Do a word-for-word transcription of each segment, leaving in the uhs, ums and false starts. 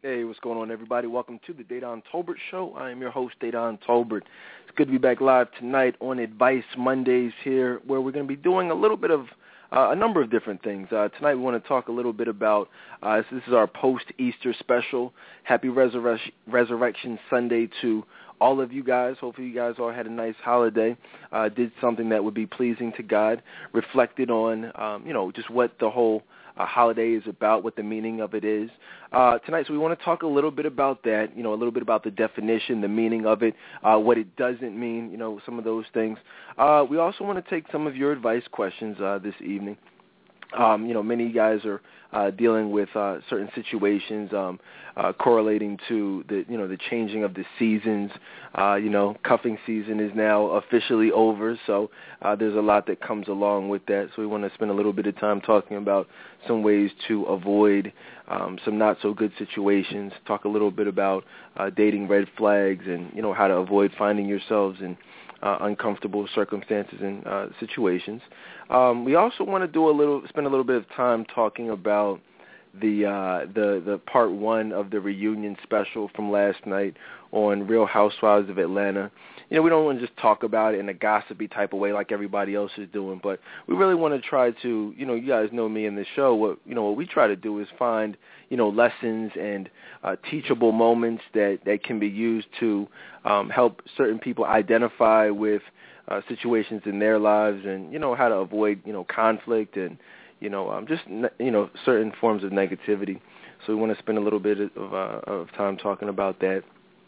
Hey, what's going on, everybody? Welcome to the Dedan Tolbert Show. I am your host, Dedan Tolbert. It's good to be back live tonight on Advice Mondays here, where we're going to be doing a little bit of uh, a number of different things. Uh, tonight we want to talk a little bit about, uh, this is our post-Easter special. Happy Resurre- Resurrection Sunday to all of you guys. Hopefully you guys all had a nice holiday, uh, did something that would be pleasing to God, reflected on, um, you know, just what the whole Uh, holiday is about, what the meaning of it is. Uh, tonight, so we want to talk a little bit about that, you know, a little bit about the definition, the meaning of it, uh, what it doesn't mean, you know, some of those things. Uh, we also want to take some of your advice questions uh, this evening. Um, you know, many guys are uh, dealing with uh, certain situations um, uh, correlating to the, you know, the changing of the seasons. Uh, you know, cuffing season is now officially over, so uh, there's a lot that comes along with that. So we want to spend a little bit of time talking about some ways to avoid um, some not-so-good situations, talk a little bit about uh, dating red flags and, you know, how to avoid finding yourselves in Uh, uncomfortable circumstances and uh, situations. Um, we also want to do a little, spend a little bit of time talking about the uh, the the part one of the reunion special from last night on Real Housewives of Atlanta. You know, we don't want to just talk about it in a gossipy type of way like everybody else is doing, but we really want to try to, you know, you guys know me in the show. What you know, what we try to do is find, you know, lessons and uh, teachable moments that, that can be used to um, help certain people identify with uh, situations in their lives and, you know, how to avoid, you know, conflict and, you know, um, just, you know, certain forms of negativity. So we want to spend a little bit of, uh, of time talking about that.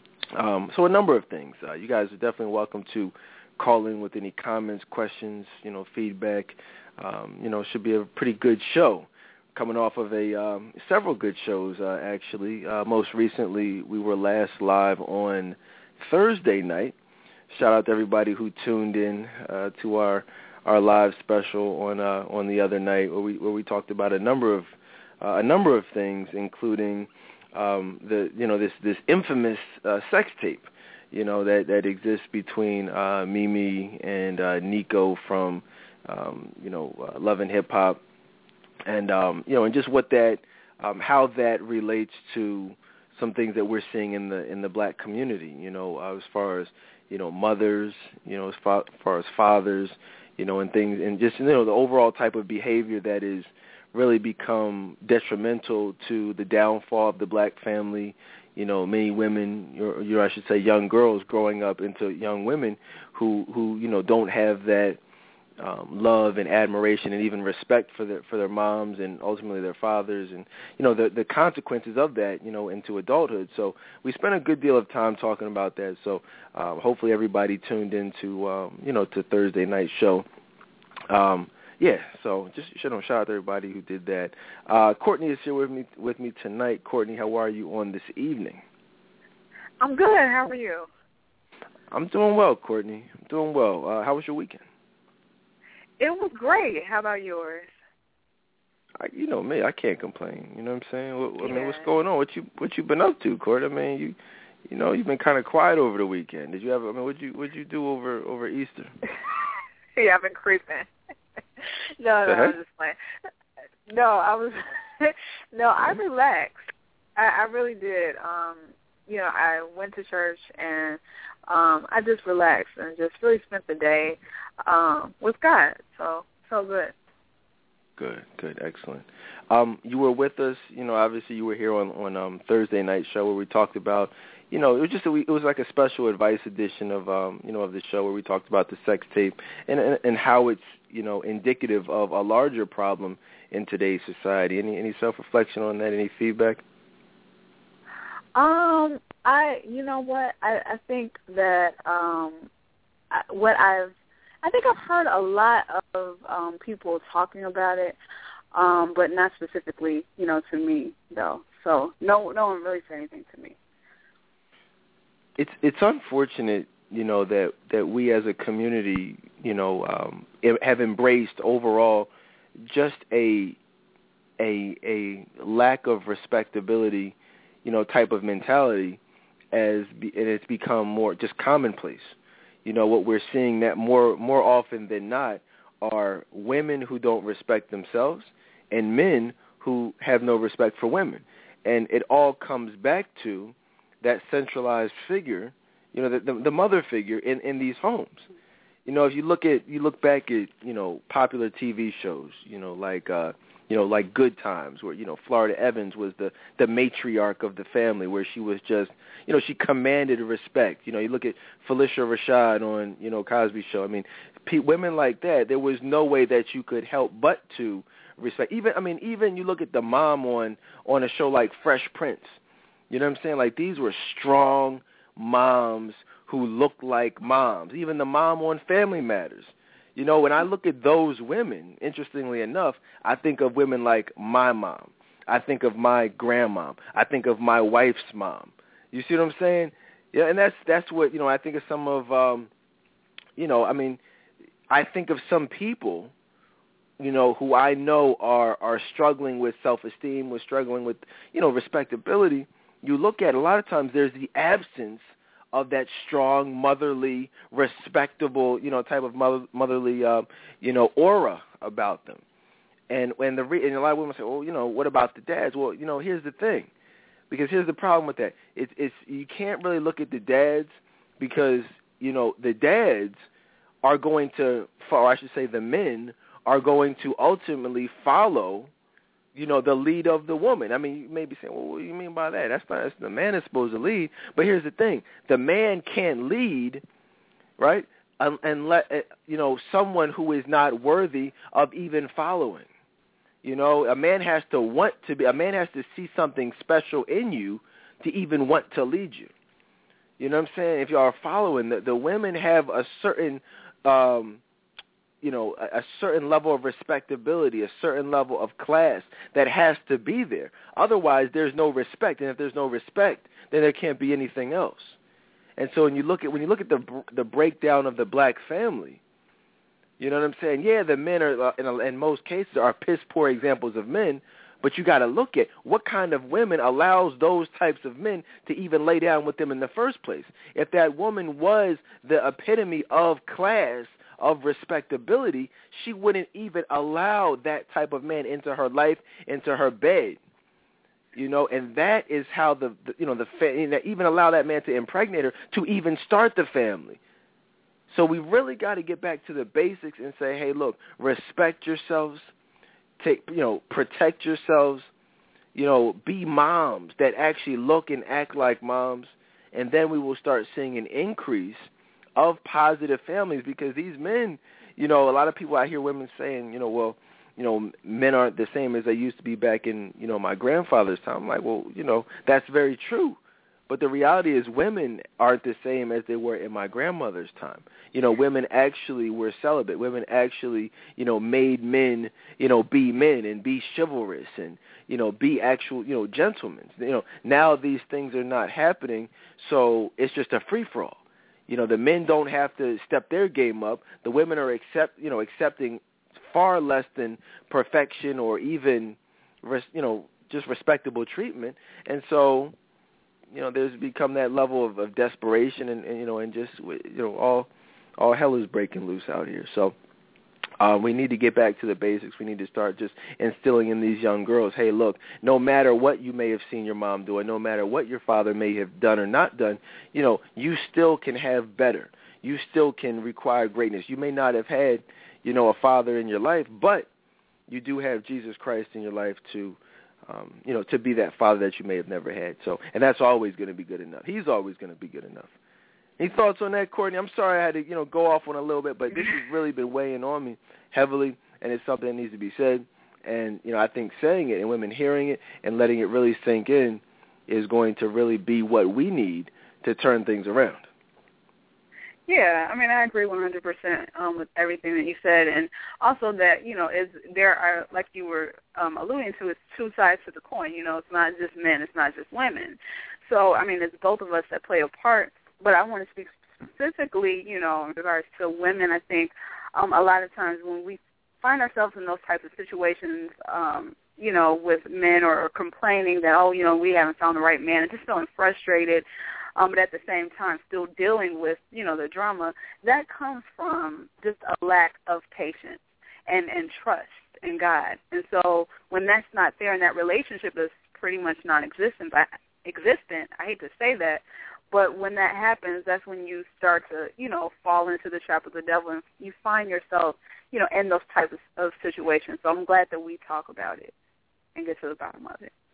Um, so a number of things. Uh, you guys are definitely welcome to call in with any comments, questions, you know, feedback. Um, you know, it should be a pretty good show. Coming off of a um, several good shows, uh, actually. Uh, most recently, we were last live on Thursday night. Shout out to everybody who tuned in uh, to our our live special on uh, on the other night, where we where we talked about a number of uh, a number of things, including um, the you know this this infamous uh, sex tape, you know that that exists between uh, Mimi and uh, Nico from um, you know uh, Love and Hip Hop. And, um, you know, and just what that, um, how that relates to some things that we're seeing in the in the black community, you know, uh, as far as, you know, mothers, you know, as far, as far as fathers, you know, and things, and just, you know, the overall type of behavior that is really become detrimental to the downfall of the black family. You know, many women, or, you know, I should say young girls growing up into young women who, who you know, don't have that Um, love and admiration and even respect for their for their moms and ultimately their fathers, and you know the the consequences of that, you know, into adulthood. So we spent a good deal of time talking about that. So um, hopefully everybody tuned into um, you know to Thursday night show. Um, yeah, so just shout out to everybody who did that. Uh, Courtney is here with me with me tonight. Courtney, how are you on this evening? I'm good. How are you? I'm doing well, Courtney. I'm doing well. Uh, how was your weekend? It was great. How about yours? I, you know me, I can't complain. You know what I'm saying? What, I yeah. mean, what's going on? What you what you been up to, Court? I mean, you you know you've been kind of quiet over the weekend. Did you have? I mean, what you what you do over over Easter? yeah, I've been creeping. no, no, I was just playing. No, I was. no, I relaxed. I, I really did. Um, you know, I went to church and um, I just relaxed and just really spent the day um, with God. So, so good. Good, good, excellent. Um, you were with us, you know, obviously you were here on, on um, Thursday night show where we talked about, you know, it was just, a, it was like a special advice edition of, um, you know, of the show where we talked about the sex tape and, and, and how it's, you know, indicative of a larger problem in today's society. Any, any self-reflection on that? Any feedback? Um, I, you know what, I, I think that um, I, what I've, I think I've heard a lot of um, people talking about it, um, but not specifically, you know, to me, though. So no, no one really said anything to me. It's it's unfortunate, you know, that, that we as a community, you know, um, have embraced overall just a a a lack of respectability, you know, type of mentality, as be, and it's become more just commonplace. You know, what we're seeing that more more often than not are women who don't respect themselves and men who have no respect for women. And it all comes back to that centralized figure, you know, the, the, the mother figure in, in these homes. You know, if you look at you look back at, you know, popular T V shows, you know, like uh, you know, like Good Times, where, you know, Florida Evans was the, the matriarch of the family, where she was just, you know, she commanded respect. You know, you look at Felicia Rashad on, you know, Cosby Show. I mean, pe- women like that, there was no way that you could help but to respect. Even, I mean, even you look at the mom on, on a show like Fresh Prince. You know what I'm saying? Like, these were strong moms who looked like moms. Even the mom on Family Matters. You know, when I look at those women, interestingly enough, I think of women like my mom. I think of my grandmom. I think of my wife's mom. You see what I'm saying? Yeah, and that's that's what, you know, I think of some of, um, you know, I mean, I think of some people, you know, who I know are, are struggling with self-esteem, with struggling with, you know, respectability. You look at, a lot of times there's the absence of that strong, motherly, respectable, you know, type of mother, motherly, uh, you know, aura about them. And when the re- and a lot of women say, well, you know, what about the dads? Well, you know, here's the thing, because here's the problem with that. It's, it's you can't really look at the dads, because, you know, the dads are going to, or I should say the men, are going to ultimately follow, you know, the lead of the woman. I mean, you may be saying, well, what do you mean by that? That's not, that's, the man is supposed to lead. But here's the thing. The man can't lead, right, and, and let, you know, someone who is not worthy of even following. You know, a man has to want to be, a man has to see something special in you to even want to lead you. You know what I'm saying? If you are following, the, the women have a certain, um, you know, a, a certain level of respectability, a certain level of class that has to be there. Otherwise, there's no respect, and if there's no respect, then there can't be anything else. And so when you look at when you look at the the breakdown of the black family, you know what I'm saying? Yeah, the men are, uh, in, a, in most cases, are piss poor examples of men, but you got to look at what kind of women allows those types of men to even lay down with them in the first place. If that woman was the epitome of class, of respectability, she wouldn't even allow that type of man into her life, into her bed. You know, and that is how the, the you know, the fa- even allow that man to impregnate her to even start the family. So we really got to get back to the basics and say, hey, look, respect yourselves, take, you know, protect yourselves, you know, be moms that actually look and act like moms, and then we will start seeing an increase of positive families, because these men, you know, a lot of people, I hear women saying, you know, well, you know, men aren't the same as they used to be back in, you know, my grandfather's time. I'm like, well, you know, that's very true. But the reality is women aren't the same as they were in my grandmother's time. You know, women actually were celibate. Women actually, you know, made men, you know, be men and be chivalrous and, you know, be actual, you know, gentlemen. You know, now these things are not happening, so it's just a free-for-all. You know, the men don't have to step their game up. The women are accept, you know, accepting far less than perfection or even, res, you know, just respectable treatment. And so, you know, there's become that level of, of desperation, and, and you know, and just, you know, all all hell is breaking loose out here. So uh, we need to get back to the basics. We need to start just instilling in these young girls, hey, look, no matter what you may have seen your mom do, and no matter what your father may have done or not done, you know, you still can have better. You still can require greatness. You may not have had, you know, a father in your life, but you do have Jesus Christ in your life to, um, you know, to be that father that you may have never had. So, and that's always going to be good enough. He's always going to be good enough. Any thoughts on that, Courtney? I'm sorry I had to, you know, go off on a little bit, but this has really been weighing on me heavily, and it's something that needs to be said. And, you know, I think saying it and women hearing it and letting it really sink in is going to really be what we need to turn things around. Yeah, I mean, I agree one hundred percent um, with everything that you said, and also that, you know, is there are, like you were um, alluding to, it's two sides to the coin. You know, it's not just men, it's not just women. So, I mean, it's both of us that play a part, but I want to speak specifically, you know, in regards to women. I think um, a lot of times when we find ourselves in those types of situations, um, you know, with men or, or complaining that, oh, you know, we haven't found the right man, and just feeling frustrated, Um, but at the same time still dealing with, you know, the drama, that comes from just a lack of patience and, and trust in God. And so when that's not there and that relationship is pretty much non-existent. But existent, I hate to say that, but when that happens, that's when you start to, you know, fall into the trap of the devil, and you find yourself, you know, in those types of, of situations. So I'm glad that we talk about it and get to the bottom of it.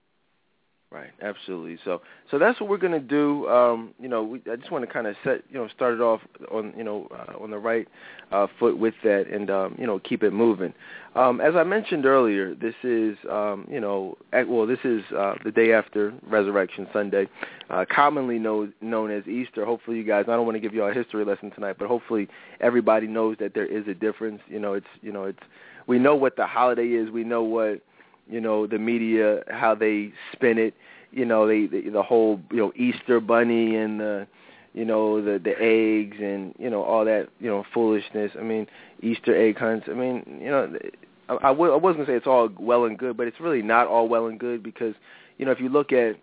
Right, absolutely. So, so that's what we're going to do. Um, you know, we, I just want to kind of set, you know, start it off on, you know, uh, on the right uh, foot with that, and um, you know, keep it moving. Um, as I mentioned earlier, this is, um, you know, at, well, this is uh, the day after Resurrection Sunday, uh, commonly know, known as Easter. Hopefully, you guys. I don't want to give you all a history lesson tonight, but hopefully, everybody knows that there is a difference. You know, it's, you know, it's. We know what the holiday is. We know what. You know, the media, how they spin it, you know, they, the, the whole, you know, Easter bunny and the, you know, the, the eggs and, you know, all that, you know, foolishness. I mean, Easter egg hunts. I mean, you know, I, I, w- I wasn't going to say it's all well and good, but it's really not all well and good because, you know, if you look at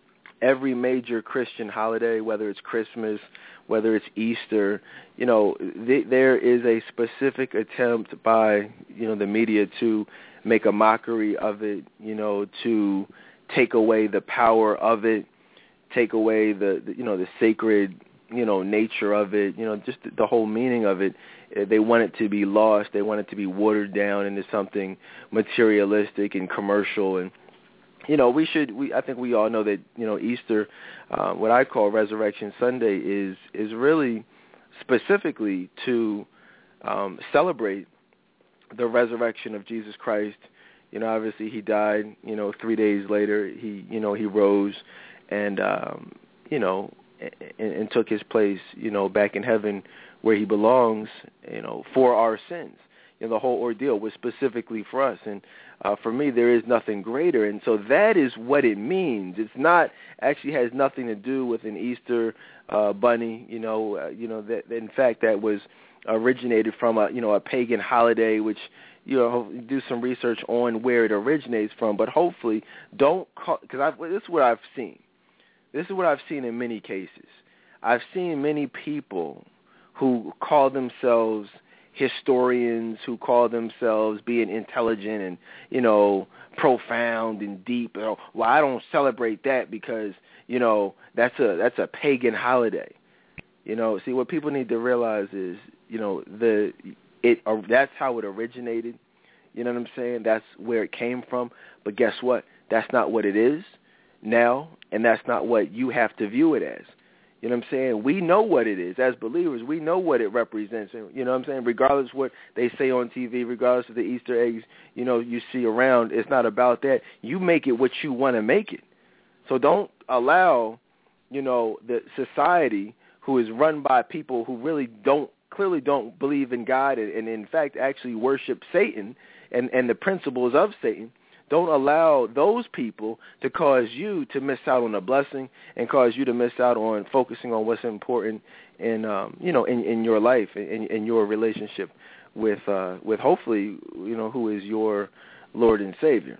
every major Christian holiday, whether it's Christmas, whether it's Easter, you know, th- there is a specific attempt by, you know, the media to make a mockery of it, you know, to take away the power of it, take away the, the you know, the sacred, you know, nature of it, you know, just the whole meaning of it. They want it to be lost. They want it to be watered down into something materialistic and commercial. And, you know, we should, we I think we all know that, you know, Easter, uh, what I call Resurrection Sunday, is is really specifically to um, celebrate the resurrection of Jesus Christ. You know, obviously he died, you know, three days later, he, you know, he rose and, um, you know, and, and took his place, you know, back in heaven where he belongs, you know, for our sins. You know, the whole ordeal was specifically for us. And uh, for me, there is nothing greater. And so that is what it means. It's not, actually has nothing to do with an Easter uh, bunny, you know, uh, you know, that in fact that was originated from a, you know, a pagan holiday, which, you know, do some research on where it originates from, but hopefully don't call, because this is what I've seen. This is what I've seen in many cases. I've seen many people who call themselves historians, who call themselves being intelligent and, you know, profound and deep. You know, well, I don't celebrate that because, you know, that's a that's a pagan holiday. You know, see, what people need to realize is, you know, the it uh, that's how it originated. You know what I'm saying? That's where it came from. But guess what? That's not what it is now, and that's not what you have to view it as. You know what I'm saying? We know what it is. As believers, we know what it represents. You know what I'm saying? Regardless of what they say on T V, regardless of the Easter eggs, you know, you see around, it's not about that. You make it what you want to make it. So don't allow, you know, the society who is run by people who really don't, clearly don't believe in God and, and in fact actually worship Satan and, and the principles of Satan. Don't allow those people to cause you to miss out on a blessing and cause you to miss out on focusing on what's important in, um, you know, in, in your life, in, in your relationship with, uh, with hopefully, you know, who is your Lord and Savior.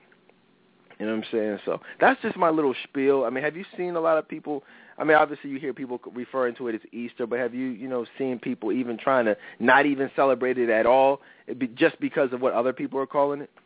You know what I'm saying? So that's just my little spiel. I mean, have you seen a lot of people? I mean, obviously you hear people referring to it as Easter, but have you, you know, seen people even trying to not even celebrate it at all just because of what other people are calling it?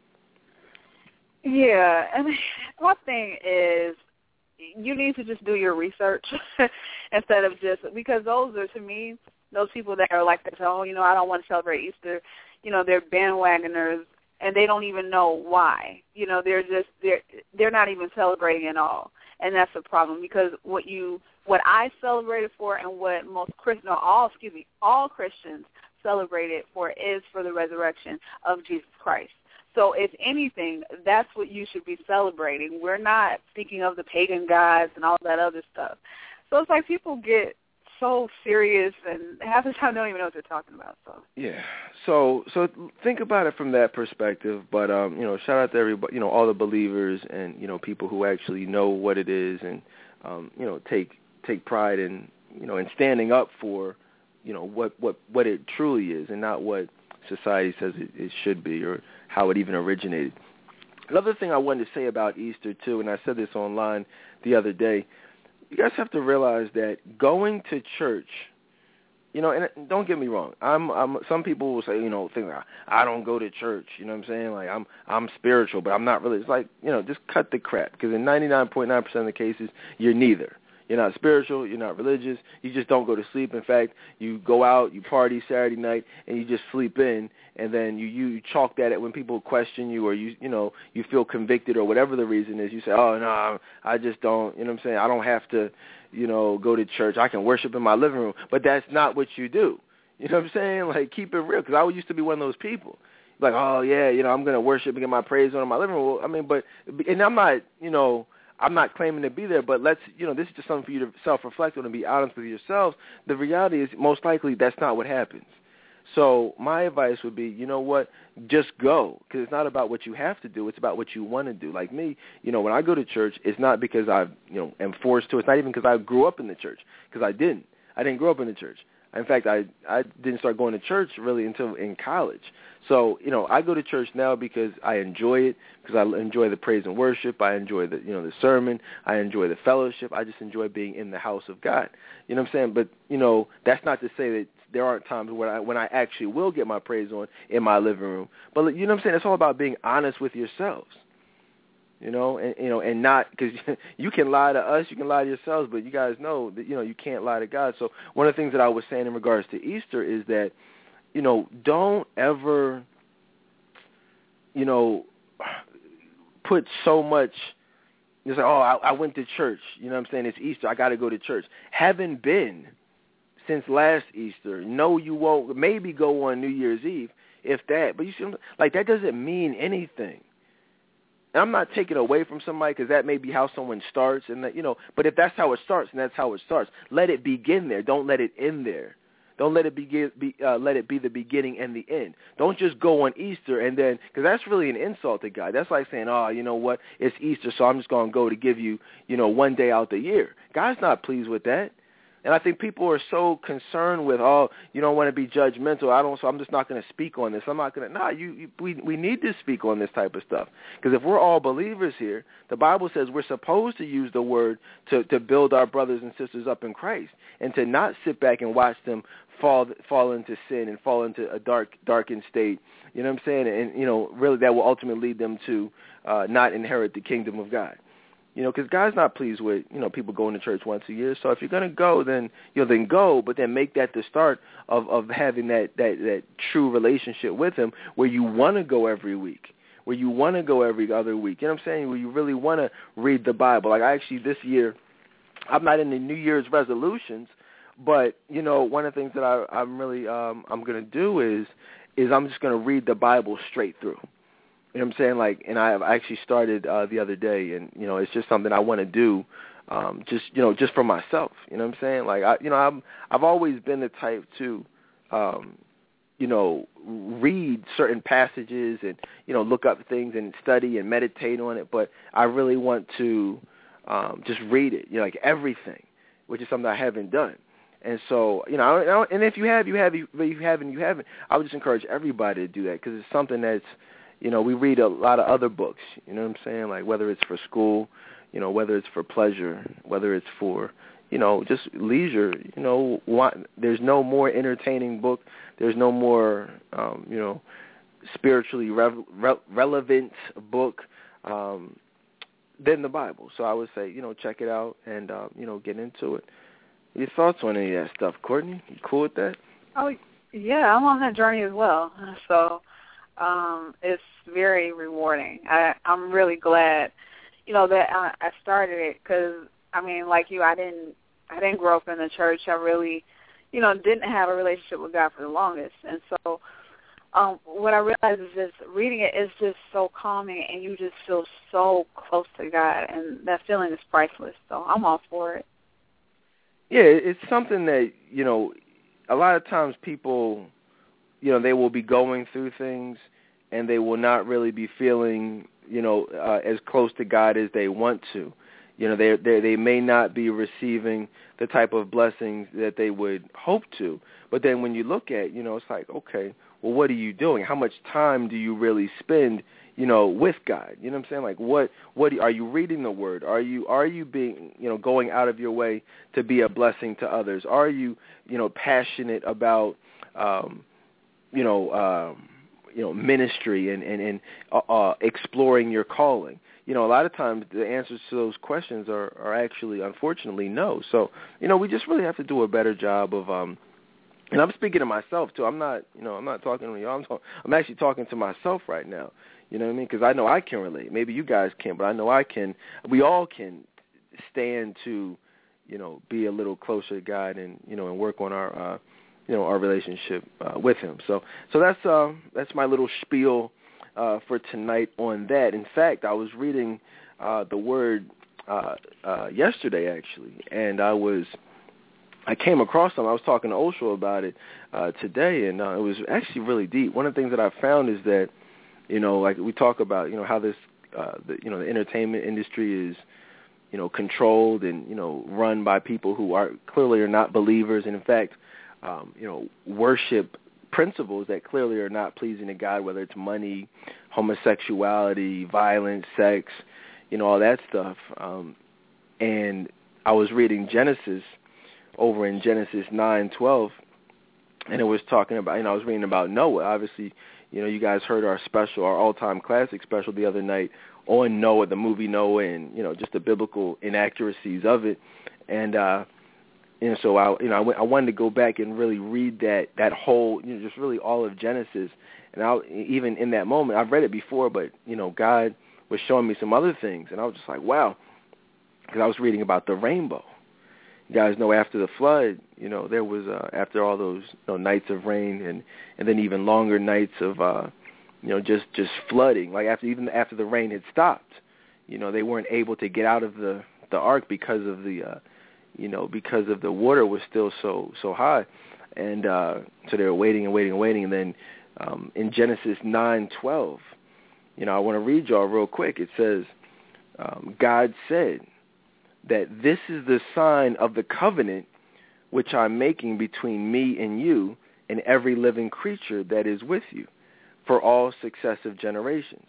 Yeah, and my thing is you need to just do your research instead of just, because those are, to me, those people that are like, oh, you know, I don't want to celebrate Easter, you know, they're bandwagoners, and they don't even know why. You know, they're just, they're, they're not even celebrating at all, and that's the problem, because what you, what I celebrated for and what most Christians, no, all, excuse me, all Christians celebrated for is for the resurrection of Jesus Christ. So if anything, that's what you should be celebrating. We're not thinking of the pagan gods and all that other stuff. So it's like people get so serious and half the time don't even know what they're talking about. So yeah. So so think about it from that perspective. But um, you know, shout out to everybody, you know, all the believers and, you know, people who actually know what it is and um, you know, take take pride in, you know, in standing up for, you know, what, what, what it truly is and not what society says it, it should be or how it even originated. Another thing I wanted to say about Easter, too, and I said this online the other day, you guys have to realize that going to church You know, and don't get me wrong. I'm, I'm. Some people will say, you know, things like, I don't go to church. You know what I'm saying? Like, I'm, I'm spiritual, but I'm not really. It's like, you know, just cut the crap. Because in ninety-nine point nine percent of the cases, you're neither. You're not spiritual. You're not religious. You just don't go to sleep. In fact, you go out, you party Saturday night, and you just sleep in. And then you, you, you chalk that at when people question you, or you, you know, you feel convicted, or whatever the reason is. You say, oh no, I just don't. You know what I'm saying? I don't have to. You know, go to church. I can worship in my living room, but that's not what you do. You know what I'm saying? Like, keep it real, because I used to be one of those people. Like, oh, yeah, you know, I'm going to worship and get my praise on in my living room. I mean, but, and I'm not, you know, I'm not claiming to be there, but let's, you know, this is just something for you to self-reflect on and be honest with yourselves. The reality is, most likely, that's not what happens. So my advice would be, you know what, just go, because it's not about what you have to do. It's about what you want to do. Like me, you know, when I go to church, it's not because I, you know, am forced to. It's not even because I grew up in the church, because I didn't. I didn't grow up in the church. In fact, I, I didn't start going to church really until in college. So, you know, I go to church now because I enjoy it, because I enjoy the praise and worship. I enjoy the, you know, the sermon. I enjoy the fellowship. I just enjoy being in the house of God. You know what I'm saying? But, you know, that's not to say that there aren't times when I when I actually will get my praise on in my living room. But, you know what I'm saying? It's all about being honest with yourselves. You know, and you know, and not, because you can lie to us, you can lie to yourselves, but you guys know that, you know, you can't lie to God. So one of the things that I was saying in regards to Easter is that, you know, don't ever, you know, put so much, you say, oh, I, I went to church, you know what I'm saying, it's Easter, I got to go to church. Haven't been since last Easter. No, you won't. Maybe go on New Year's Eve, if that. But you see, like, that doesn't mean anything. And I'm not taking away from somebody, because that may be how someone starts, and that, you know. But if that's how it starts, and that's how it starts, let it begin there. Don't let it end there. Don't let it begin. Be, uh, let it be the beginning and the end. Don't just go on Easter and then, because that's really an insult to God. That's like saying, oh, you know what? It's Easter, so I'm just going to go to give you, you know, one day out the year. God's not pleased with that. And I think people are so concerned with, oh, you don't want to be judgmental. I don't, so I'm just not going to speak on this. I'm not going to. Nah, you, you, we we need to speak on this type of stuff, because if we're all believers here, the Bible says we're supposed to use the word to to build our brothers and sisters up in Christ, and to not sit back and watch them fall fall into sin and fall into a dark darkened state. You know what I'm saying? And you know, really, that will ultimately lead them to uh, not inherit the kingdom of God. You know, because God's not pleased with, you know, people going to church once a year. So if you're going to go, then, you know, then go, but then make that the start of, of having that, that, that true relationship with him, where you want to go every week, where you want to go every other week. You know what I'm saying? Where you really want to read the Bible. Like, I actually, this year, I'm not in the New Year's resolutions, but, you know, one of the things that I, I'm really, um, I'm going to do is, is I'm just going to read the Bible straight through. You know what I'm saying? Like, and I actually started uh, the other day, and, you know, it's just something I want to do, um, just, you know, just for myself. You know what I'm saying? Like, I, you know, I'm, I've always been the type to, um, you know, read certain passages and, you know, look up things and study and meditate on it, but I really want to um, just read it, you know, like everything, which is something I haven't done. And so, you know, and if you have, you have, if you haven't, you haven't. I would just encourage everybody to do that, because it's something that's, you know, we read a lot of other books, you know what I'm saying, like whether it's for school, you know, whether it's for pleasure, whether it's for, you know, just leisure, you know, why, there's no more entertaining book, there's no more, um, you know, spiritually re- re- relevant book um, than the Bible. So I would say, you know, check it out and, uh, you know, get into it. Your thoughts on any of that stuff, Courtney? You cool with that? Oh, yeah, I'm on that journey as well. So um, it's very rewarding. I, I'm really glad, you know, that I, I started it, because, I mean, like you, I didn't, I didn't grow up in the church. I really, you know, didn't have a relationship with God for the longest. And so um, what I realized is just reading it is just so calming, and you just feel so close to God, and that feeling is priceless. So I'm all for it. Yeah, it's something that, you know, a lot of times people, you know, they will be going through things and they will not really be feeling, you know, uh, as close to God as they want to. You know, they they they may not be receiving the type of blessings that they would hope to. But then when you look at, you know, it's like, okay, well, what are you doing? How much time do you really spend, you know, with God? You know what I'm saying? Like, what, what are you reading the Word? Are you, are you being, you know, going out of your way to be a blessing to others? Are you, you know, passionate about, um, you know, um, you know, ministry and and, and uh, uh, exploring your calling? You know, a lot of times the answers to those questions are, are actually, unfortunately, no. So, you know, we just really have to do a better job of, um, and I'm speaking to myself too. I'm not, you know, I'm not talking to you. I'm talk, I'm actually talking to myself right now. You know what I mean? Because I know I can relate. Maybe you guys can, but I know I can. We all can stand to, you know, be a little closer to God and, you know, and work on our, uh, you know, our relationship uh, with Him. So, so that's uh, that's my little spiel uh, for tonight on that. In fact, I was reading uh, the Word uh, uh, yesterday actually, and I was. I came across them. I was talking to Osho about it uh, today, and uh, it was actually really deep. One of the things that I found is that, you know, like we talk about, you know, how this, uh, the, you know, the entertainment industry is, you know, controlled and, you know, run by people who are clearly are not believers, and in fact, um, you know, worship principles that clearly are not pleasing to God, whether it's money, homosexuality, violence, sex, you know, all that stuff. Um, and I was reading Genesis. Over in Genesis nine twelve, and it was talking about, you know, I was reading about Noah. Obviously, you know, you guys heard our special, our all-time classic special the other night on Noah, the movie Noah, and, you know, just the biblical inaccuracies of it. And, uh, and so, I, you know, I, went, I wanted to go back and really read that, that whole, you know, just really all of Genesis. And I, even in that moment, I've read it before, but, you know, God was showing me some other things, and I was just like, wow, because I was reading about the rainbow. You guys know after the flood, you know, there was, uh, after all those, you know, nights of rain and, and then even longer nights of, uh, you know, just, just flooding, like after, even after the rain had stopped, you know, they weren't able to get out of the, the ark because of the, uh, you know, because of the water was still so, so high. And, uh, so they were waiting and waiting and waiting. And then, um, in Genesis nine twelve, you know, I want to read y'all real quick. It says, um, God said, that this is the sign of the covenant which I'm making between me and you and every living creature that is with you for all successive generations.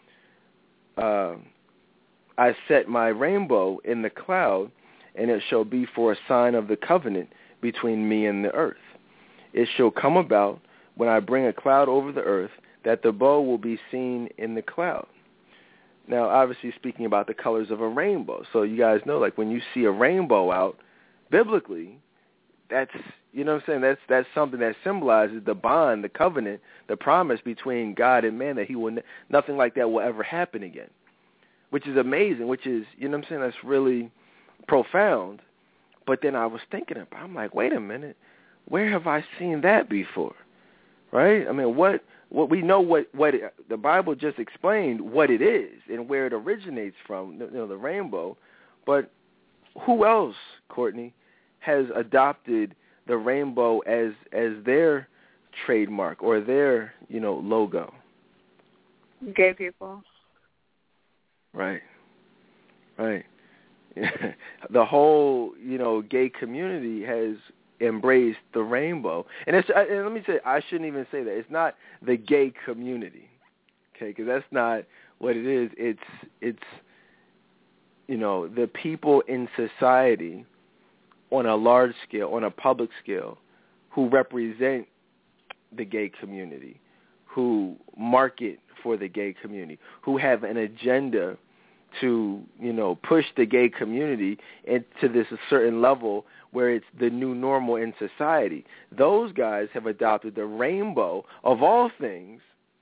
Uh, I set my rainbow in the cloud, and it shall be for a sign of the covenant between me and the earth. It shall come about when I bring a cloud over the earth that the bow will be seen in the cloud. Now, obviously speaking about the colors of a rainbow. So you guys know, like, when you see a rainbow out, biblically, that's, you know what I'm saying, that's that's something that symbolizes the bond, the covenant, the promise between God and man that he will, nothing like that will ever happen again, which is amazing, which is, you know what I'm saying, that's really profound. But then I was thinking about, I'm like, wait a minute, where have I seen that before, right? I mean, what... What we know what, what it, the Bible just explained what it is and where it originates from, you know, the rainbow. But who else, Courtney, has adopted the rainbow as as their trademark or their, you know, logo? Gay people. Right. Right. The whole, you know, gay community has embrace the rainbow, and it's. And let me say, I shouldn't even say that. It's not the gay community, okay? Because that's not what it is. It's it's you know, the people in society on a large scale, on a public scale, who represent the gay community, who market for the gay community, who have an agenda to, you know, push the gay community into this a certain level where it's the new normal in society. Those guys have adopted the rainbow of all things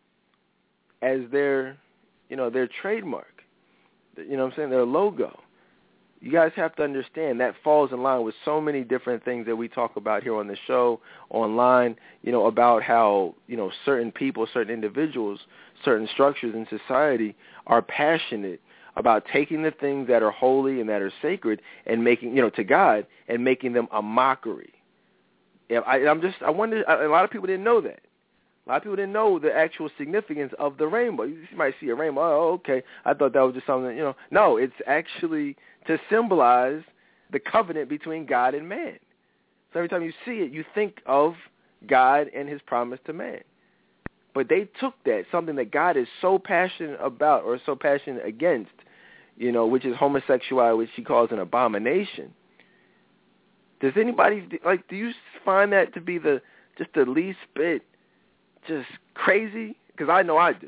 as their, you know, their trademark. You know what I'm saying? Their logo. You guys have to understand that falls in line with so many different things that we talk about here on the show, online, you know, about how, you know, certain people, certain individuals, certain structures in society are passionate about taking the things that are holy and that are sacred and making, you know, to God, and making them a mockery. I, I'm just, I wonder, a lot of people didn't know that. A lot of people didn't know the actual significance of the rainbow. You might see a rainbow, oh, okay, I thought that was just something, you know. No, it's actually to symbolize the covenant between God and man. So every time you see it, you think of God and his promise to man. But they took that, something that God is so passionate about or so passionate against, you know, which is homosexuality, which he calls an abomination. Does anybody, like, do you find that to be the just the least bit just crazy? Because I know I do.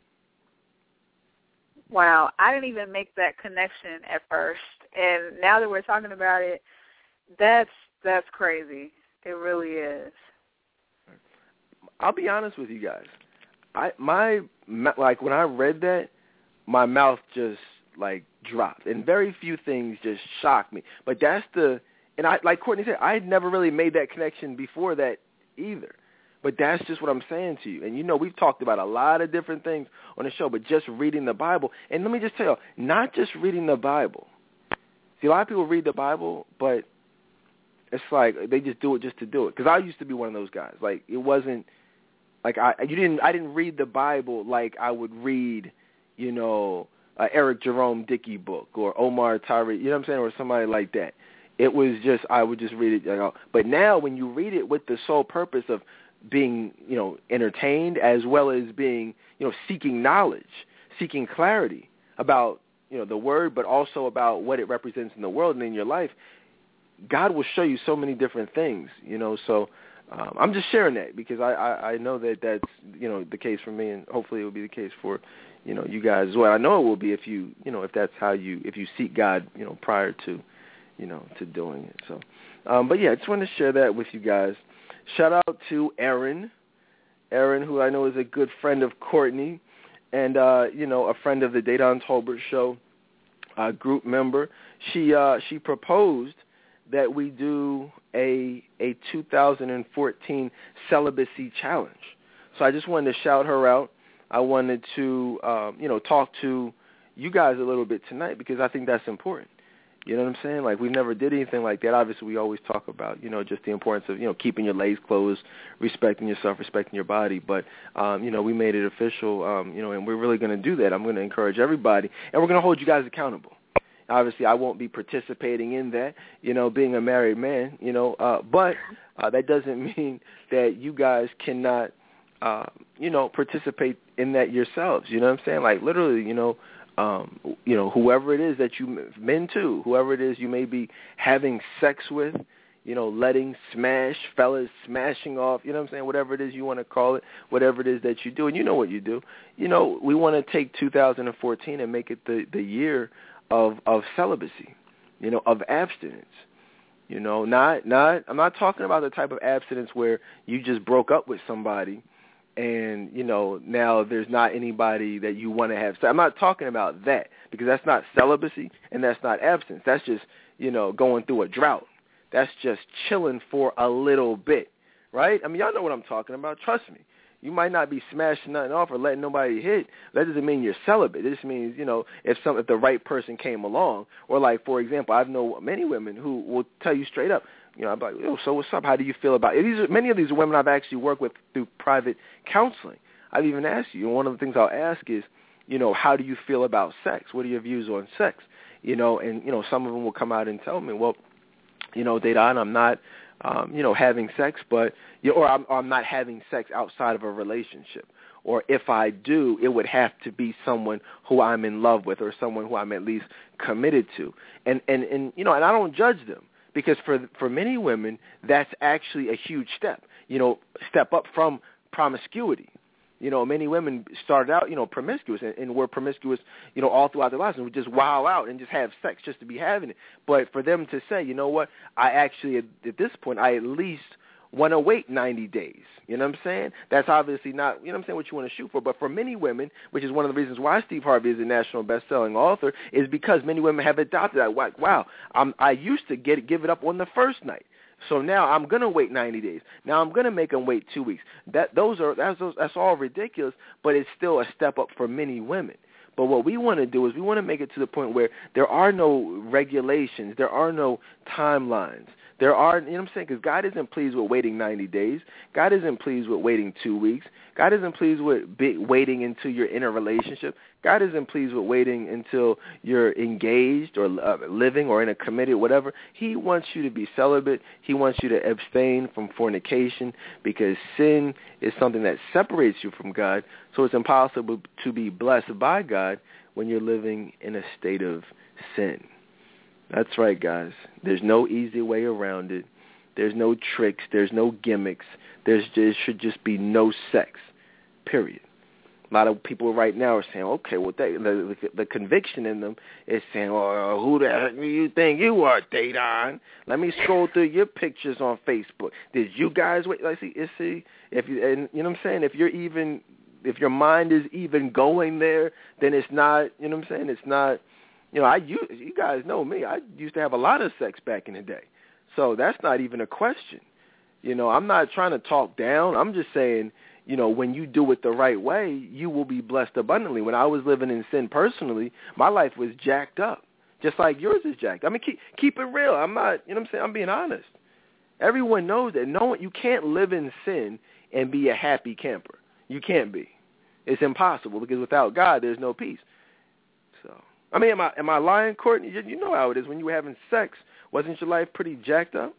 Wow, I didn't even make that connection at first, and now that we're talking about it, that's that's crazy. It really is. I'll be honest with you guys. I my like when I read that, my mouth just like dropped, and very few things just shocked me. But that's the and I like Courtney said, I had never really made that connection before that either. But that's just what I'm saying to you. And, you know, we've talked about a lot of different things on the show, but just reading the Bible. And let me just tell you, not just reading the Bible. See, a lot of people read the Bible, but it's like they just do it just to do it. Because I used to be one of those guys. Like, it wasn't like I you didn't I didn't read the Bible like I would read, you know, uh, Eric Jerome Dickey book or Omar Tyree, you know what I'm saying, or somebody like that. It was just I would just read it. You know. But now when you read it with the sole purpose of being, you know, entertained as well as being, you know, seeking knowledge, seeking clarity about, you know, the word, but also about what it represents in the world and in your life, God will show you so many different things, you know. So um, I'm just sharing that because I, I, I know that that's, you know, the case for me, and hopefully it will be the case for, you know, you guys as well. I know it will be if you, you know, if that's how you, if you seek God, you know, prior to, you know, to doing it. So, um, but yeah, I just wanted to share that with you guys. Shout out to Erin, Erin, who I know is a good friend of Courtney and, uh, you know, a friend of the Dedan Tolbert Show uh, group member. She uh, she proposed that we do a a two thousand fourteen celibacy challenge. So I just wanted to shout her out. I wanted to, um, you know, talk to you guys a little bit tonight because I think that's important. You know what I'm saying? Like, we never did anything like that. Obviously, we always talk about, you know, just the importance of, you know, keeping your legs closed, respecting yourself, respecting your body. But, um, you know, we made it official, um, you know, and we're really going to do that. I'm going to encourage everybody, and we're going to hold you guys accountable. Obviously, I won't be participating in that, you know, being a married man, you know, uh, but uh, that doesn't mean that you guys cannot, uh, you know, participate in that yourselves. You know what I'm saying? Like, literally, you know, Um, you know, whoever it is that you, men too, whoever it is you may be having sex with, you know, letting smash, fellas smashing off, you know what I'm saying, whatever it is you want to call it, whatever it is that you do, and you know what you do. You know, we want to take two thousand fourteen and make it the, the year of, of celibacy, you know, of abstinence. You know, not, not, I'm not talking about the type of abstinence where you just broke up with somebody and, you know, now there's not anybody that you want to have. So I'm not talking about that because that's not celibacy and that's not abstinence. That's just, you know, going through a drought. That's just chilling for a little bit, right? I mean, y'all know what I'm talking about. Trust me. You might not be smashing nothing off or letting nobody hit. That doesn't mean you're celibate. It just means, you know, if some if the right person came along. Or like, for example, I've known many women who will tell you straight up, you know, I'm like, oh, so what's up? How do you feel about it? These are, many of these are women I've actually worked with through private counseling. I've even asked you, and one of the things I'll ask is, you know, how do you feel about sex? What are your views on sex? You know, and, you know, some of them will come out and tell me, well, you know, Dedan, I'm not, um, you know, having sex, but, you know, or I'm, or I'm not having sex outside of a relationship. Or if I do, it would have to be someone who I'm in love with or someone who I'm at least committed to. And, and, and you know, and I don't judge them. Because for for many women, that's actually a huge step, you know, step up from promiscuity. You know, many women started out, you know, promiscuous and, and were promiscuous, you know, all throughout their lives and would just wow out and just have sex just to be having it. But for them to say, you know what, I actually, at, at this point, I at least want to wait ninety days. You know what I'm saying? That's obviously not, you know what I'm saying, what you want to shoot for. But for many women, which is one of the reasons why Steve Harvey is a national best-selling author, is because many women have adopted that. Like, wow, I'm, I used to get it, give it up on the first night. So now I'm going to wait ninety days. Now I'm going to make them wait two weeks. That those are that's, that's all ridiculous, but it's still a step up for many women. But what we want to do is we want to make it to the point where there are no regulations, there are no timelines, There are, you know what I'm saying, because God isn't pleased with waiting ninety days. God isn't pleased with waiting two weeks. God isn't pleased with be, waiting until you're in a relationship. God isn't pleased with waiting until you're engaged or uh, living or in a committed whatever. He wants you to be celibate. He wants you to abstain from fornication because sin is something that separates you from God. So it's impossible to be blessed by God when you're living in a state of sin. That's right, guys. There's no easy way around it. There's no tricks. There's no gimmicks. There's, there should just be no sex, period. A lot of people right now are saying, okay, well, they, the, the, the conviction in them is saying, oh, who the heck do you think you are, Dedan? Let me scroll through your pictures on Facebook. Did you guys wait? Like, see, see, if you, and you know what I'm saying? If you're even, if your mind is even going there, then it's not, you know what I'm saying? It's not. You know, I you, you guys know me. I used to have a lot of sex back in the day. So that's not even a question. You know, I'm not trying to talk down. I'm just saying, you know, when you do it the right way, you will be blessed abundantly. When I was living in sin personally, my life was jacked up, just like yours is jacked. I mean, keep, keep it real. I'm not, you know what I'm saying? I'm being honest. Everyone knows that. No one, you can't live in sin and be a happy camper. You can't be. It's impossible because without God, there's no peace. So. I mean, am I am I lying, Courtney? You, you know how it is when you were having sex. Wasn't your life pretty jacked up?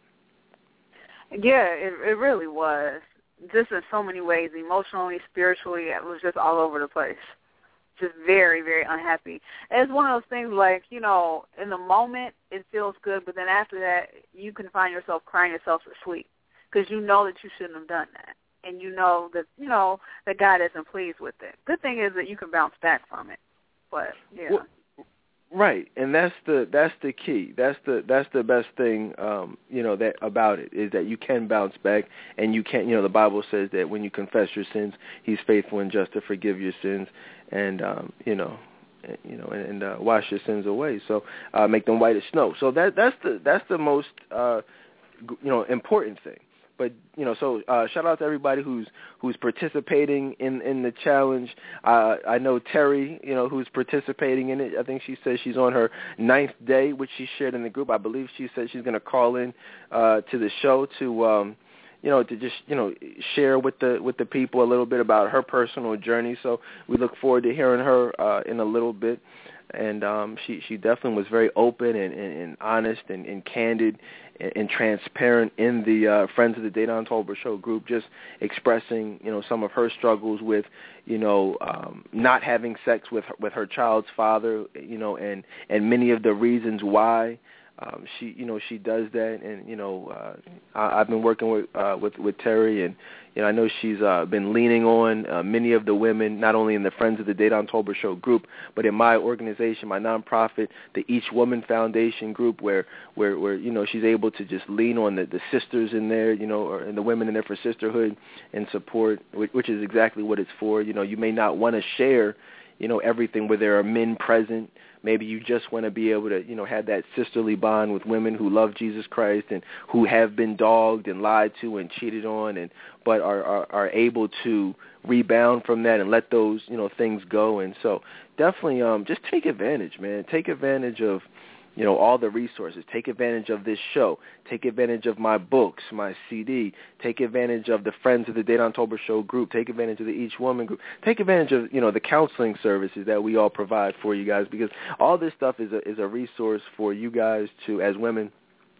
Yeah, it it really was. Just in so many ways, emotionally, spiritually, it was just all over the place. Just very, very unhappy. And it's one of those things like, you know, in the moment it feels good, but then after that you can find yourself crying yourself to sleep because you know that you shouldn't have done that. And you know that, you know, that God isn't pleased with it. Good thing is that you can bounce back from it. But, yeah. Well, right, and that's the that's the key. That's the that's the best thing, um, you know, that about it is that you can bounce back, and you can. You know, the Bible says that when you confess your sins, He's faithful and just to forgive your sins, and um, you know, you know, and, and uh, wash your sins away. So uh, make them white as snow. So that that's the that's the most uh, you know important thing. But, you know, so uh, shout out to everybody who's who's participating in, in the challenge. Uh, I know Terry, you know, who's participating in it. I think she says she's on her ninth day, which she shared in the group. I believe she said she's going to call in uh, to the show to, um, you know, to just, you know, share with the with the people a little bit about her personal journey. So we look forward to hearing her uh, in a little bit. And um, she, she definitely was very open and, and, and honest and, and candid and, and transparent in the uh, Friends of the Dedan Tolbert Show group, just expressing, you know, some of her struggles with, you know, um, not having sex with her, with her child's father, you know, and, and many of the reasons why. Um, she, you know, she does that, and you know, uh, I, I've been working with uh, with with Terry, and you know, I know she's uh, been leaning on uh, many of the women, not only in the Friends of the Dedan Tolbert Show group, but in my organization, my nonprofit, the Each Woman Foundation group, where where where you know she's able to just lean on the, the sisters in there, you know, or, and the women in there for sisterhood and support, which, which is exactly what it's for. You know, you may not want to share, you know, everything where there are men present. Maybe you just want to be able to, you know, have that sisterly bond with women who love Jesus Christ and who have been dogged and lied to and cheated on, and but are, are, are able to rebound from that and let those, you know, things go. And so definitely um, just take advantage, man. Take advantage of, you know, all the resources. Take advantage of this show. Take advantage of my books, my C D. Take advantage of the Friends of the Dedan Tolbert Show group. Take advantage of the Each Woman group. Take advantage of, you know, the counseling services that we all provide for you guys, because all this stuff is a is a resource for you guys to, as women,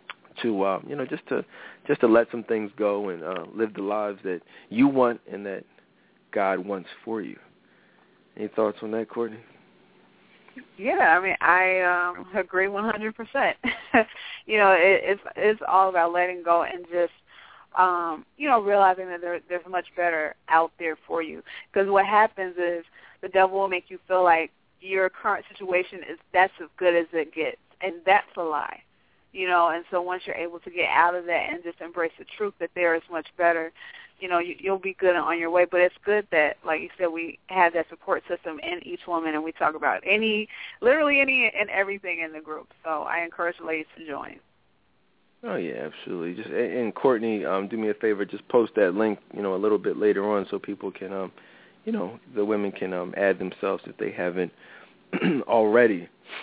to um, you know, just to just to let some things go and uh, live the lives that you want and that God wants for you. Any thoughts on that, Courtney? Yeah, I mean, I um, agree one hundred percent. You know, it, it's it's all about letting go and just, um, you know, realizing that there, there's much better out there for you. Because what happens is the devil will make you feel like your current situation is that's as good as it gets, and that's a lie. You know, and so once you're able to get out of that and just embrace the truth that there is much better, you know, you, you'll be good on your way. But it's good that, like you said, we have that support system in Each Woman, and we talk about any, literally any and everything in the group. So I encourage ladies to join. Oh yeah, absolutely. Just and Courtney, um, do me a favor, just post that link, you know, a little bit later on, so people can, um, you know, the women can um, add themselves if they haven't already.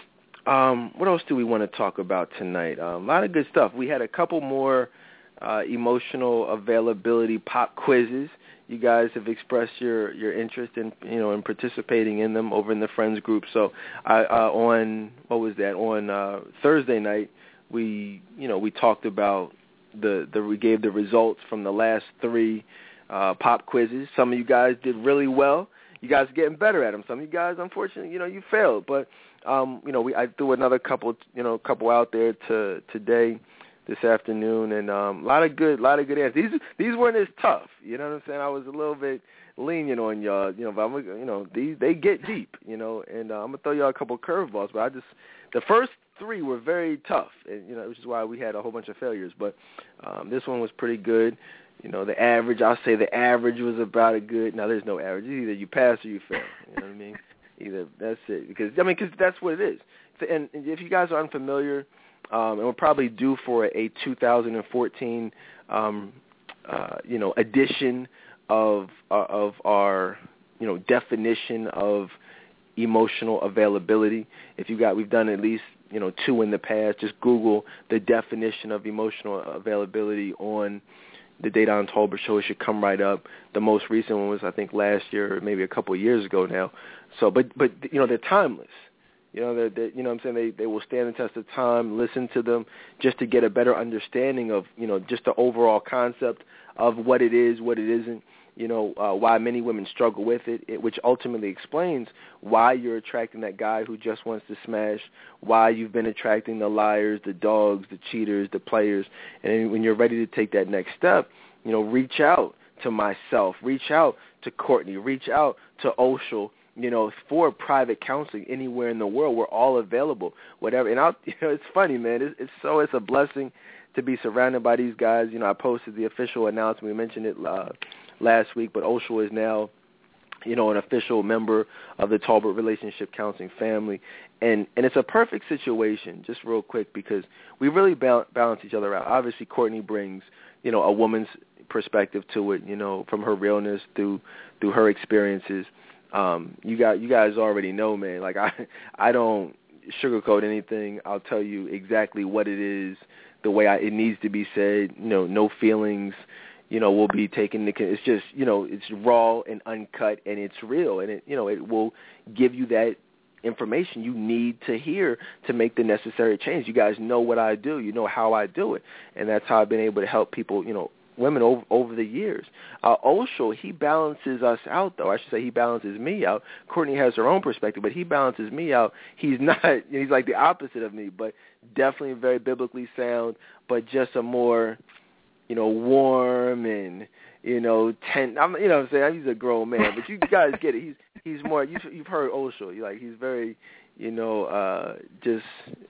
Um, what else do we want to talk about tonight? Um, a lot of good stuff. We had a couple more uh, emotional availability pop quizzes. You guys have expressed your, your interest in you know in participating in them over in the Friends group. So I, uh, on what was that on uh, Thursday night we you know we talked about the, the we gave the results from the last three uh, pop quizzes. Some of you guys did really well. You guys are getting better at them. Some of you guys, unfortunately, you know you failed. But um, you know we I threw another couple you know couple out there to today. This afternoon, and um, a lot of good, lot of good answers. These these weren't as tough, you know what I'm saying? I was a little bit lenient on y'all, you know. But I'm, you know, these they get deep, you know. And uh, I'm gonna throw y'all a couple curveballs, but I just the first three were very tough, and you know, which is why we had a whole bunch of failures. But um, this one was pretty good. You know, the average, I'll say the average was about a good. Now there's no average. Either you pass or you fail. You know what I mean? Either that's it. Because I mean, because that's what it is. And, and if you guys are unfamiliar. Um, and we're probably due for a two thousand fourteen, um, uh, you know, edition of uh, of our, you know, definition of emotional availability. If you got, we've done at least, you know, two in the past. Just Google the definition of emotional availability on the Dedan Tolbert Show. It should come right up. The most recent one was, I think, last year, or maybe a couple of years ago now. So, but but you know, they're timeless. You know, they're, they're, you know what I'm saying? They, they will stand the test of time, listen to them just to get a better understanding of, you know, just the overall concept of what it is, what it isn't, you know, uh, why many women struggle with it, it, which ultimately explains why you're attracting that guy who just wants to smash, why you've been attracting the liars, the dogs, the cheaters, the players. And when you're ready to take that next step, you know, reach out to myself, reach out to Courtney, reach out to Oshel, you know, for private counseling anywhere in the world. We're all available, whatever. And I'll, you know, it's funny, man. It's, it's so it's a blessing to be surrounded by these guys. You know, I posted the official announcement. We mentioned it uh, last week, but Oshel is now, you know, an official member of the Tolbert Relationship Counseling family. And and it's a perfect situation, just real quick, because we really balance, balance each other out. Obviously, Courtney brings, you know, a woman's perspective to it, you know, from her realness through through her experiences. Um, you got you guys already know, man. Like I, I don't sugarcoat anything. I'll tell you exactly what it is, the way I, it needs to be said. You know, no feelings. You know, will be taken. Into, it's just, you know, it's raw and uncut, and it's real, and it, you know, it will give you that information you need to hear to make the necessary change. You guys know what I do. You know how I do it, and that's how I've been able to help people. You know. Women over, over the years. Uh, Oshel, he balances us out, though. I should say he balances me out. Courtney has her own perspective, but he balances me out. He's not, he's like the opposite of me, but definitely very biblically sound, but just a more, you know, warm and, you know, ten. I'm, you know what I'm saying? He's a grown man, but you guys get it. He's he's more, you've, you've heard Oshel. You're like, he's very, you know, uh, just,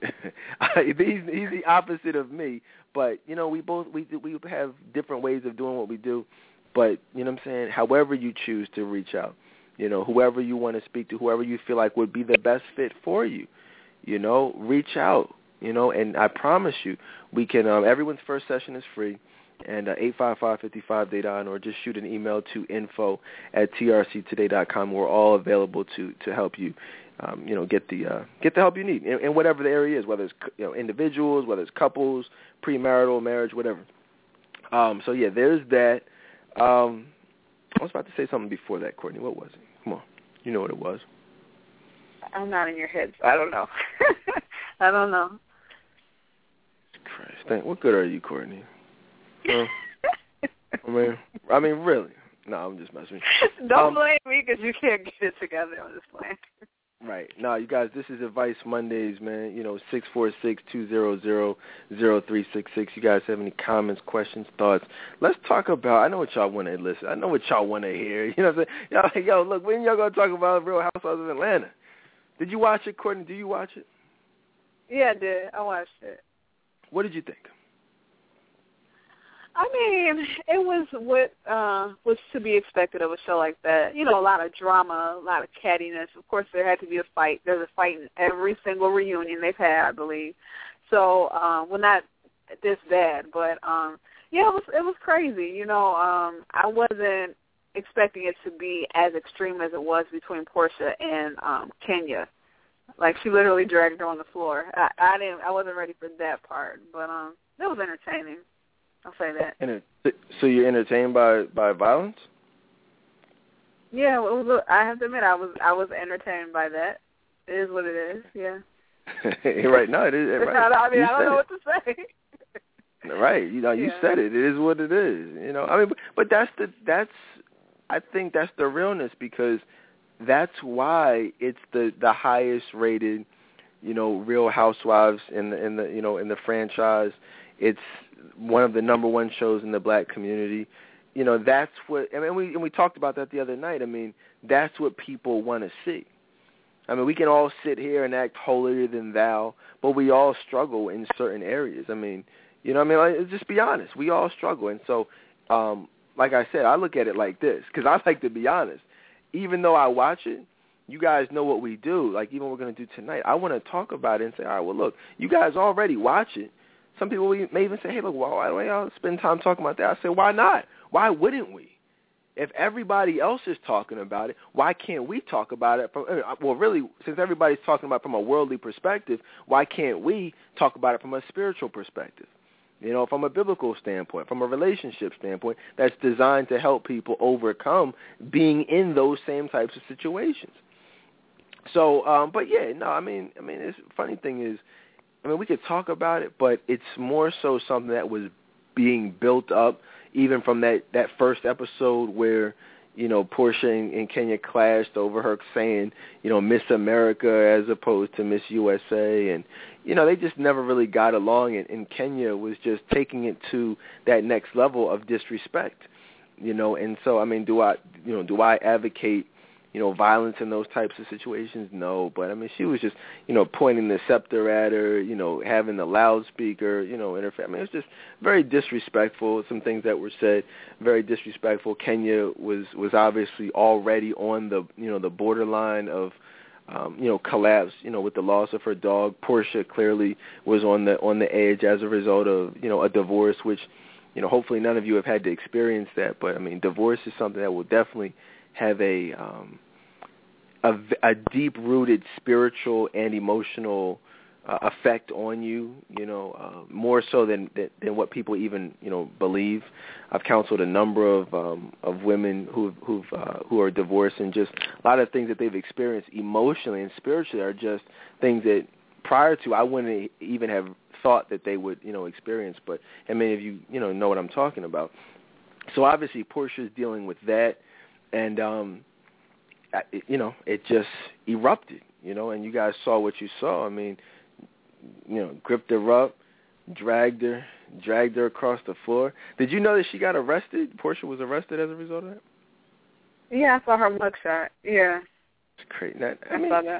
he's, he's the opposite of me. But, you know, we both, we we have different ways of doing what we do. But, you know what I'm saying, however you choose to reach out, you know, whoever you want to speak to, whoever you feel like would be the best fit for you, you know, reach out, you know, and I promise you, we can, um, everyone's first session is free, and uh, eight five five, five five, D A D A N, or just shoot an email to info at t r c today dot com. We're all available to, to help you. Um, you know, get the uh, get the help you need in, in whatever the area is, whether it's, you know, individuals, whether it's couples, premarital, marriage, whatever. Um, so yeah, there's that. Um, I was about to say something before that, Courtney. What was it? Come on, you know what it was. I'm not in your head, so I don't know. I don't know. Christ, thank, what good are you, Courtney? Uh, I mean, I mean, really? No, I'm just messing with you. Don't um, blame me because you can't get it together. I'm just playing. Right. No, you guys, this is Advice Mondays, man. You know, six four six, two zero zero, zero three six six. You guys have any comments, questions, thoughts? Let's talk about, I know what y'all want to listen. I know what y'all want to hear. You know what I'm saying? Y'all, yo, look, when y'all going to talk about Real Housewives of Atlanta? Did you watch it, Courtney? Do you watch it? Yeah, I did. I watched it. What did you think? I mean, it was what uh, was to be expected of a show like that. You know, a lot of drama, a lot of cattiness. Of course, there had to be a fight. There's a fight in every single reunion they've had, I believe. So, uh, well, not this bad, but um, yeah, it was it was crazy. You know, um, I wasn't expecting it to be as extreme as it was between Portia and um, Kenya. Like she literally dragged her on the floor. I, I didn't. I wasn't ready for that part, but um, it was entertaining. I'll say that. And so you're entertained by by violence? Yeah, it was, I have to admit, I was I was entertained by that. It is what it is. Yeah. Right. No, it is. Right. I mean, you I don't know it. what to say. Right. You know, you yeah. said it. It is what it is. You know, I mean, but, but that's the that's. I think that's the realness, because that's why it's the the highest rated, you know, Real Housewives in the in the you know in the franchise. It's one of the number one shows in the black community. You know, that's what. I mean, we and we talked about that the other night. I mean, that's what people want to see. I mean, we can all sit here and act holier than thou, but we all struggle in certain areas. I mean, you know what I mean? Like, just be honest. We all struggle. And so, um, like I said, I look at it like this, because I like to be honest. Even though I watch it, you guys know what we do. Like, even what we're going to do tonight, I want to talk about it and say, all right, well, look, you guys already watch it. Some people may even say, hey, look, well, why don't y'all spend time talking about that? I say, why not? Why wouldn't we? If everybody else is talking about it, why can't we talk about it? From, well, really, since everybody's talking about it from a worldly perspective, why can't we talk about it from a spiritual perspective? You know, from a biblical standpoint, from a relationship standpoint, that's designed to help people overcome being in those same types of situations. So, um, but yeah, no, I mean, I mean, the funny thing is, I mean, we could talk about it, but it's more so something that was being built up even from that, that first episode where, you know, Portia and, and Kenya clashed over her saying, you know, Miss America as opposed to Miss U S A. And, you know, they just never really got along. And, and Kenya was just taking it to that next level of disrespect, you know. And so, I mean, do I, you know, do I advocate, you know, violence in those types of situations? No. But, I mean, she was just, you know, pointing the scepter at her, you know, having the loudspeaker, you know, interfere. I mean, it was just very disrespectful, some things that were said, very disrespectful. Kenya was, was obviously already on the, you know, the borderline of, um, you know, collapse, you know, with the loss of her dog. Portia clearly was on the on the edge as a result of, you know, a divorce, which, you know, hopefully none of you have had to experience that. But, I mean, divorce is something that will definitely have a um, a, a deep-rooted spiritual and emotional uh, effect on you, you know, uh, more so than, than than what people even, you know, believe. I've counseled a number of um, of women who've, who've uh, who are divorced, and just a lot of things that they've experienced emotionally and spiritually are just things that prior to I wouldn't even have thought that they would, you know, experience. But and many of you, you know, know what I'm talking about. So obviously Portia's dealing with that. And, um, you know, it just erupted, you know, and you guys saw what you saw. I mean, you know, gripped her up, dragged her, dragged her across the floor. Did you know that she got arrested? Portia was arrested as a result of that? Yeah, I saw her mugshot. Yeah. It's crazy. That, I, I mean, saw that.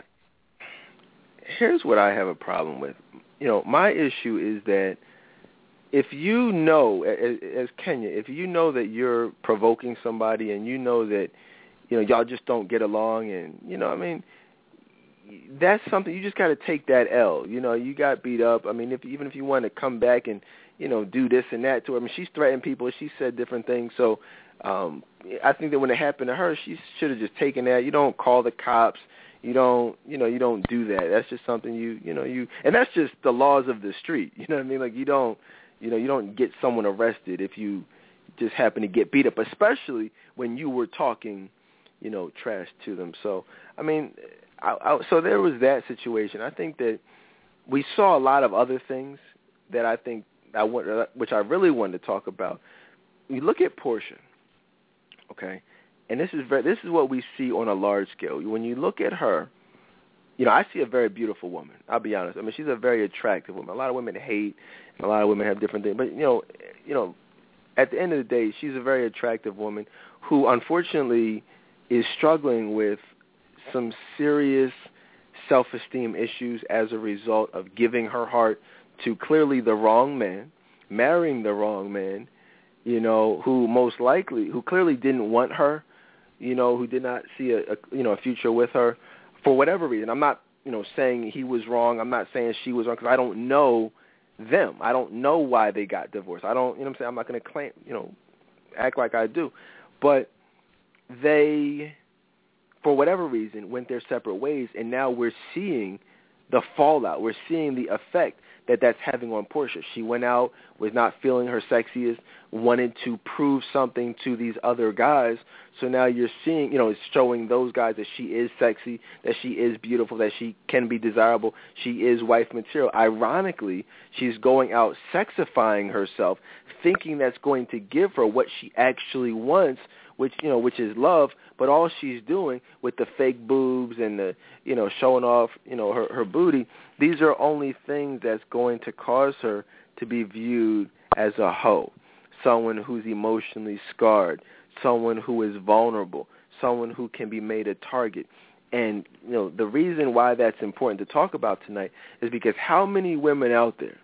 Here's what I have a problem with. You know, my issue is that if you know, as, as Kenya, if you know that you're provoking somebody and you know that, you know, y'all just don't get along and, you know, I mean, that's something, you just got to take that L. You know, you got beat up. I mean, if even if you want to come back and, you know, do this and that to her. I mean, she's threatened people. She said different things. So um, I think that when it happened to her, she should have just taken that. You don't call the cops. You don't, you know, you don't do that. That's just something you, you know, you, and that's just the laws of the street. You know what I mean? Like, you don't, You know, you don't get someone arrested if you just happen to get beat up, especially when you were talking, you know, trash to them. So, I mean, I, I, so there was that situation. I think that we saw a lot of other things that I think I want, which I really wanted to talk about. You look at Portia, okay, and this is very, this is what we see on a large scale. When you look at her, you know, I see a very beautiful woman. I'll be honest. I mean, she's a very attractive woman. A lot of women hate, and a lot of women have different things. But, you know, you know, at the end of the day, she's a very attractive woman who, unfortunately, is struggling with some serious self-esteem issues as a result of giving her heart to clearly the wrong man, marrying the wrong man, you know, who most likely, who clearly didn't want her, you know, who did not see a, a you know, a future with her. For whatever reason, I'm not, you know, saying he was wrong. I'm not saying she was wrong because I don't know them. I don't know why they got divorced. I don't, you know what I'm saying? I'm not going to claim, you know, act like I do. But they, for whatever reason, went their separate ways, and now we're seeing the fallout. We're seeing the effect that that's having on Portia. She went out, was not feeling her sexiest, wanted to prove something to these other guys. So now you're seeing, you know, it's showing those guys that she is sexy, that she is beautiful, that she can be desirable, she is wife material. Ironically, she's going out sexifying herself, thinking that's going to give her what she actually wants, which, you know, which is love, but all she's doing with the fake boobs and the, you know, showing off, you know, her, her booty, these are only things that's going to cause her to be viewed as a hoe, someone who's emotionally scarred, someone who is vulnerable, someone who can be made a target. And, you know, the reason why that's important to talk about tonight is because how many women out there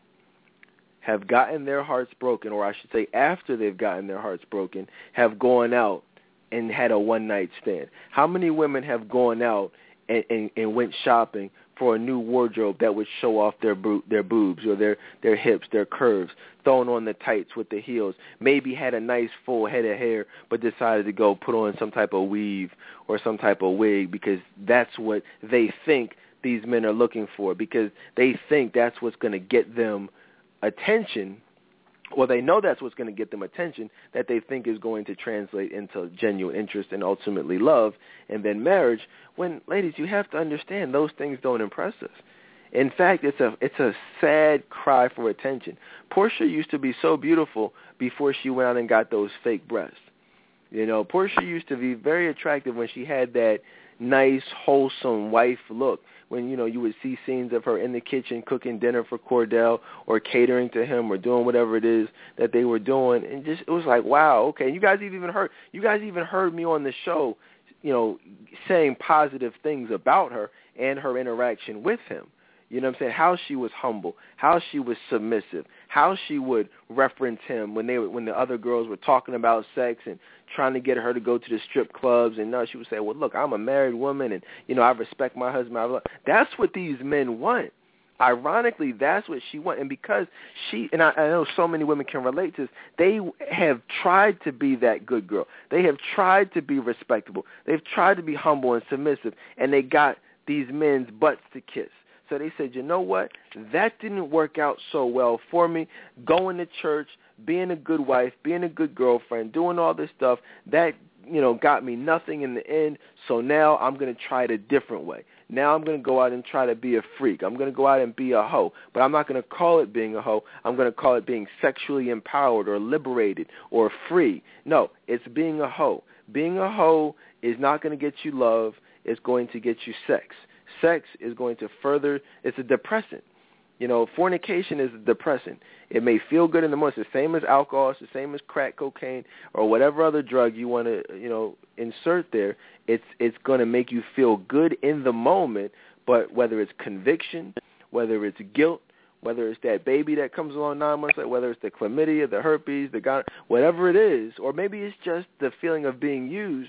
have gotten their hearts broken, or I should say after they've gotten their hearts broken, have gone out and had a one-night stand? How many women have gone out and, and, and went shopping for a new wardrobe that would show off their bo- their boobs or their, their hips, their curves, thrown on the tights with the heels, maybe had a nice full head of hair but decided to go put on some type of weave or some type of wig because that's what they think these men are looking for, because they think that's what's going to get them attention, or they know that's what's going to get them attention, that they think is going to translate into genuine interest and ultimately love and then marriage, when, ladies, you have to understand those things don't impress us. In fact, it's a it's a sad cry for attention. Portia used to be so beautiful before she went out and got those fake breasts. You know, Portia used to be very attractive when she had that nice, wholesome wife look, when, you know, you would see scenes of her in the kitchen cooking dinner for Cordell or catering to him or doing whatever it is that they were doing. And just, it was like, wow, okay. You guys even heard, you guys even heard me on the show, you know, saying positive things about her and her interaction with him. You know what I'm saying? How she was humble, how she was submissive, how she would reference him when they when the other girls were talking about sex and trying to get her to go to the strip clubs. And now she would say, well, look, I'm a married woman and, you know, I respect my husband. I love. That's what these men want. Ironically, that's what she wants. And because she, and I, I know so many women can relate to this, they have tried to be that good girl. They have tried to be respectable. They've tried to be humble and submissive, and they got these men's butts to kiss. So they said, you know what, that didn't work out so well for me. Going to church, being a good wife, being a good girlfriend, doing all this stuff, that, you know, got me nothing in the end. So now I'm going to try it a different way. Now I'm going to go out and try to be a freak. I'm going to go out and be a hoe. But I'm not going to call it being a hoe. I'm going to call it being sexually empowered or liberated or free. No, it's being a hoe. Being a hoe is not going to get you love. It's going to get you sex. Sex is going to further, it's a depressant. You know, fornication is a depressant. It may feel good in the moment. It's the same as alcohol. It's the same as crack cocaine or whatever other drug you want to, you know, insert there. It's it's going to make you feel good in the moment, but whether it's conviction, whether it's guilt, whether it's that baby that comes along nine months later, whether it's the chlamydia, the herpes, the gonorrhea, whatever it is, or maybe it's just the feeling of being used,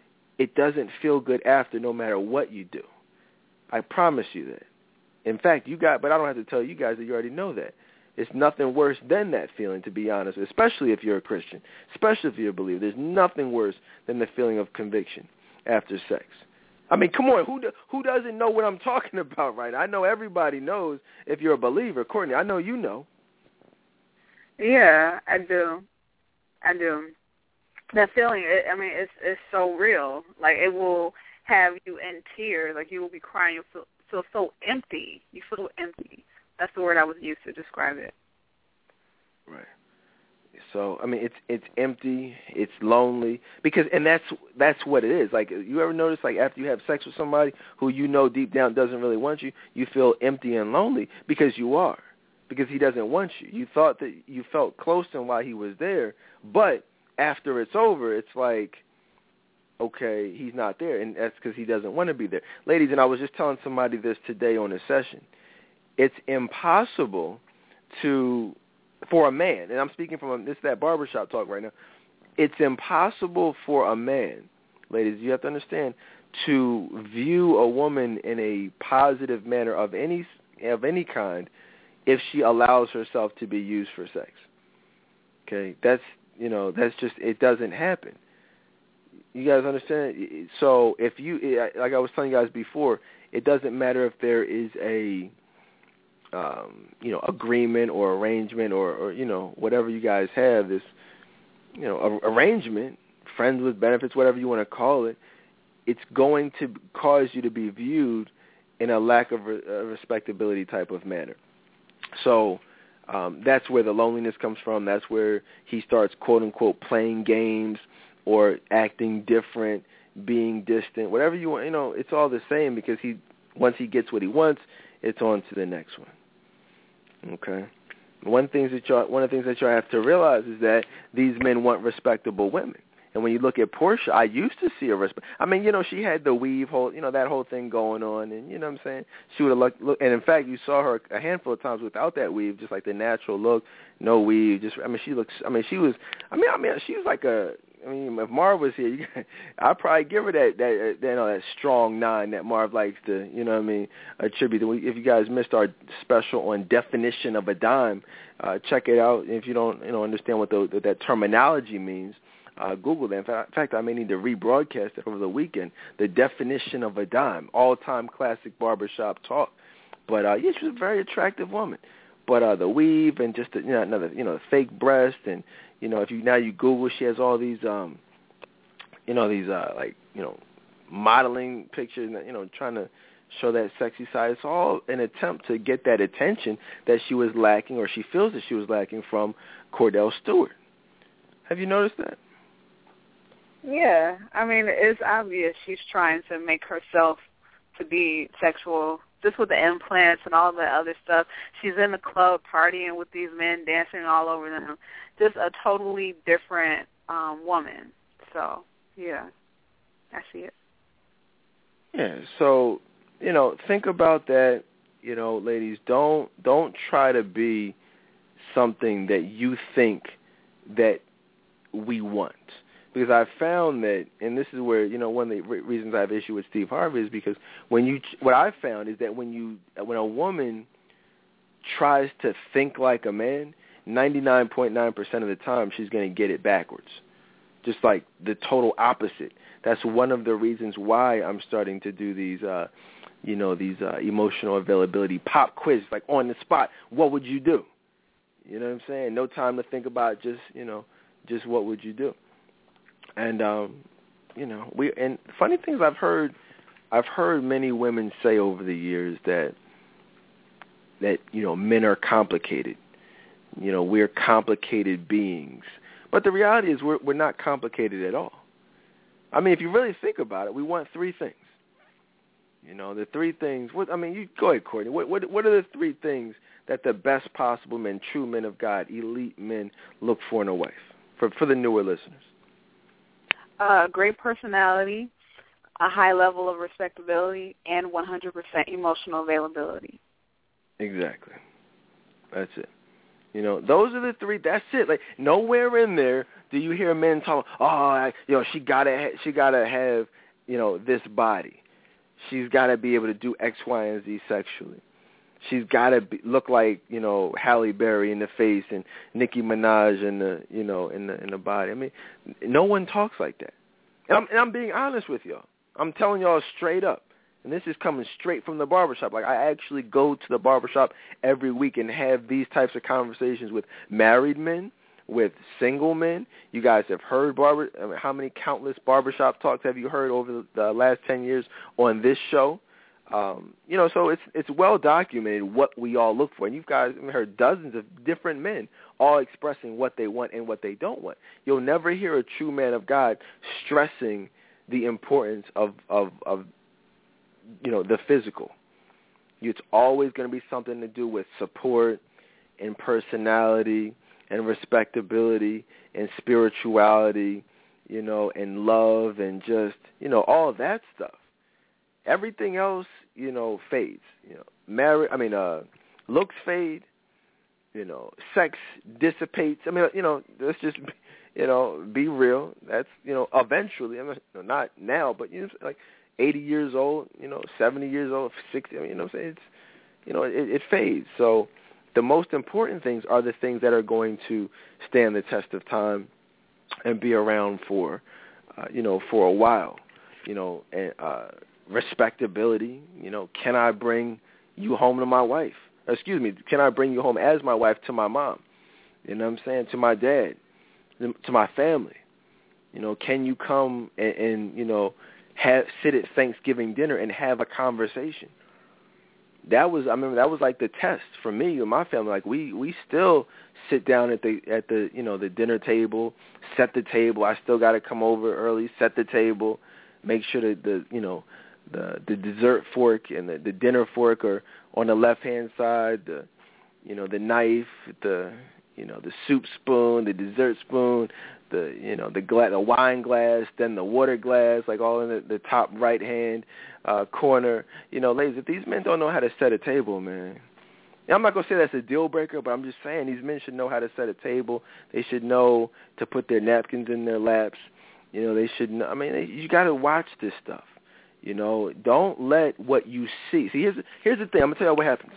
it doesn't feel good after no matter what you do. I promise you that. In fact, you got, but I don't have to tell you guys that you already know that. It's nothing worse than that feeling, to be honest, especially if you're a Christian, especially if you're a believer. There's nothing worse than the feeling of conviction after sex. I mean, come on, who do, who doesn't know what I'm talking about right now? I know everybody knows if you're a believer. Courtney, I know you know. Yeah, I do. I do. That feeling, it, I mean, it's it's so real. Like, it will have you in tears. Like, you will be crying. You'll feel, feel so empty. You feel empty. That's the word I was used to describe it. Right. So, I mean, it's it's empty, it's lonely, because, and that's that's what it is. Like, you ever notice, like, after you have sex with somebody who you know deep down doesn't really want you, you feel empty and lonely because you are, because he doesn't want you. You thought that you felt close to him while he was there, but after it's over, it's like, okay, he's not there, and that's because he doesn't want to be there. Ladies, and I was just telling somebody this today on a session, it's impossible to, for a man, and I'm speaking from, this that barbershop talk right now, it's impossible for a man, ladies, you have to understand, to view a woman in a positive manner of any of any kind if she allows herself to be used for sex. Okay, that's, you know, that's just, it doesn't happen. You guys understand? So if you, like I was telling you guys before, it doesn't matter if there is a, um, you know, agreement or arrangement or, or, you know, whatever you guys have, this, you know, arrangement, friends with benefits, whatever you want to call it, it's going to cause you to be viewed in a lack of re- uh, respectability type of manner. So um, that's where the loneliness comes from. That's where he starts, quote unquote, playing games or acting different, being distant, whatever you want. You know, it's all the same because he once he gets what he wants, it's on to the next one. Okay. One things that y'all, one of the things that y'all have to realize is that these men want respectable women. And when you look at Portia, I used to see her respect. I mean, you know, she had the weave whole, you know, that whole thing going on, and you know what I'm saying. She would have looked, look, and in fact, you saw her a handful of times without that weave, just like the natural look, no weave. Just, I mean, she looks. I mean, she was. I mean, I mean, she was like a. I mean, if Marv was here, you, I'd probably give her that that that, you know, that strong nine that Marv likes to, you know what I mean, attribute. If you guys missed our special on definition of a dime, uh, check it out. If you don't, you know, understand what the, that terminology means. Uh, Google that. In fact, I may need to rebroadcast it over the weekend. The definition of a dime, all-time classic barbershop talk. But uh, yeah, she was a very attractive woman. But uh, the weave and just the, you know, another, you know, fake breast, and you know, if you now you Google, she has all these, um, you know, these uh, like you know, modeling pictures, you know, trying to show that sexy side. It's all an attempt to get that attention that she was lacking, or she feels that she was lacking from Kordell Stewart. Have you noticed that? Yeah, I mean, it's obvious she's trying to make herself to be sexual, just with the implants and all the other stuff. She's in the club partying with these men, dancing all over them. Just a totally different um, woman. So, yeah, I see it. Yeah, so, you know, think about that, you know, ladies. Don't don't try to be something that you think that we want. Because I've found that, and this is where, you know, one of the re- reasons I have issue with Steve Harvey is because when you, what I've found is that when you, when a woman tries to think like a man, ninety-nine point nine percent of the time she's going to get it backwards. Just like the total opposite. That's one of the reasons why I'm starting to do these, uh, you know, these uh, emotional availability pop quiz, like on the spot. What would you do? You know what I'm saying? No time to think about just, you know, just what would you do? And um, you know, we and funny things I've heard, I've heard many women say over the years that that you know men are complicated. You know, we're complicated beings, but the reality is we're we're not complicated at all. I mean, if you really think about it, we want three things. You know, the three things. What I mean, you go ahead, Courtney. What what what are the three things that the best possible men, true men of God, elite men look for in a wife? For for the newer listeners. Uh, great personality, a high level of respectability, and one hundred percent emotional availability. Exactly. That's it. You know, those are the three. That's it. Like nowhere in there do you hear men talk. Oh, I, you know, she gotta, she gotta have, you know, this body. She's gotta be able to do X, Y, and Z sexually. She's gotta be, look like, you know, Halle Berry in the face and Nicki Minaj in the, you know, in the in the body. I mean, no one talks like that. And I'm, and I'm being honest with y'all. I'm telling y'all straight up. And this is coming straight from the barbershop. Like, I actually go to the barbershop every week and have these types of conversations with married men, with single men. You guys have heard barber. I mean, how many countless barbershop talks have you heard over the, the last ten years on this show? Um, you know, so it's it's well documented what we all look for. And you guys have heard dozens of different men all expressing what they want and what they don't want. You'll never hear a true man of God stressing the importance of, of, of you know, the physical. It's always going to be something to do with support and personality and respectability and spirituality, you know, and love and just, you know, all that stuff. Everything else, you know, fades. You know, marriage. I mean, uh, looks fade. You know, sex dissipates. I mean, you know, let's just, you know, be real. That's, you know, eventually. I mean, not now, but you know, like eighty years old. You know, seventy years old, sixty. I mean, you know, what I'm saying, it's, you know, it, it fades. So, the most important things are the things that are going to stand the test of time and be around for, uh, you know, for a while, you know, and uh, respectability, you know, can I bring you home to my wife? Excuse me, can I bring you home as my wife to my mom? You know what I'm saying? To my dad, to my family. You know, can you come and, and you know, have sit at Thanksgiving dinner and have a conversation? That was, I remember, that was like the test for me and my family. Like we, we still sit down at the at the you know the dinner table, set the table. I still got to come over early, set the table, make sure that the you know the the dessert fork and the, the dinner fork are on the left hand side. The you know the knife, the you know the soup spoon, the dessert spoon, the you know the gla- the wine glass, then the water glass, like all in the, the top right hand uh, corner. You know, ladies, if these men don't know how to set a table, man. I'm not going to say that's a deal breaker, but I'm just saying these men should know how to set a table. They should know to put their napkins in their laps. You know, they should know. I mean, they, you got to watch this stuff. You know, don't let what you see. See, here's, here's the thing. I'm going to tell you what happens.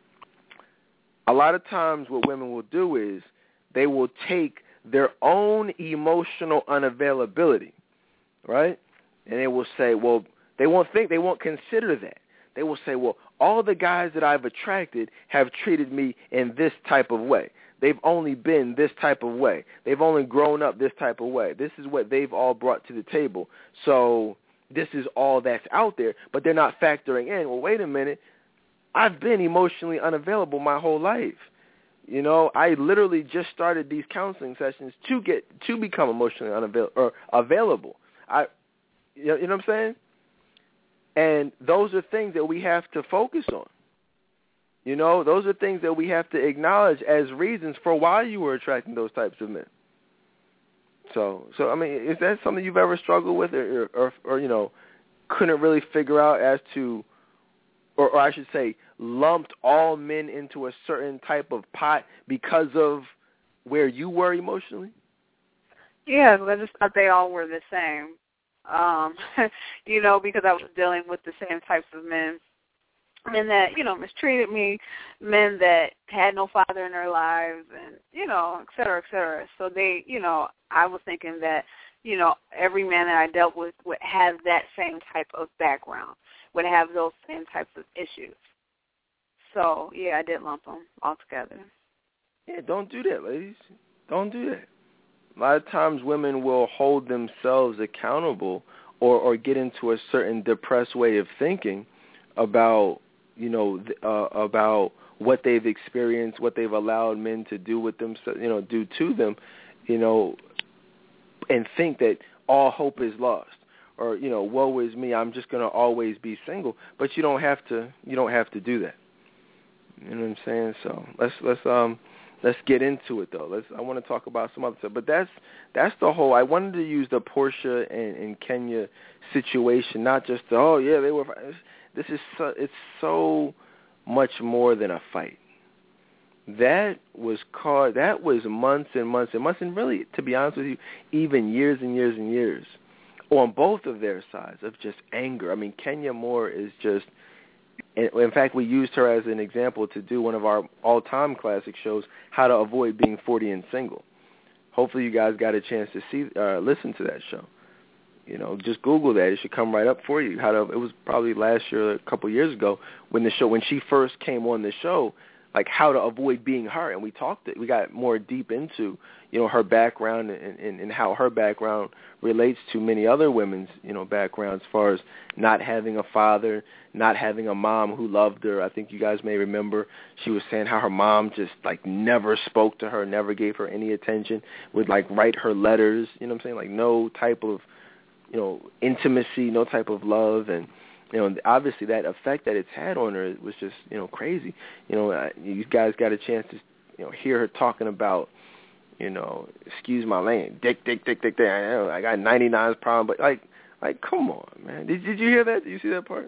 A lot of times what women will do is they will take their own emotional unavailability, right? And they will say, well, they won't think, they won't consider that. They will say, well, all the guys that I've attracted have treated me in this type of way. They've only been this type of way. They've only grown up this type of way. This is what they've all brought to the table. So this is all that's out there, but they're not factoring in, well, wait a minute, I've been emotionally unavailable my whole life. You know, I literally just started these counseling sessions to get to become emotionally unavailable or available. I, you know, you know what I'm saying? And those are things that we have to focus on. You know, those are things that we have to acknowledge as reasons for why you were attracting those types of men. So, so I mean, is that something you've ever struggled with, or, or, or you know, couldn't really figure out as to, or, or I should say, lumped all men into a certain type of pot because of where you were emotionally? Yeah, I just thought they all were the same. Um, you know, because I was dealing with the same types of men, men that, you know, mistreated me, men that had no father in their lives, and, you know, et cetera, et cetera. So they, you know, I was thinking that, you know, every man that I dealt with would have that same type of background, would have those same types of issues. So, yeah, I did lump them all together. Yeah, don't do that, ladies. Don't do that. A lot of times women will hold themselves accountable or, or get into a certain depressed way of thinking about, you know, uh, about what they've experienced, what they've allowed men to do with them, you know, do to them, you know, and think that all hope is lost, or, you know, woe is me, I'm just going to always be single. But you don't have to. You don't have to do that. You know what I'm saying? So let's let's um. Let's get into it, though. Let's. I want to talk about some other stuff, but that's that's the whole. I wanted to use the Portia and, and Kenya situation, not just the, oh yeah they were. This is so, it's so much more than a fight. That was called. That was months and months and months, and really, to be honest with you, even years and years and years on both of their sides of just anger. I mean, Kenya Moore is just. In fact, we used her as an example to do one of our all-time classic shows, How to Avoid Being forty and Single. Hopefully you guys got a chance to see, uh, listen to that show. You know, just Google that. It should come right up for you. How to, it was probably last year, a couple of years ago, when the show, when she first came on the show, like how to avoid being her. And we talked, we got more deep into, you know, her background and, and, and how her background relates to many other women's, you know, backgrounds as far as not having a father, not having a mom who loved her. I think you guys may remember she was saying how her mom just, like, never spoke to her, never gave her any attention, would, like, write her letters, you know what I'm saying, like no type of, you know, intimacy, no type of love. And, you know, obviously that effect that it's had on her was just, you know, crazy. You know, you guys got a chance to, you know, hear her talking about, you know, excuse my language, dick, dick, dick, dick, dick. I know, I got ninety-nine's problem, but like, like, come on, man. Did Did you hear that? Did you see that part?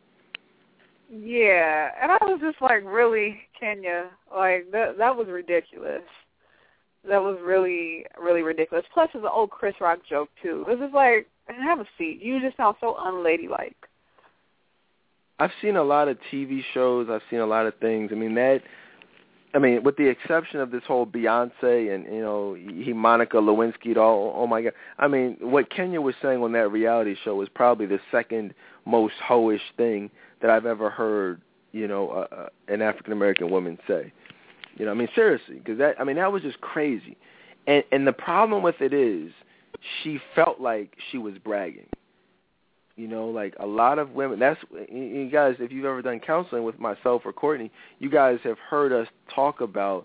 Yeah, and I was just like, really, Kenya? Like, that that was ridiculous. That was really, really ridiculous. Plus, it's an old Chris Rock joke, too. It was just like, have a seat. You just sound so unladylike. I've seen a lot of T V shows. I've seen a lot of things. I mean, that I mean, with the exception of this whole Beyonce and, you know, he Monica Lewinsky, all, oh, my God. I mean, what Kenya was saying on that reality show was probably the second most hoish thing that I've ever heard, you know, uh, an African-American woman say. You know, I mean, seriously, because that, I mean, that was just crazy. And, and the problem with it is she felt like she was bragging. You know, like a lot of women, that's, you guys, if you've ever done counseling with myself or Courtney, you guys have heard us talk about,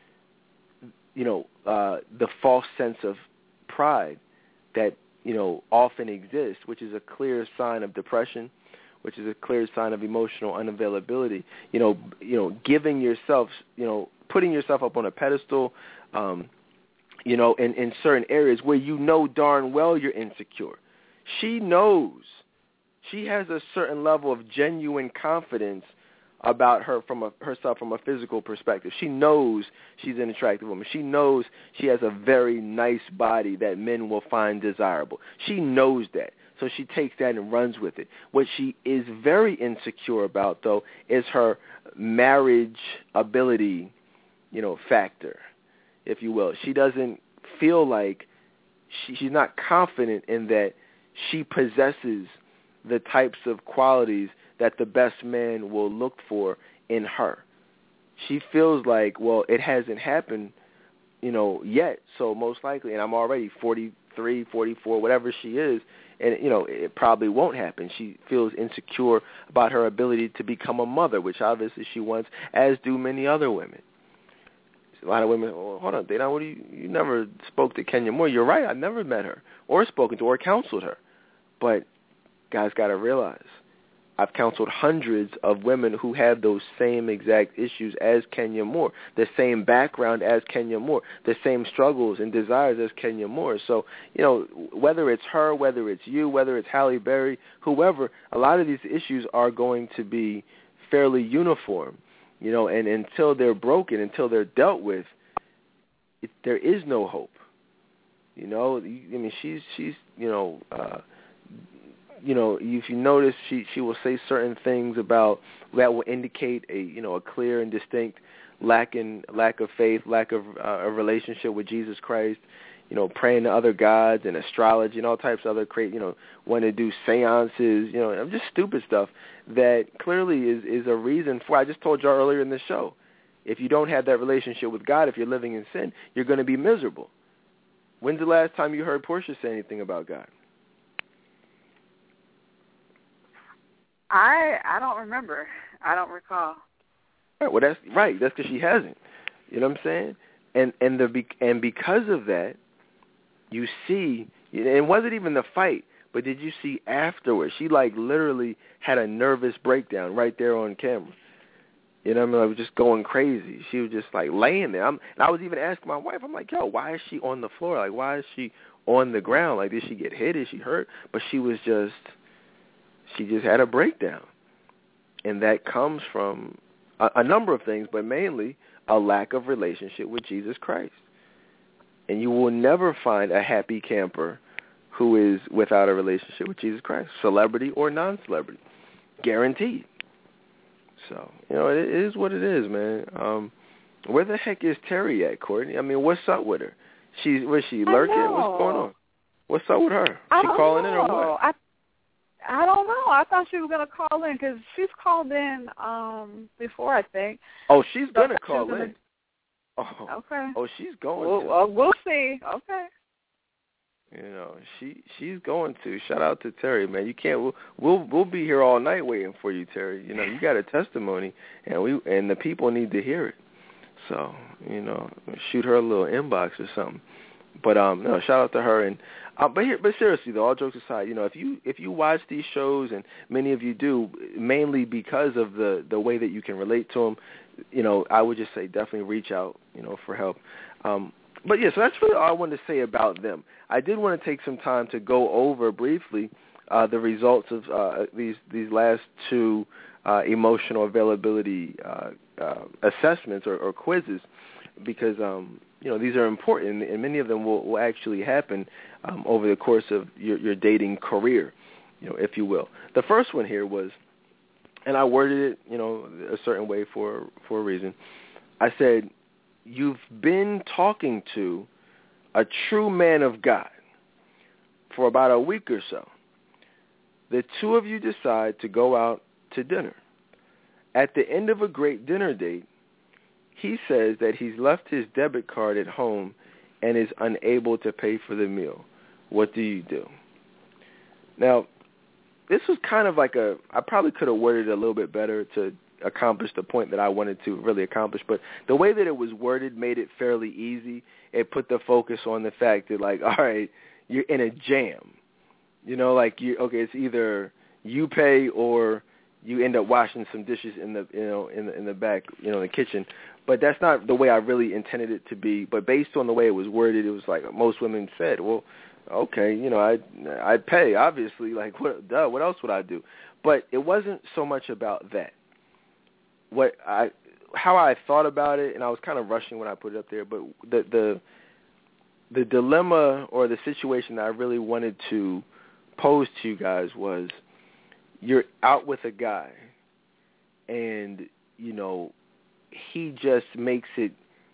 you know, uh, the false sense of pride that, you know, often exists, which is a clear sign of depression, which is a clear sign of emotional unavailability. You know, you know, giving yourself, you know, putting yourself up on a pedestal, um, you know, in, in certain areas where you know darn well you're insecure. She knows. She has a certain level of genuine confidence about her from a, herself from a physical perspective. She knows she's an attractive woman. She knows she has a very nice body that men will find desirable. She knows that. So she takes that and runs with it. What she is very insecure about, though, is her marriage ability, you know, factor, if you will. She doesn't feel like she, she's not confident in that she possesses the types of qualities that the best man will look for in her. She feels like, well, it hasn't happened, you know, yet, so most likely, and I'm already forty-three, forty-four, whatever she is, and, you know, it probably won't happen. She feels insecure about her ability to become a mother, which obviously she wants, as do many other women. A lot of women, oh, hold on, Dana, what do you, you never spoke to Kenya Moore. You're right, I never met her or spoken to her or counseled her. But guys got to realize, I've counseled hundreds of women who have those same exact issues as Kenya Moore, the same background as Kenya Moore, the same struggles and desires as Kenya Moore. So, you know, whether it's her, whether it's you, whether it's Halle Berry, whoever, a lot of these issues are going to be fairly uniform, you know, and until they're broken, until they're dealt with, it, there is no hope. You know, I mean, she's, she's you know, uh, you know, if you notice, she she will say certain things about that will indicate a you know a clear and distinct lack in lack of faith, lack of uh, a relationship with Jesus Christ. You know, praying to other gods and astrology and all types of other crazy. You know, want to do seances. You know, just stupid stuff that clearly is is a reason for. I just told you earlier in the show, if you don't have that relationship with God, if you're living in sin, you're going to be miserable. When's the last time you heard Portia say anything about God? I I don't remember. I don't recall. Right. Well, that's right. That's because she hasn't. You know what I'm saying? And and the and because of that, you see, and it wasn't even the fight, but did you see afterwards? She like literally had a nervous breakdown right there on camera. You know what I mean? Like, just going crazy. She was just like laying there. I'm, and I was even asking my wife, I'm like, yo, why is she on the floor? Like, why is she on the ground? Like, did she get hit? Is she hurt? But she was just. She just had a breakdown, and that comes from a, a number of things, but mainly a lack of relationship with Jesus Christ. And you will never find a happy camper who is without a relationship with Jesus Christ, celebrity or non-celebrity, guaranteed. So, you know, it, it is what it is, man. Um, where the heck is Terry at, Courtney? I mean, what's up with her? She's was she lurking? What's going on? What's up with her? I She calling know. in or what? I I don't know. I thought she was going to call in because she's called in um, before, I think. Oh, she's so going to call gonna... in. Oh, okay. Oh, she's going we'll, to. Uh, we'll see. Okay. You know, she she's going to. Shout out to Terry, man. You can't. We'll we'll, we'll be here all night waiting for you, Terry. You know, you got a testimony, and we and the people need to hear it. So, you know, shoot her a little inbox or something. But um, no, shout out to her. And uh, but here, but seriously though, all jokes aside, you know, if you if you watch these shows, and many of you do, mainly because of the the way that you can relate to them, you know, I would just say definitely reach out, you know, for help. Um, but yeah, so that's really all I wanted to say about them. I did want to take some time to go over briefly uh, the results of uh, these these last two uh, emotional availability uh, uh, assessments or, or quizzes, because um, you know, these are important, and many of them will, will actually happen um, over the course of your, your dating career, you know, if you will. The first one here was, and I worded it, you know, a certain way for for a reason. I said, you've been talking to a true man of God for about a week or so. The two of you decide to go out to dinner. At the end of a great dinner date, he says that he's left his debit card at home and is unable to pay for the meal. What do you do? Now, this was kind of like a, I probably could have worded it a little bit better to accomplish the point that I wanted to really accomplish, but the way that it was worded made it fairly easy. It put the focus on the fact that, like, all right, you're in a jam. You know, like, you okay, it's either you pay or you end up washing some dishes in the, you know, in the, in the back, you know, in the kitchen. But that's not the way I really intended it to be. But based on the way it was worded, it was like most women said, well, okay, you know, I I pay, obviously. Like, what, duh, what else would I do? But it wasn't so much about that. What I, how I thought about it, and I was kind of rushing when I put it up there, but the the the dilemma or the situation that I really wanted to pose to you guys was, you're out with a guy, and, you know, he just makes it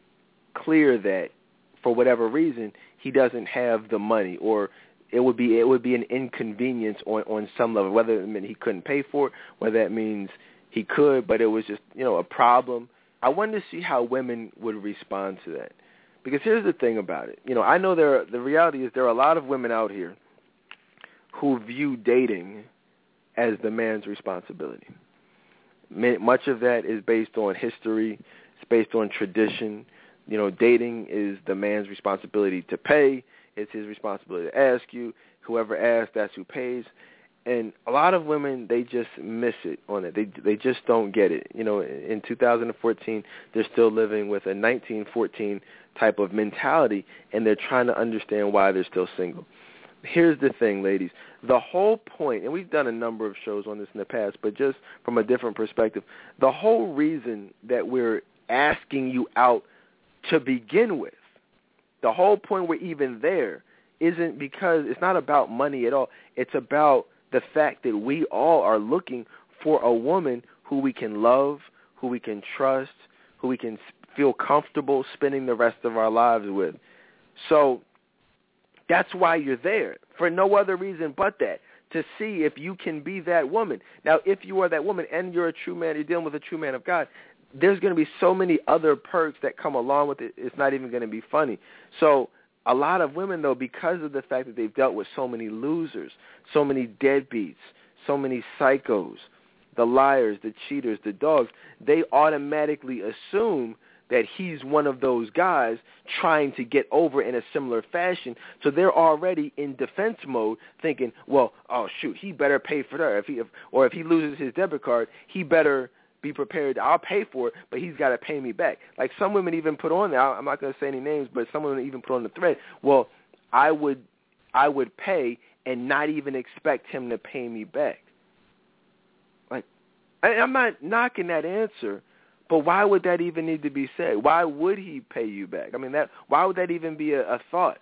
clear that for whatever reason he doesn't have the money, or it would be it would be an inconvenience on, on some level, whether it meant he couldn't pay for it, whether that means he could, but it was just, you know, a problem. I wanted to see how women would respond to that. Because here's the thing about it. You know, I know there are, the reality is there are a lot of women out here who view dating as the man's responsibility. Much of that is based on history. It's based on tradition. You know, dating is the man's responsibility to pay. It's his responsibility to ask you. Whoever asks, that's who pays. And a lot of women, they just miss it on it. They they just don't get it. You know, in two thousand fourteen, they're still living with a nineteen fourteen type of mentality, and they're trying to understand why they're still single. Here's the thing, ladies. The whole point, and we've done a number of shows on this in the past, but just from a different perspective, the whole reason that we're asking you out to begin with, the whole point we're even there isn't because it's not about money at all. It's about the fact that we all are looking for a woman who we can love, who we can trust, who we can feel comfortable spending the rest of our lives with. So that's why you're there, for no other reason but that, to see if you can be that woman. Now, if you are that woman and you're a true man, you're dealing with a true man of God, there's going to be so many other perks that come along with it, it's not even going to be funny. So a lot of women, though, because of the fact that they've dealt with so many losers, so many deadbeats, so many psychos, the liars, the cheaters, the dogs, they automatically assume that he's one of those guys trying to get over in a similar fashion. So they're already in defense mode thinking, well, oh, shoot, he better pay for that. If he, if, or if he loses his debit card, he better be prepared. I'll pay for it, but he's got to pay me back. Like some women even put on there, I'm not going to say any names, but some women even put on the thread, well, I would I would pay and not even expect him to pay me back. Like, I, I'm not knocking that answer, but why would that even need to be said? Why would he pay you back? I mean, that why would that even be a, a thought?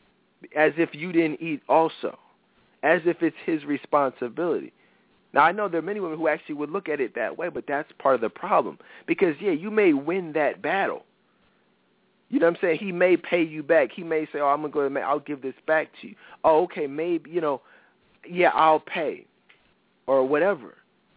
As if you didn't eat also. As if it's his responsibility. Now, I know there are many women who actually would look at it that way, but that's part of the problem. Because, yeah, you may win that battle. You know what I'm saying? He may pay you back. He may say, oh, I'm going to go, I'll give this back to you. Oh, okay, maybe, you know, yeah, I'll pay or whatever.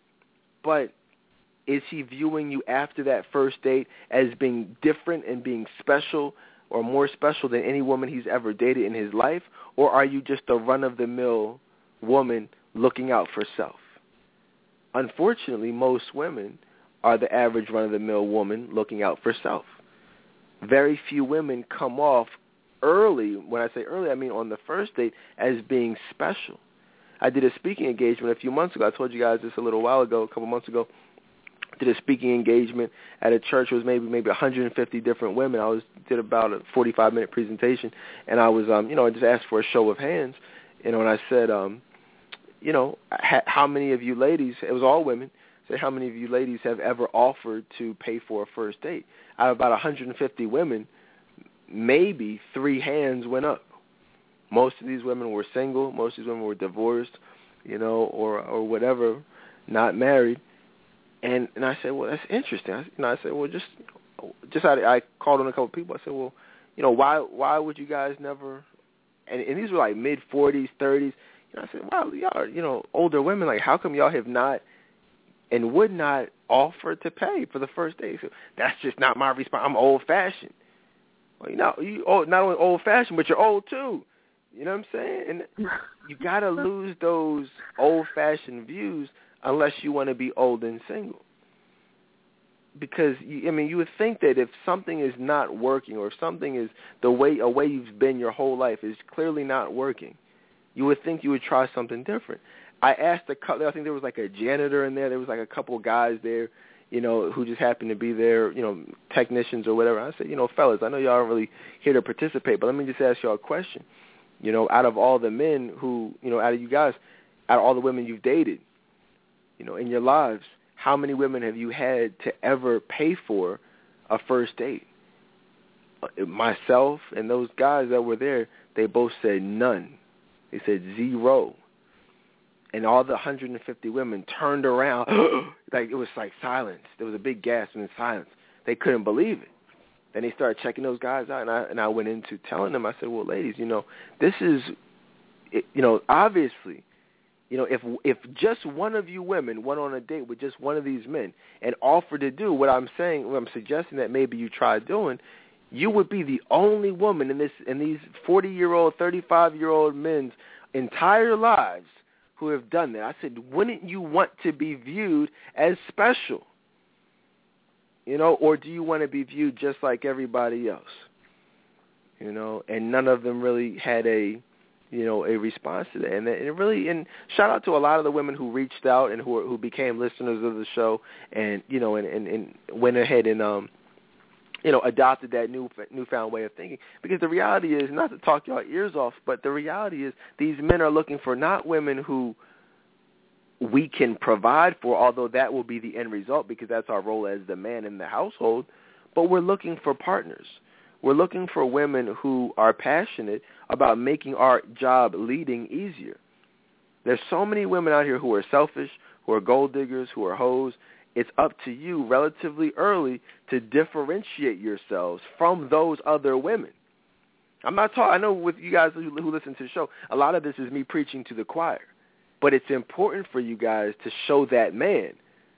But is he viewing you after that first date as being different and being special or more special than any woman he's ever dated in his life? Or are you just a run-of-the-mill woman looking out for self? Unfortunately, most women are the average run-of-the-mill woman looking out for self. Very few women come off early, when I say early, I mean on the first date, as being special. I did a speaking engagement a few months ago. I told you guys this a little while ago, a couple months ago. I did a speaking engagement at a church. It was maybe maybe one hundred fifty different women. I was did about a forty-five minute presentation, and I was, um, you know, I just asked for a show of hands, you know, and I said, um, you know, how many of you ladies, it was all women, said how many of you ladies have ever offered to pay for a first date? Out of about one hundred fifty women, maybe three hands went up. Most of these women were single. Most of these women were divorced, you know, or or whatever, not married. And and I said, well, that's interesting. I, you know, I said, well, just just I, I called on a couple of people. I said, well, you know, why why would you guys never? And, and these were like mid forties, thirties. You know, I said, wow, y'all are, you know, older women. Like, how come y'all have not and would not offer to pay for the first date? So that's just not my response. I'm old fashioned. Well, you know, you old, not only old fashioned, but you're old too. You know what I'm saying? And you got to lose those old fashioned views unless you want to be old and single. Because, you, I mean, you would think that if something is not working or if something is the way, a way you've been your whole life is clearly not working, you would think you would try something different. I asked a couple, I think there was like a janitor in there. There was like a couple guys there, you know, who just happened to be there, you know, technicians or whatever. I said, you know, fellas, I know y'all aren't really here to participate, but let me just ask y'all a question. You know, out of all the men who, you know, out of you guys, out of all the women you've dated, you know, in your lives, how many women have you had to ever pay for a first date? Myself and those guys that were there, they both said none. They said zero. And all the one hundred fifty women turned around. Like, it was like silence. There was a big gasp and silence. They couldn't believe it. Then they started checking those guys out, and I, and I went into telling them, I said, well, ladies, you know, this is, you know, obviously, you know, if if just one of you women went on a date with just one of these men and offered to do what I'm saying, what I'm suggesting that maybe you try doing, you would be the only woman in this in these forty-year-old, thirty-five-year-old men's entire lives who have done that. I said, wouldn't you want to be viewed as special? You know, or do you want to be viewed just like everybody else? You know, and none of them really had a, you know, a response to that. And it really, and shout out to a lot of the women who reached out and who who became listeners of the show, and you know, and, and, and went ahead and um, you know, adopted that new newfound way of thinking. Because the reality is, not to talk your ears off, but the reality is these men are looking for not women who we can provide for, although that will be the end result because that's our role as the man in the household, but we're looking for partners. We're looking for women who are passionate about making our job leading easier. There's so many women out here who are selfish, who are gold diggers, who are hoes. It's up to you relatively early to differentiate yourselves from those other women. I'm not talking, I know with you guys who, who listen to the show, a lot of this is me preaching to the choir. But it's important for you guys to show that man,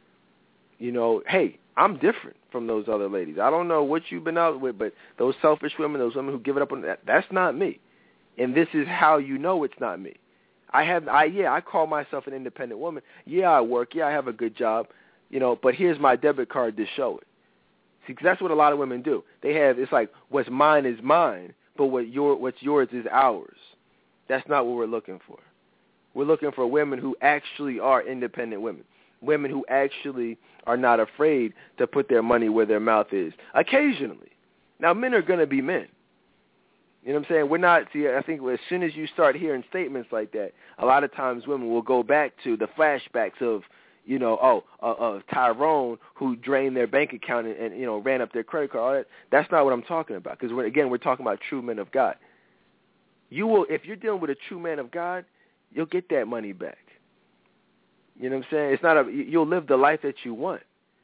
you know, hey, I'm different from those other ladies. I don't know what you've been out with, but those selfish women, those women who give it up on that, that's not me. And this is how you know it's not me. I have, I yeah, I call myself an independent woman. Yeah, I work. Yeah, I have a good job, you know, but here's my debit card to show it. See, because that's what a lot of women do. They have, it's like, what's mine is mine, but what your, what's yours is ours. That's not what we're looking for. We're looking for women who actually are independent women, women who actually are not afraid to put their money where their mouth is, occasionally. Now, men are going to be men. You know what I'm saying? We're not, see, I think as soon as you start hearing statements like that, a lot of times women will go back to the flashbacks of, you know, oh, uh, uh, Tyrone who drained their bank account and, and, you know, ran up their credit card. All that. That's not what I'm talking about because, again, we're talking about true men of God. You will, if you're dealing with a true man of God, you'll get that money back. You know what I'm saying? It's not a, you'll live the life that you want.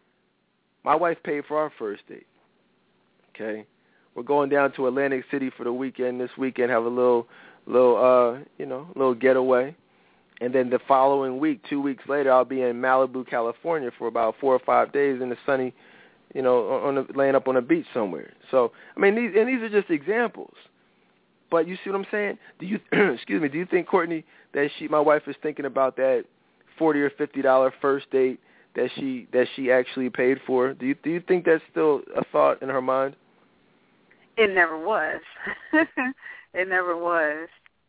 My wife paid for our first date. Okay? We're going down to Atlantic City for the weekend. This weekend, have a little, little, uh, you know, little getaway. And then the following week, two weeks later, I'll be in Malibu, California for about four or five days in the sunny, you know, on the, laying up on a beach somewhere. So, I mean, these, and these are just examples. But you see what I'm saying? Do you, excuse me, do you think, Courtney, that she, my wife is thinking about that forty or fifty dollar first date that she that she actually paid for? Do you do you think that's still a thought in her mind? It never was. It never was.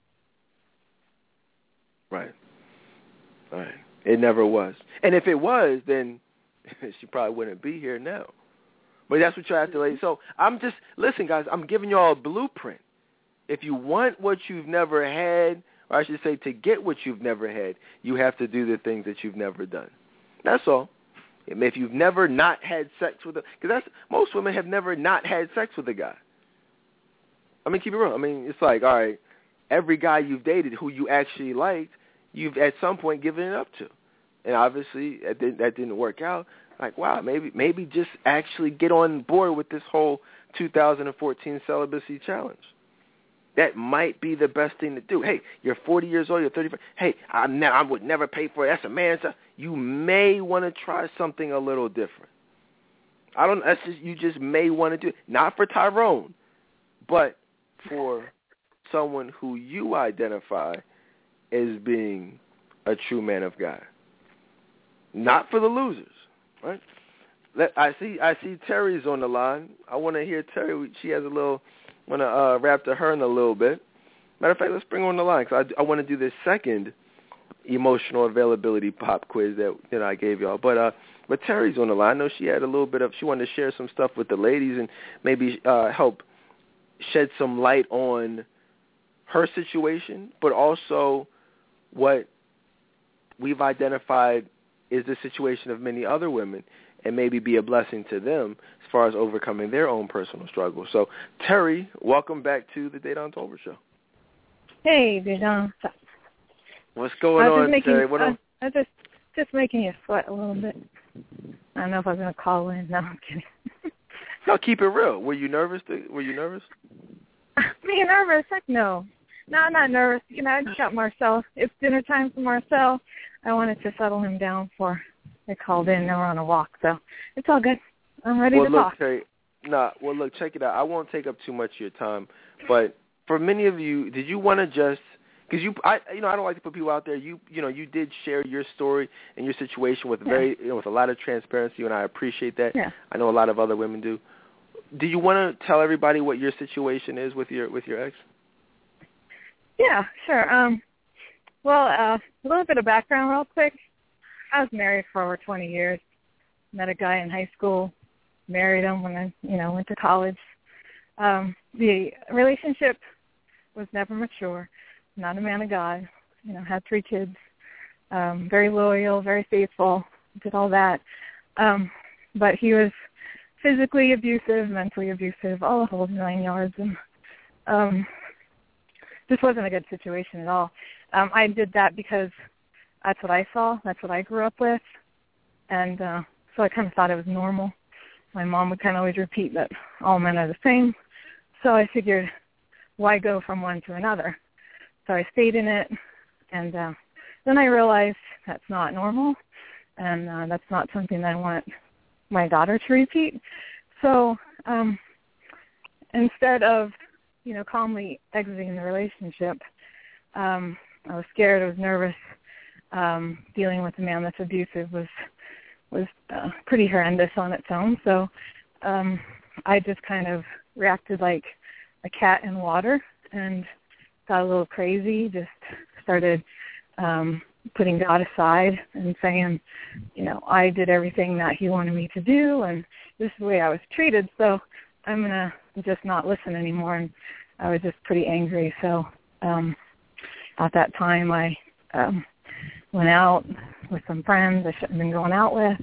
Right. Right. It never was. And if it was, then she probably wouldn't be here now. But that's what you have to like. So I'm just, listen, guys, I'm giving you all a blueprint. If you want what you've never had, or I should say to get what you've never had, you have to do the things that you've never done. That's all. If you've never not had sex with a, because that's, most women have never not had sex with a guy. I mean, keep it real. I mean, it's like, all right, every guy you've dated who you actually liked, you've at some point given it up to. And obviously that didn't, that didn't work out. Like, wow, maybe maybe just actually get on board with this whole two thousand fourteen celibacy challenge. That might be the best thing to do. Hey, you're forty years old, you're thirty-five. Hey, I, ne- I would never pay for it. That's a man's. You may want to try something a little different. I don't. That's just, you just may want to do it. Not for Tyrone, but for someone who you identify as being a true man of God. Not for the losers, right? Let, I see. I see Terry's on the line. I want to hear Terry. She has a little. Want to uh, wrap to her in a little bit. Matter of fact, let's bring her on the line because I, I want to do this second emotional availability pop quiz that you know I gave y'all. But uh, but Terry's on the line. I know she had a little bit of. She wanted to share some stuff with the ladies and maybe uh, help shed some light on her situation, but also what we've identified is the situation of many other women, and maybe be a blessing to them as far as overcoming their own personal struggles. So, Terry, welcome back to the Dedan Tolbert Show. Hey, Dedan. What's going on, making, Terry? What I, I just just making you sweat a little bit. I don't know if I was going to call in. No, I'm kidding. No, keep it real. Were you nervous? To, were you nervous? Being nervous? Heck no. No, I'm not nervous. You know, I just got Marcel. It's dinner time for Marcel. I wanted to settle him down for they called in. They were on a walk, so it's all good. I'm ready well, to look, talk. Terry, nah, well, look, check it out. I won't take up too much of your time, but for many of you, did you want to just because you, I, you know, I don't like to put people out there. You, you know, you did share your story and your situation with very, yeah. you know, with a lot of transparency, and I appreciate that. Yeah. I know a lot of other women do. Do you want to tell everybody what your situation is with your with your ex? Yeah, sure. Um, well, uh, a little bit of background real quick. I was married for over twenty years. Met a guy in high school, married him when I, you know, went to college. Um, the relationship was never mature. Not a man of God. You know, had three kids. Um, very loyal, very faithful. Did all that. Um, but he was physically abusive, mentally abusive, all the whole nine yards, and um, this wasn't a good situation at all. Um, I did that because that's what I saw. That's what I grew up with. And uh, so I kind of thought it was normal. My mom would kind of always repeat that all men are the same. So I figured, why go from one to another? So I stayed in it. And uh, then I realized that's not normal. And uh, that's not something that I want my daughter to repeat. So um, instead of, you know, calmly exiting the relationship, um, I was scared, I was nervous. Um, dealing with a man that's abusive was was uh, pretty horrendous on its own. So um, I just kind of reacted like a cat in water and got a little crazy, just started um, putting God aside and saying, you know, I did everything that he wanted me to do, and this is the way I was treated, so I'm going to just not listen anymore. And I was just pretty angry. So um, at that time I um, went out with some friends I shouldn't have been going out with,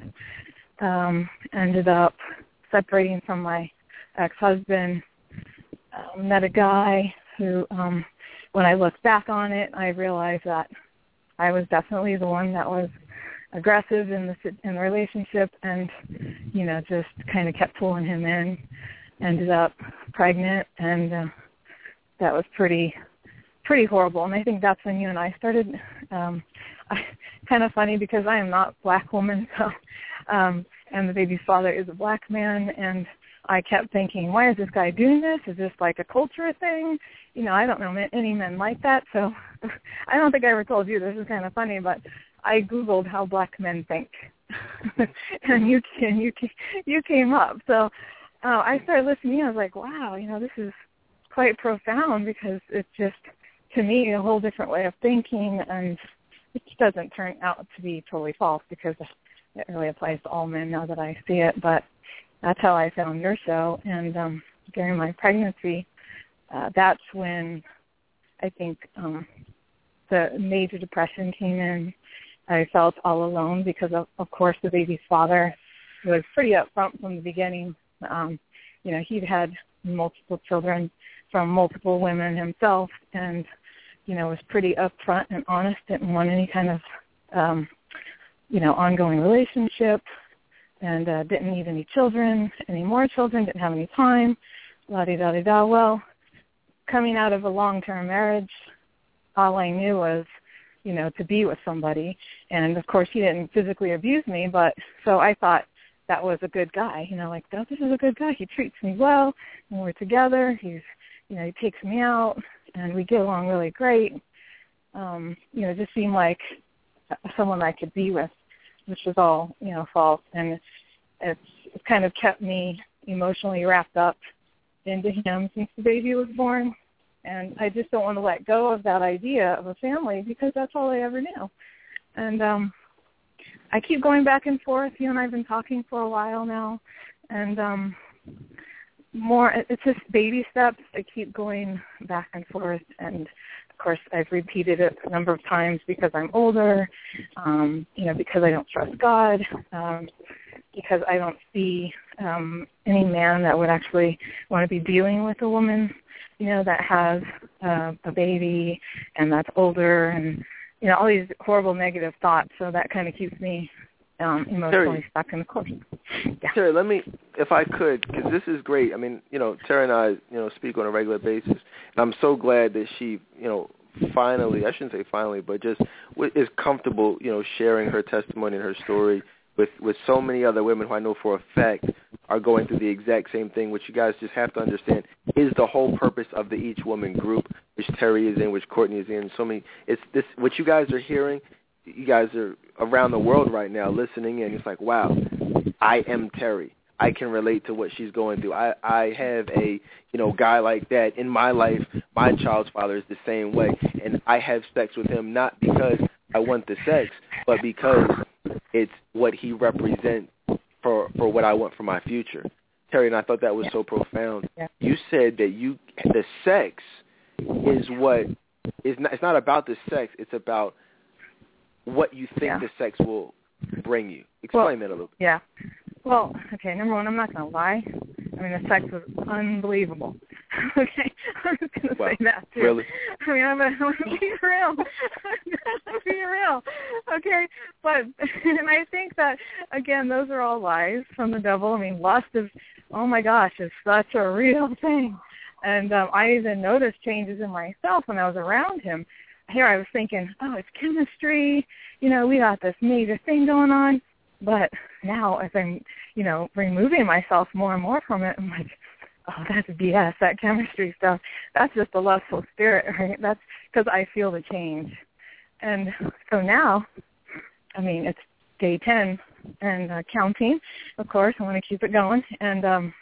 um, ended up separating from my ex-husband, uh, met a guy who, um, when I looked back on it, I realized that I was definitely the one that was aggressive in the in the relationship, and you know, just kind of kept pulling him in. Ended up pregnant, and uh, that was pretty pretty horrible. And I think that's when you and I started. Um, I, kind of funny because I am not a black woman, so um, and the baby's father is a black man, and I kept thinking, why is this guy doing this? Is this like a culture thing? You know, I don't know any men like that, so I don't think I ever told you. This is kind of funny, but I Googled how black men think, and you and you you came up. So uh, I started listening. I was like, wow, you know, this is quite profound because it's just, to me, a whole different way of thinking, and it doesn't turn out to be totally false because it really applies to all men now that I see it. But that's how I found your show, and um, during my pregnancy, uh, that's when I think um, the major depression came in. I felt all alone because, of, of course, the baby's father was pretty upfront from the beginning. Um, you know, he'd had multiple children from multiple women himself, and, you know, was pretty upfront and honest, didn't want any kind of, um, you know, ongoing relationship. and uh, didn't need any children, any more children, didn't have any time, la-di-da-di-da. Well, coming out of a long-term marriage, all I knew was, you know, to be with somebody. And, of course, he didn't physically abuse me, but so I thought that was a good guy. You know, like, oh, this is a good guy. He treats me well, and we're together. He's, you know, he takes me out, and we get along really great. Um, you know, it just seemed like someone I could be with, which was all, you know, false. And it's, it's kind of kept me emotionally wrapped up into him since the baby was born. And I just don't want to let go of that idea of a family because that's all I ever knew. And um, I keep going back and forth. You and I have been talking for a while now. And um, more, it's just baby steps. I keep going back and forth. And, of course, I've repeated it a number of times because I'm older, um, you know, because I don't trust God, um, because I don't see um, any man that would actually want to be dealing with a woman, you know, that has uh, a baby and that's older and, you know, all these horrible negative thoughts. So that kind of keeps me um, emotionally Terry, stuck in the course. Yeah. Terry, let me, if I could, because this is great. I mean, you know, Terry and I, you know, speak on a regular basis. And I'm so glad that she, you know, finally, I shouldn't say finally, but just is comfortable, you know, sharing her testimony and her story with, with so many other women who I know for a fact are going through the exact same thing, which you guys just have to understand is the whole purpose of the Each Woman group, which Terry is in, which Courtney is in. So many, it's this, what you guys are hearing, you guys are around the world right now listening in. It's like, wow, I am Terry. I can relate to what she's going through. I, I have a, you know, guy like that in my life. My child's father is the same way, and I have sex with him not because I want the sex, but because it's what he represents for, for what I want for my future. Terry, and I thought that was yeah. so profound. Yeah. You said that you the sex is what is not. It's not about the sex. It's about what you think yeah. the sex will bring you. Explain well, that a little bit. Yeah. Well, okay, number one, I'm not going to lie. I mean, the sex was unbelievable. Okay? I'm just going to wow. say that, too. Really? I mean, I'm going to be real. I'm being real. Okay? But, and I think that, again, those are all lies from the devil. I mean, lust is, oh, my gosh, is such a real thing. And um, I even noticed changes in myself when I was around him. Here I was thinking, oh, it's chemistry. You know, we got this major thing going on. But now as I'm, you know, removing myself more and more from it, I'm like, oh, that's B S, that chemistry stuff. That's just a lustful spirit, right? That's because I feel the change. And so now, I mean, it's day ten and uh, counting, of course. I want to keep it going. And um,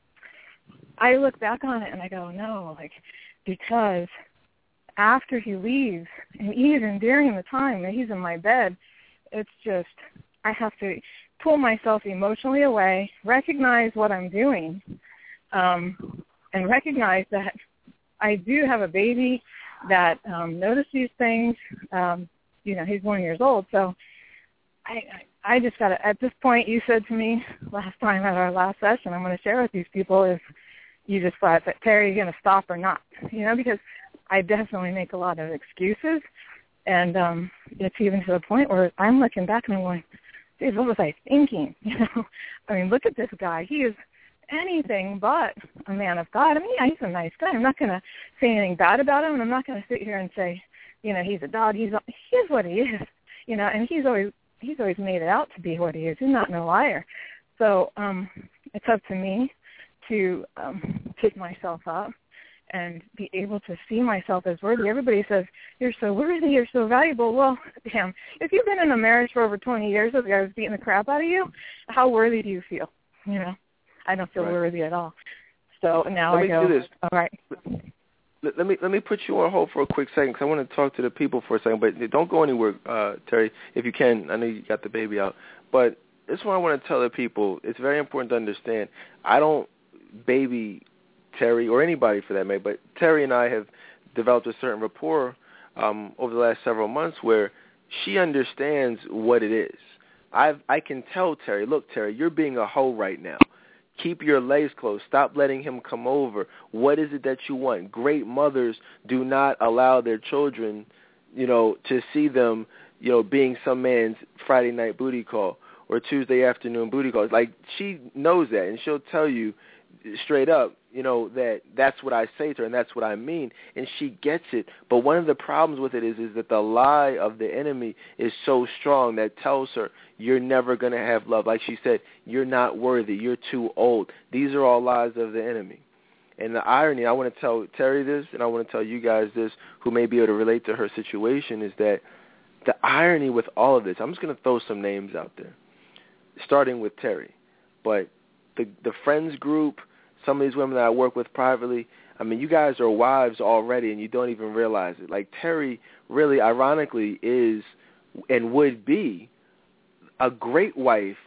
I look back on it and I go, no, like, because after he leaves, and even during the time that he's in my bed, it's just, I have to pull myself emotionally away, recognize what I'm doing, um, and recognize that I do have a baby that um, noticed these things. Um, you know, he's one years old, so I, I just got to, at this point, you said to me last time at our last session, I'm going to share with these people is you just thought that, Terry, you're going to stop or not, you know, because I definitely make a lot of excuses, and um, it's even to the point where I'm looking back and I'm going, dude, what was I thinking? You know, I mean, look at this guy. He is anything but a man of God. I mean, yeah, he's a nice guy. I'm not going to say anything bad about him, and I'm not going to sit here and say, you know, he's a dog. He's he is what he is, you know, and he's always he's always made it out to be what he is. He's not no liar. So um, it's up to me to um, pick myself up and be able to see myself as worthy. Everybody says, you're so worthy, you're so valuable. Well, damn, if you've been in a marriage for over twenty years, this guy was beating the crap out of you, how worthy do you feel? You know, I don't feel right. worthy at all. So now let I me go, do this. all right. Let, let me let me put you on hold for a quick second because I want to talk to the people for a second. But don't go anywhere, uh, Terry, if you can. I know you got the baby out. But this is what I want to tell the people. It's very important to understand. I don't baby Terry, or anybody for that matter, but Terry and I have developed a certain rapport um, over the last several months where she understands what it is. I've, I can tell Terry, look, Terry, you're being a hoe right now. Keep your legs closed. Stop letting him come over. What is it that you want? Great mothers do not allow their children, you know, to see them, you know, being some man's Friday night booty call. or Tuesday afternoon booty calls. Like, she knows that, and she'll tell you straight up, you know, that that's what I say to her and that's what I mean, and she gets it. But one of the problems with it is is that the lie of the enemy is so strong that tells her you're never going to have love. Like she said, you're not worthy, you're too old. These are all lies of the enemy. And the irony, I want to tell Terry this, and I want to tell you guys this, who may be able to relate to her situation, is that the irony with all of this, I'm just going to throw some names out there, starting with Terry. But the the friends group, some of these women that I work with privately, I mean, you guys are wives already, and you don't even realize it. Like, Terry really, ironically, is and would be a great wife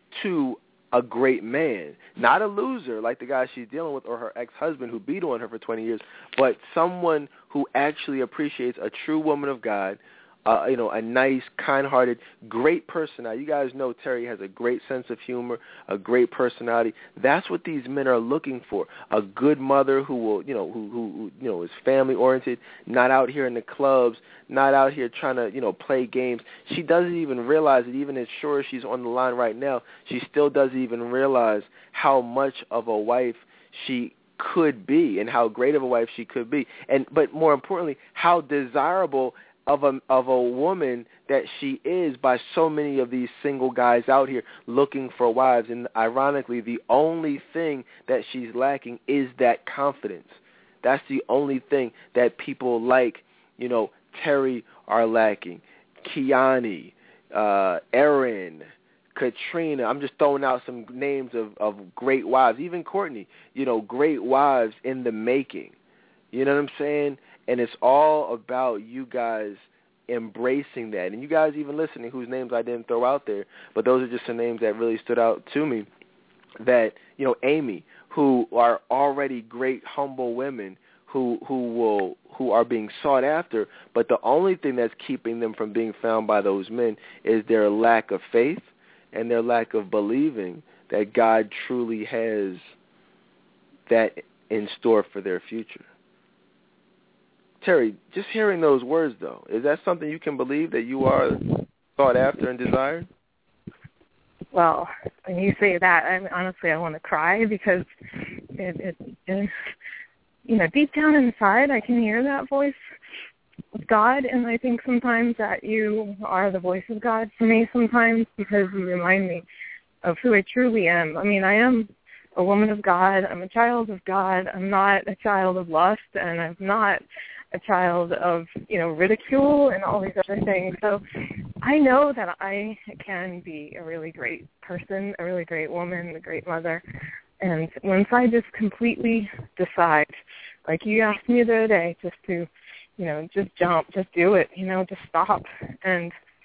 to a great man. Not a loser like the guy she's dealing with or her ex-husband who beat on her for twenty years, but someone who actually appreciates a true woman of God, uh, you know, a nice, kind-hearted, great personality. You guys know Terry has a great sense of humor, a great personality. That's what these men are looking for. A good mother who will, you know, who, who you know, is family-oriented, not out here in the clubs, not out here trying to, you know, play games. She doesn't even realize it, even as sure as she's on the line right now, she still doesn't even realize how much of a wife she could be and how great of a wife she could be. And but more importantly, how desirable of a of a woman that she is by so many of these single guys out here looking for wives. And ironically, the only thing that she's lacking is that confidence. That's the only thing that people like, you know, Terry are lacking. Kiani, uh, Erin, Katrina. I'm just throwing out some names of, of great wives. Even Courtney, you know, great wives in the making. You know what I'm saying? And it's all about you guys embracing that. And you guys even listening, whose names I didn't throw out there, but those are just some names that really stood out to me. That, you know, Amy, who are already great, humble women who who will who are being sought after, but the only thing that's keeping them from being found by those men is their lack of faith and their lack of believing that God truly has that in store for their future. Terry, just hearing those words, though, is that something you can believe, that you are sought after and desired? Well, when you say that, I honestly, I want to cry because, it, it, it, you know, deep down inside, I can hear that voice of God, and I think sometimes that you are the voice of God for me sometimes because you remind me of who I truly am. I mean, I am a woman of God. I'm a child of God. I'm not a child of lust, and I'm not a child of, you know, ridicule and all these other things. So I know that I can be a really great person, a really great woman, a great mother. And once I just completely decide, like you asked me the other day, just to, you know, just jump, just do it, you know, just stop. And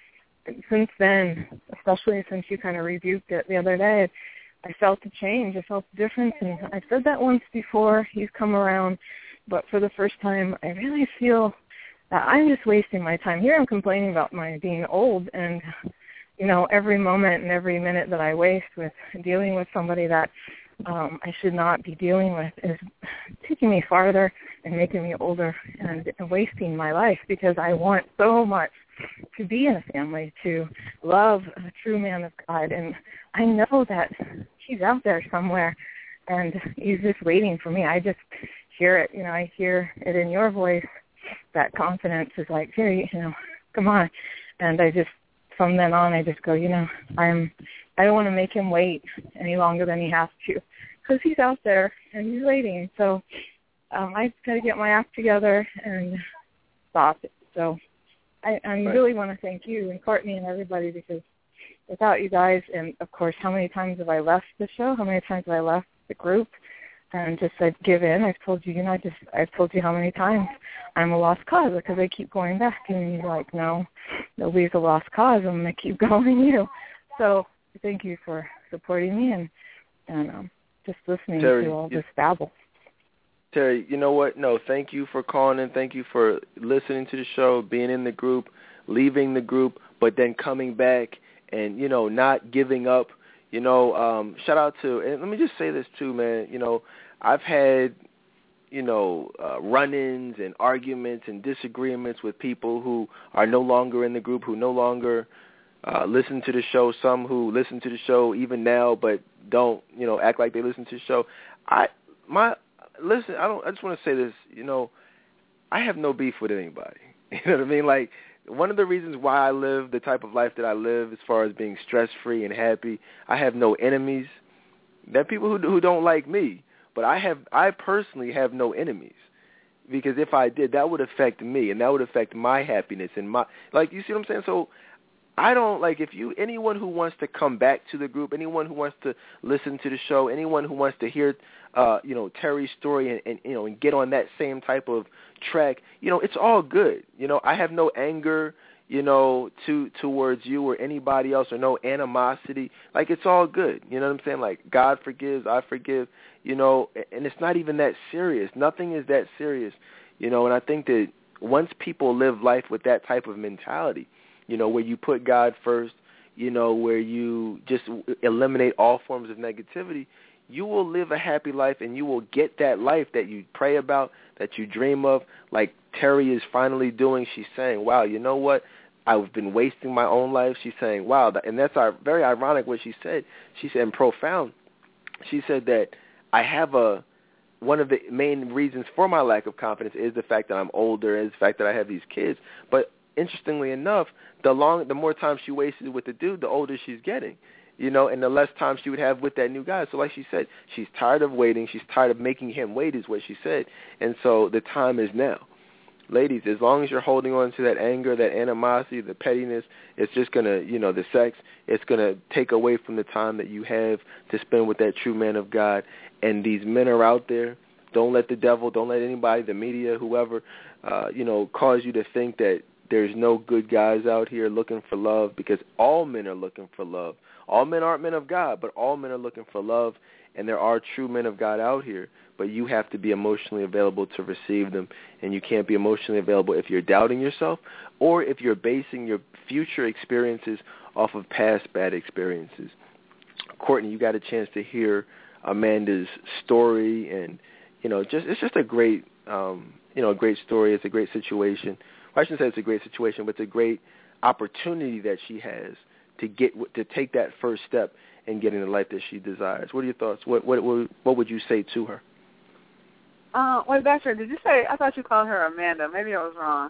since then, especially since you kind of rebuked it the other day, I felt a change. I felt a difference. And I've said that once before. You've come around. But for the first time, I really feel that I'm just wasting my time. Here I'm complaining about my being old, and, you know, every moment and every minute that I waste with dealing with somebody that um, I should not be dealing with is taking me farther and making me older and, and wasting my life because I want so much to be in a family, to love a true man of God. And I know that he's out there somewhere, and he's just waiting for me. I just hear it, you know, I hear it in your voice. That confidence is like, here, you know, come on. And I just, from then on, I just go, you know, I'm, I don't want to make him wait any longer than he has to, because he's out there and he's waiting. So um, I got to get my act together and stop it. So I, I right. really want to thank you and Courtney and everybody, because without you guys, and of course, how many times have I left the show? How many times have I left the group? And just said, give in. I've told you, you know, I just, I've told you how many times I'm a lost cause because I keep going back. And you're like, no, nobody's a lost cause. I'm going to keep going you. So thank you for supporting me and, and um, just listening Terry, to all you, this babble. Terry, you know what? No, thank you for calling in. Thank you for listening to the show, being in the group, leaving the group, but then coming back and, you know, not giving up. You know, um, shout out to, and let me just say this too, man, you know, I've had, you know, uh, run-ins and arguments and disagreements with people who are no longer in the group, who no longer uh, listen to the show, some who listen to the show even now but don't, you know, act like they listen to the show. I my listen. I don't. I just want to say this. You know, I have no beef with anybody. You know what I mean? Like, one of the reasons why I live the type of life that I live, as far as being stress-free and happy, I have no enemies. There are people who who don't like me, but I have. I personally have no enemies. Because if I did, that would affect me, and that would affect my happiness and my, like, you see what I'm saying? So I don't, like, if you, anyone who wants to come back to the group, anyone who wants to listen to the show, anyone who wants to hear, uh, you know, Terry's story and, and, you know, and get on that same type of track, you know, it's all good. You know, I have no anger, you know, to towards you or anybody else, or no animosity. Like, it's all good. You know what I'm saying? Like, God forgives, I forgive. You know, and it's not even that serious. Nothing is that serious, you know, and I think that once people live life with that type of mentality, you know, where you put God first, you know, where you just eliminate all forms of negativity, you will live a happy life, and you will get that life that you pray about, that you dream of, like Terry is finally doing. She's saying, wow, you know what? I've been wasting my own life. She's saying, wow, and that's our, very ironic what she said. She said, and profound, she said that I have a, one of the main reasons for my lack of confidence is the fact that I'm older, is the fact that I have these kids. But interestingly enough, the long, the more time she wasted with the dude, the older she's getting, you know, and the less time she would have with that new guy. So like she said, she's tired of waiting. She's tired of making him wait, is what she said. And so the time is now. Ladies, as long as you're holding on to that anger, that animosity, the pettiness, it's just going to, you know, the sex, it's going to take away from the time that you have to spend with that true man of God. And these men are out there. Don't let the devil, don't let anybody, the media, whoever, uh, you know, cause you to think that there's no good guys out here looking for love, because all men are looking for love. All men aren't men of God, but all men are looking for love, and there are true men of God out here. But you have to be emotionally available to receive them, and you can't be emotionally available if you're doubting yourself or if you're basing your future experiences off of past bad experiences. Courtney, you got a chance to hear Amanda's story, and you know, just it's just a great, um, you know, a great story. It's a great situation. Well, I shouldn't say it's a great situation, but it's a great opportunity that she has to get to take that first step in getting the life that she desires. What are your thoughts? What what what would you say to her? Uh, wait, Baxter, did you say, I thought you called her Amanda. Maybe I was wrong.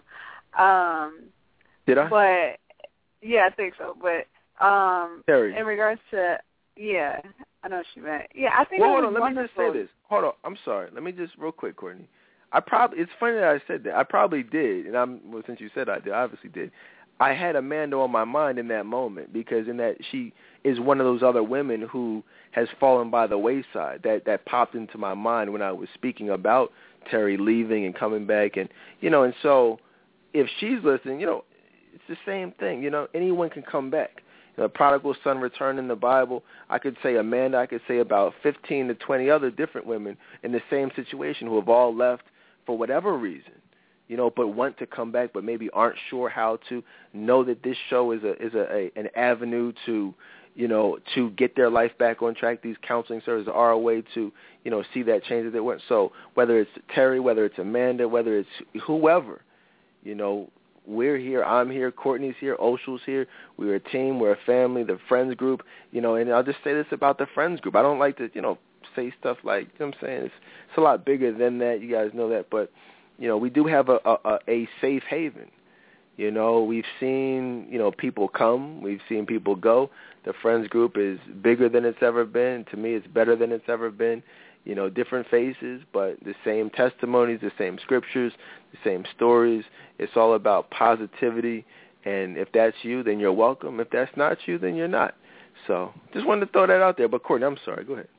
Um, did I? But, yeah, I think so. But um, Terry. In regards to, yeah, I know what she meant. Yeah, I think well, it hold was on, let wonderful. me just say this. Hold on, I'm sorry. Let me just, real quick, Courtney. I probably, it's funny that I said that. I probably did, and I'm, well, since you said I did, I obviously did. I had Amanda on my mind in that moment, because in that she is one of those other women who has fallen by the wayside, that, that popped into my mind when I was speaking about Terry leaving and coming back. And, you know, and so if she's listening, you know, it's the same thing. You know, anyone can come back. You know, prodigal son returned in the Bible. I could say Amanda. I could say about fifteen to twenty other different women in the same situation who have all left for whatever reason, you know, but want to come back, but maybe aren't sure how to. Know that this show is a is a, a an avenue to, you know, to get their life back on track. These counseling services are a way to, you know, see that change that they want. So whether it's Terry, whether it's Amanda, whether it's whoever, you know, we're here, I'm here, Courtney's here, Oshal's here. We're a team, we're a family, the friends group, you know, and I'll just say this about the friends group. I don't like to, you know, say stuff like, you know what I'm saying? It's, it's a lot bigger than that. You guys know that. But, you know, we do have a, a, a safe haven. You know, we've seen, you know, people come. We've seen people go. The friends group is bigger than it's ever been. To me, it's better than it's ever been. You know, different faces, but the same testimonies, the same scriptures, the same stories. It's all about positivity, and if that's you, then you're welcome. If that's not you, then you're not. So just wanted to throw that out there. But, Courtney, I'm sorry. Go ahead.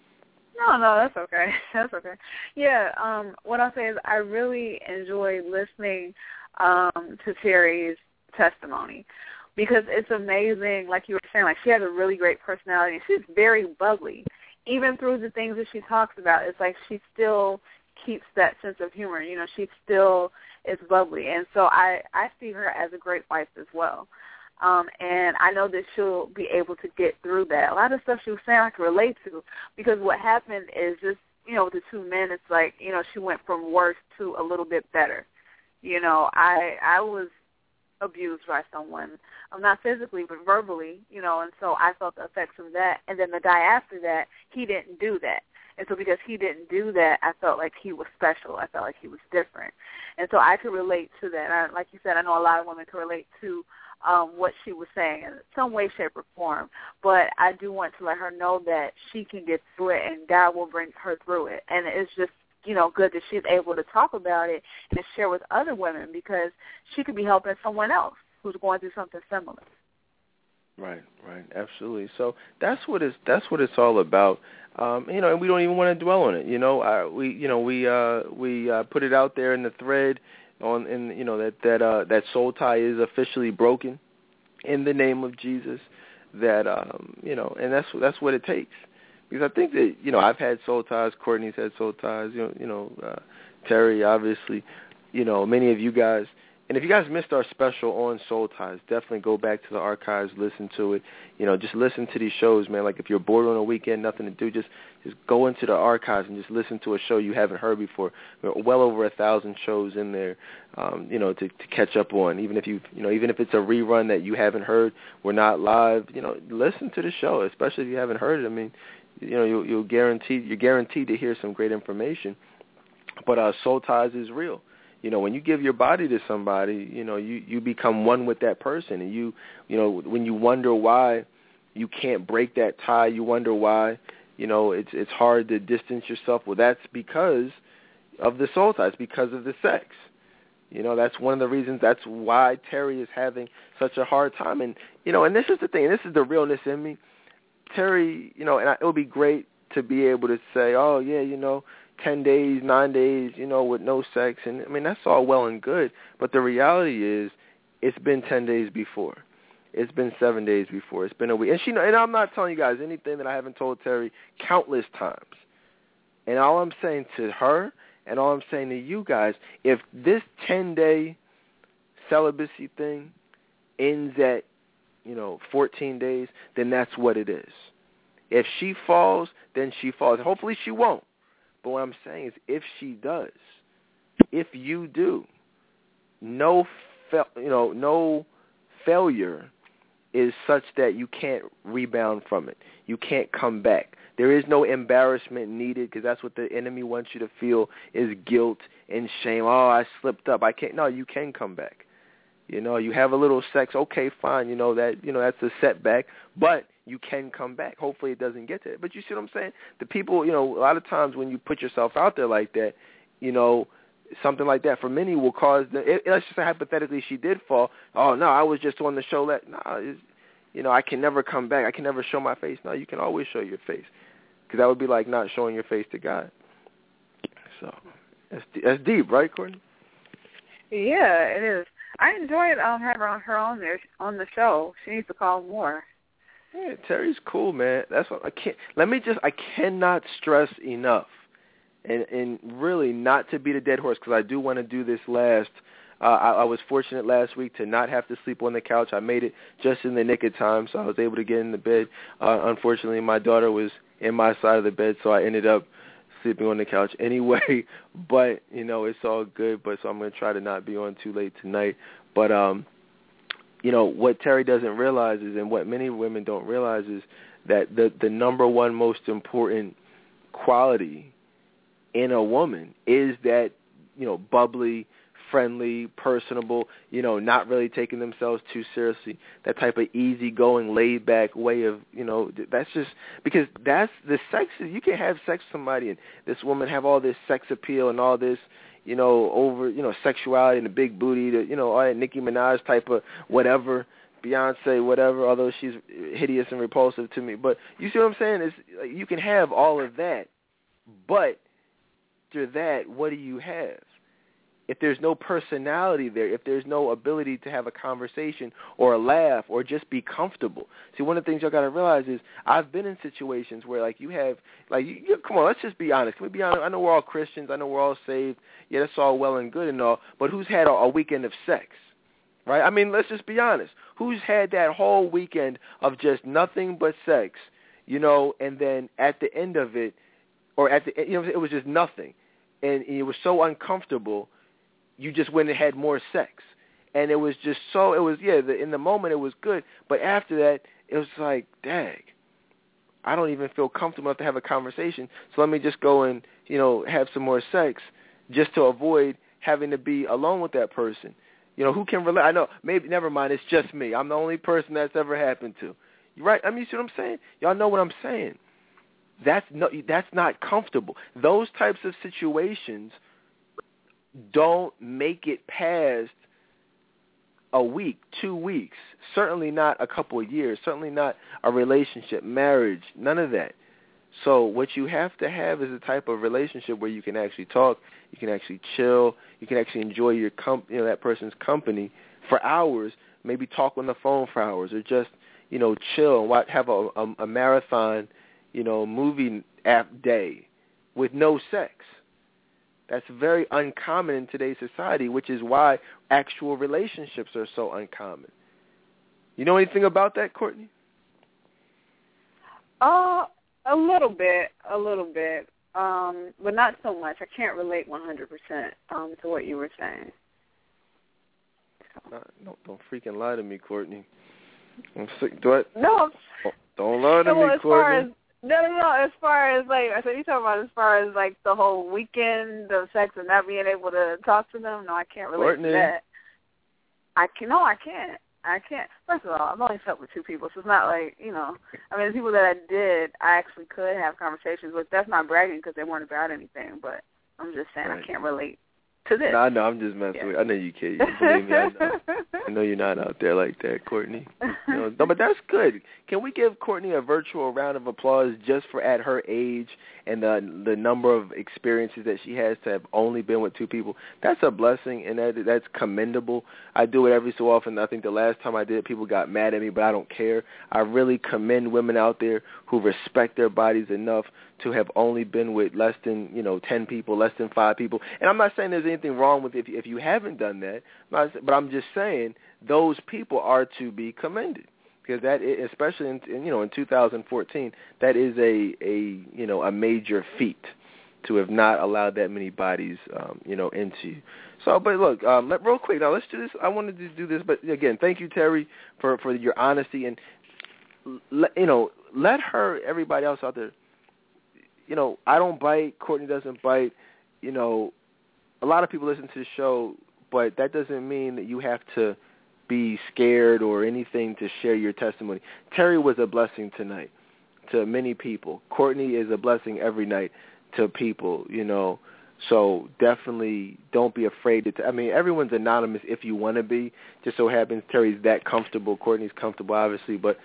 No, no, that's okay. That's okay. Yeah, um, what I'll say is I really enjoy listening um, to Terry's testimony, because it's amazing, like you were saying, like she has a really great personality, and she's very bubbly. Even through the things that she talks about, it's like she still keeps that sense of humor. You know, she still is bubbly. And so I, I see her as a great wife as well. Um, and I know that she'll be able to get through that. A lot of stuff she was saying I can relate to, because what happened is just, you know, with the two men, it's like, you know, she went from worse to a little bit better. You know, I I was abused by someone, um, not physically but verbally, you know, and so I felt the effects of that. And then the guy after that, he didn't do that. And so because he didn't do that, I felt like he was special. I felt like he was different. And so I could relate to that. I, like you said, I know a lot of women can relate to um, what she was saying in some way, shape, or form. But I do want to let her know that she can get through it and God will bring her through it. And it's just, you know, good that she's able to talk about it and share with other women because she could be helping someone else who's going through something similar. Right, right, absolutely. So that's what it's that's what it's all about. Um, you know, and we don't even want to dwell on it. You know, uh, we you know we uh, we uh, put it out there in the thread on in you know that that uh, that soul tie is officially broken in the name of Jesus. That um, you know, and that's that's what it takes. Because I think that, you know, I've had soul ties, Courtney's had soul ties, you know, you know uh, Terry, obviously, you know, many of you guys. And if you guys missed our special on soul ties, definitely go back to the archives, listen to it. You know, just listen to these shows, man. Like if you're bored on a weekend, nothing to do, just just go into the archives and just listen to a show you haven't heard before. Well over a thousand shows in there, um, you know, to, to catch up on. Even if you, you know, even if it's a rerun that you haven't heard, we're not live. You know, listen to the show, especially if you haven't heard it. I mean, you know, you'll, you'll guarantee you're guaranteed to hear some great information. But uh, soul ties is real. You know, when you give your body to somebody, you know, you, you become one with that person. And you, you know, when you wonder why you can't break that tie, you wonder why, you know, it's it's hard to distance yourself. Well, that's because of the soul ties, because of the sex. You know, that's one of the reasons. That's why Terry is having such a hard time. And, you know, and this is the thing. This is the realness in me. Terry, you know, and it would be great to be able to say, oh, yeah, you know, ten days, nine days, you know, with no sex. And, I mean, that's all well and good. But the reality is it's been ten days before. It's been seven days before. It's been a week. And, she, and I'm not telling you guys anything that I haven't told Terry countless times. And all I'm saying to her and all I'm saying to you guys, if this ten-day celibacy thing ends at, you know, fourteen days, then that's what it is. If she falls, then she falls. Hopefully she won't. But what I'm saying is if she does, if you do, no, fa- you know, no failure is such that you can't rebound from it. You can't come back. There is no embarrassment needed because that's what the enemy wants you to feel is guilt and shame. Oh, I slipped up. I can't. No, you can come back. You know, you have a little sex, okay, fine, you know, that, you know, that's a setback, but you can come back. Hopefully it doesn't get to it. But you see what I'm saying? The people, you know, a lot of times when you put yourself out there like that, you know, something like that for many will cause, the, it, let's just say hypothetically she did fall. Oh, no, I was just on the show. That, no, it's, you know, I can never come back. I can never show my face. No, you can always show your face because that would be like not showing your face to God. So that's, that's deep, right, Courtney? Yeah, it is. I enjoyed um, having her on her on there on the show. She needs to call more. Yeah, Terry's cool, man. That's what I can't. Let me just. I cannot stress enough, and and really not to beat a dead horse because I do want to do this last. Uh, I, I was fortunate last week to not have to sleep on the couch. I made it just in the nick of time, so I was able to get in the bed. Uh, unfortunately, my daughter was in my side of the bed, so I ended up sleeping on the couch anyway, but, you know, it's all good, but so I'm going to try to not be on too late tonight. But, um, you know, what Terry doesn't realize is, and what many women don't realize is that the, the number one most important quality in a woman is that, you know, bubbly, friendly, personable, you know, not really taking themselves too seriously, that type of easygoing, laid-back way of, you know, that's just, because that's, the sex, you can have sex with somebody and this woman have all this sex appeal and all this, you know, over, you know, sexuality and a big booty, to, you know, all that Nicki Minaj type of whatever, Beyonce, whatever, although she's hideous and repulsive to me. But you see what I'm saying? Is like, you can have all of that, but after that, what do you have? If there's no personality there, if there's no ability to have a conversation or a laugh or just be comfortable. See, one of the things y'all got to realize is I've been in situations where, like, you have, like, you, you, come on, let's just be honest. Can we be honest? I know we're all Christians. I know we're all saved. Yeah, that's all well and good and all. But who's had a, a weekend of sex, right? I mean, let's just be honest. Who's had that whole weekend of just nothing but sex, you know, and then at the end of it, or at the, you know, it was just nothing. And it was so uncomfortable, you just went and had more sex. And it was just so, it was, yeah, the, in the moment it was good, but after that, it was like, dang, I don't even feel comfortable enough to have a conversation, so let me just go and, you know, have some more sex just to avoid having to be alone with that person. You know, who can relate? I know, maybe, never mind, it's just me. I'm the only person that's ever happened to. You right? I mean, you see what I'm saying? Y'all know what I'm saying. That's no, that's not comfortable. Those types of situations don't make it past a week, two weeks, certainly not a couple of years, certainly not a relationship, marriage, none of that. So what you have to have is a type of relationship where you can actually talk, you can actually chill, you can actually enjoy your com- you know, that person's company for hours, maybe talk on the phone for hours, or just, you know, chill and watch, have a, a, a marathon, you know, movie app day with no sex. That's very uncommon in today's society, which is why actual relationships are so uncommon. You know anything about that, Courtney? Oh, a little bit, a little bit, um, but not so much. I can't relate one hundred percent um, to what you were saying. No, no, don't freaking lie to me, Courtney. I'm sick. Do I, no. Don't lie to well, me, as Courtney. Far as, no, no, no. As far as, like, so you talking about as far as, like, the whole weekend of sex and not being able to talk to them? No, I can't relate Courtney. to that. I can, no, I can't. I can't. First of all, I've only slept with two people, so it's not like, you know, I mean, the people that I did, I actually could have conversations with. That's not bragging because they weren't about anything, but I'm just saying right. I can't relate to this. No, I know. I'm just messing yeah. with you. I know you can't. You believe me, I know. I know you're not out there like that, Courtney. You know, no, but that's good. Can we give Courtney a virtual round of applause just for at her age and the the number of experiences that she has to have only been with two people? That's a blessing, and that that's commendable. I do it every so often. I think the last time I did it, people got mad at me, but I don't care. I really commend women out there who respect their bodies enough to have only been with less than, you know, ten people, less than five people. And I'm not saying there's anything wrong with if if you haven't done that, but I'm just saying those people are to be commended, because that, especially in, in you know in two thousand fourteen, that is a a you know a major feat to have not allowed that many bodies um, you know into you. So, but look, um, let, real quick now, let's do this. I wanted to do this, but again, thank you, Terry, for for your honesty, and let, you know let her, everybody else out there. You know, I don't bite. Courtney doesn't bite. You know, a lot of people listen to the show, but that doesn't mean that you have to be scared or anything to share your testimony. Terry was a blessing tonight to many people. Courtney is a blessing every night to people, you know. So definitely don't be afraid to t- I mean, everyone's anonymous if you want to be. Just so happens Terry's that comfortable. Courtney's comfortable, obviously, but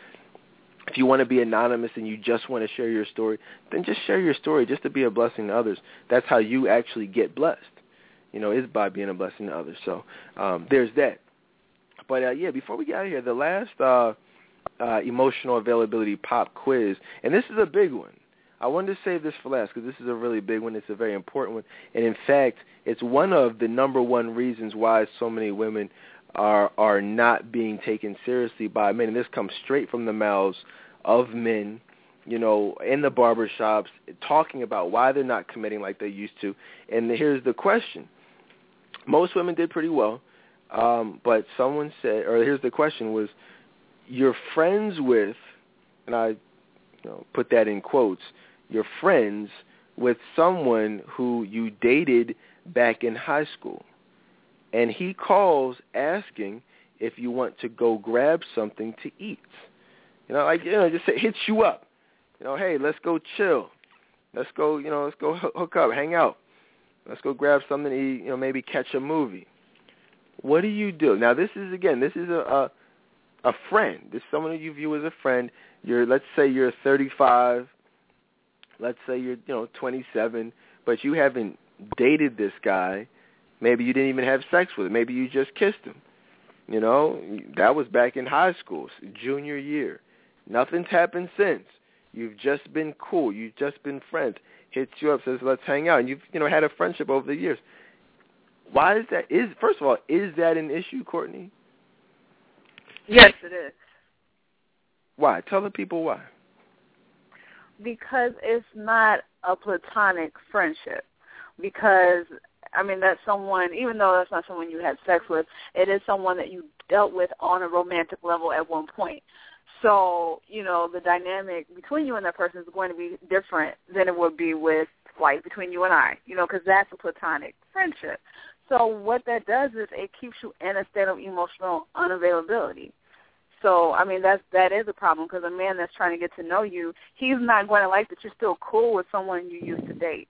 if you want to be anonymous and you just want to share your story, then just share your story just to be a blessing to others. That's how you actually get blessed, you know, is by being a blessing to others. So um, there's that. But, uh, yeah, before we get out of here, the last uh, uh, emotional availability pop quiz, and this is a big one. I wanted to save this for last because this is a really big one. It's a very important one. And, in fact, it's one of the number one reasons why so many women are are not being taken seriously by men. And this comes straight from the mouths of men, you know, in the barbershops, talking about why they're not committing like they used to. And here's the question. Most women did pretty well, um, but someone said, or here's the question was, you're friends with, and I you know, put that in quotes, you're friends with someone who you dated back in high school. And he calls asking if you want to go grab something to eat. You know, like, you know, just say, hits you up. You know, hey, let's go chill. Let's go, you know, let's go hook up, hang out. Let's go grab something to eat, you know, maybe catch a movie. What do you do? Now, this is, again, this is a a, a friend. This is someone who you view as a friend. You're, let's say you're thirty-five. Let's say you're, you know, twenty-seven, but you haven't dated this guy. Maybe you didn't even have sex with him. Maybe you just kissed him. You know, that was back in high school, junior year. Nothing's happened since. You've just been cool. You've just been friends. Hits you up, says, let's hang out. And you've, you know, had a friendship over the years. Why is that? Is First of all, is that an issue, Courtney? Yes, it is. Why? Tell the people why. Because it's not a platonic friendship. Because I mean, that's someone, even though that's not someone you had sex with, it is someone that you dealt with on a romantic level at one point. So, you know, the dynamic between you and that person is going to be different than it would be with, like, between you and I, you know, because that's a platonic friendship. So what that does is it keeps you in a state of emotional unavailability. So, I mean, that's, that is a problem, because a man that's trying to get to know you, he's not going to like that you're still cool with someone you used to date.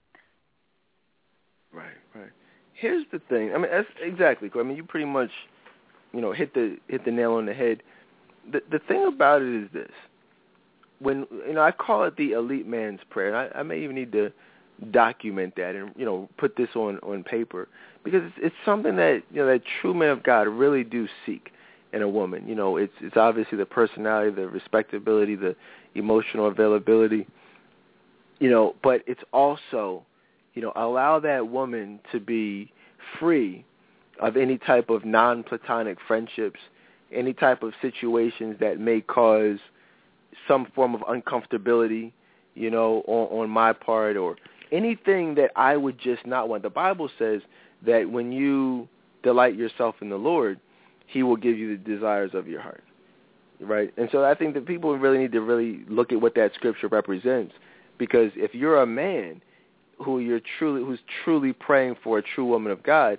Right, right. Here's the thing. I mean, that's exactly. I mean, you pretty much, you know, hit the hit the nail on the head. The the thing about it is this: when you know, I call it the elite man's prayer, and I, I may even need to document that and you know put this on, on paper, because it's, it's something that you know that true men of God really do seek in a woman. You know, it's it's obviously the personality, the respectability, the emotional availability. You know, but it's also, you know, allow that woman to be free of any type of non-platonic friendships, any type of situations that may cause some form of uncomfortability, you know, on, on my part, or anything that I would just not want. The Bible says that when you delight yourself in the Lord, he will give you the desires of your heart, right? And so I think that people really need to really look at what that scripture represents, because if you're a man who you're truly, who's truly praying for a true woman of God,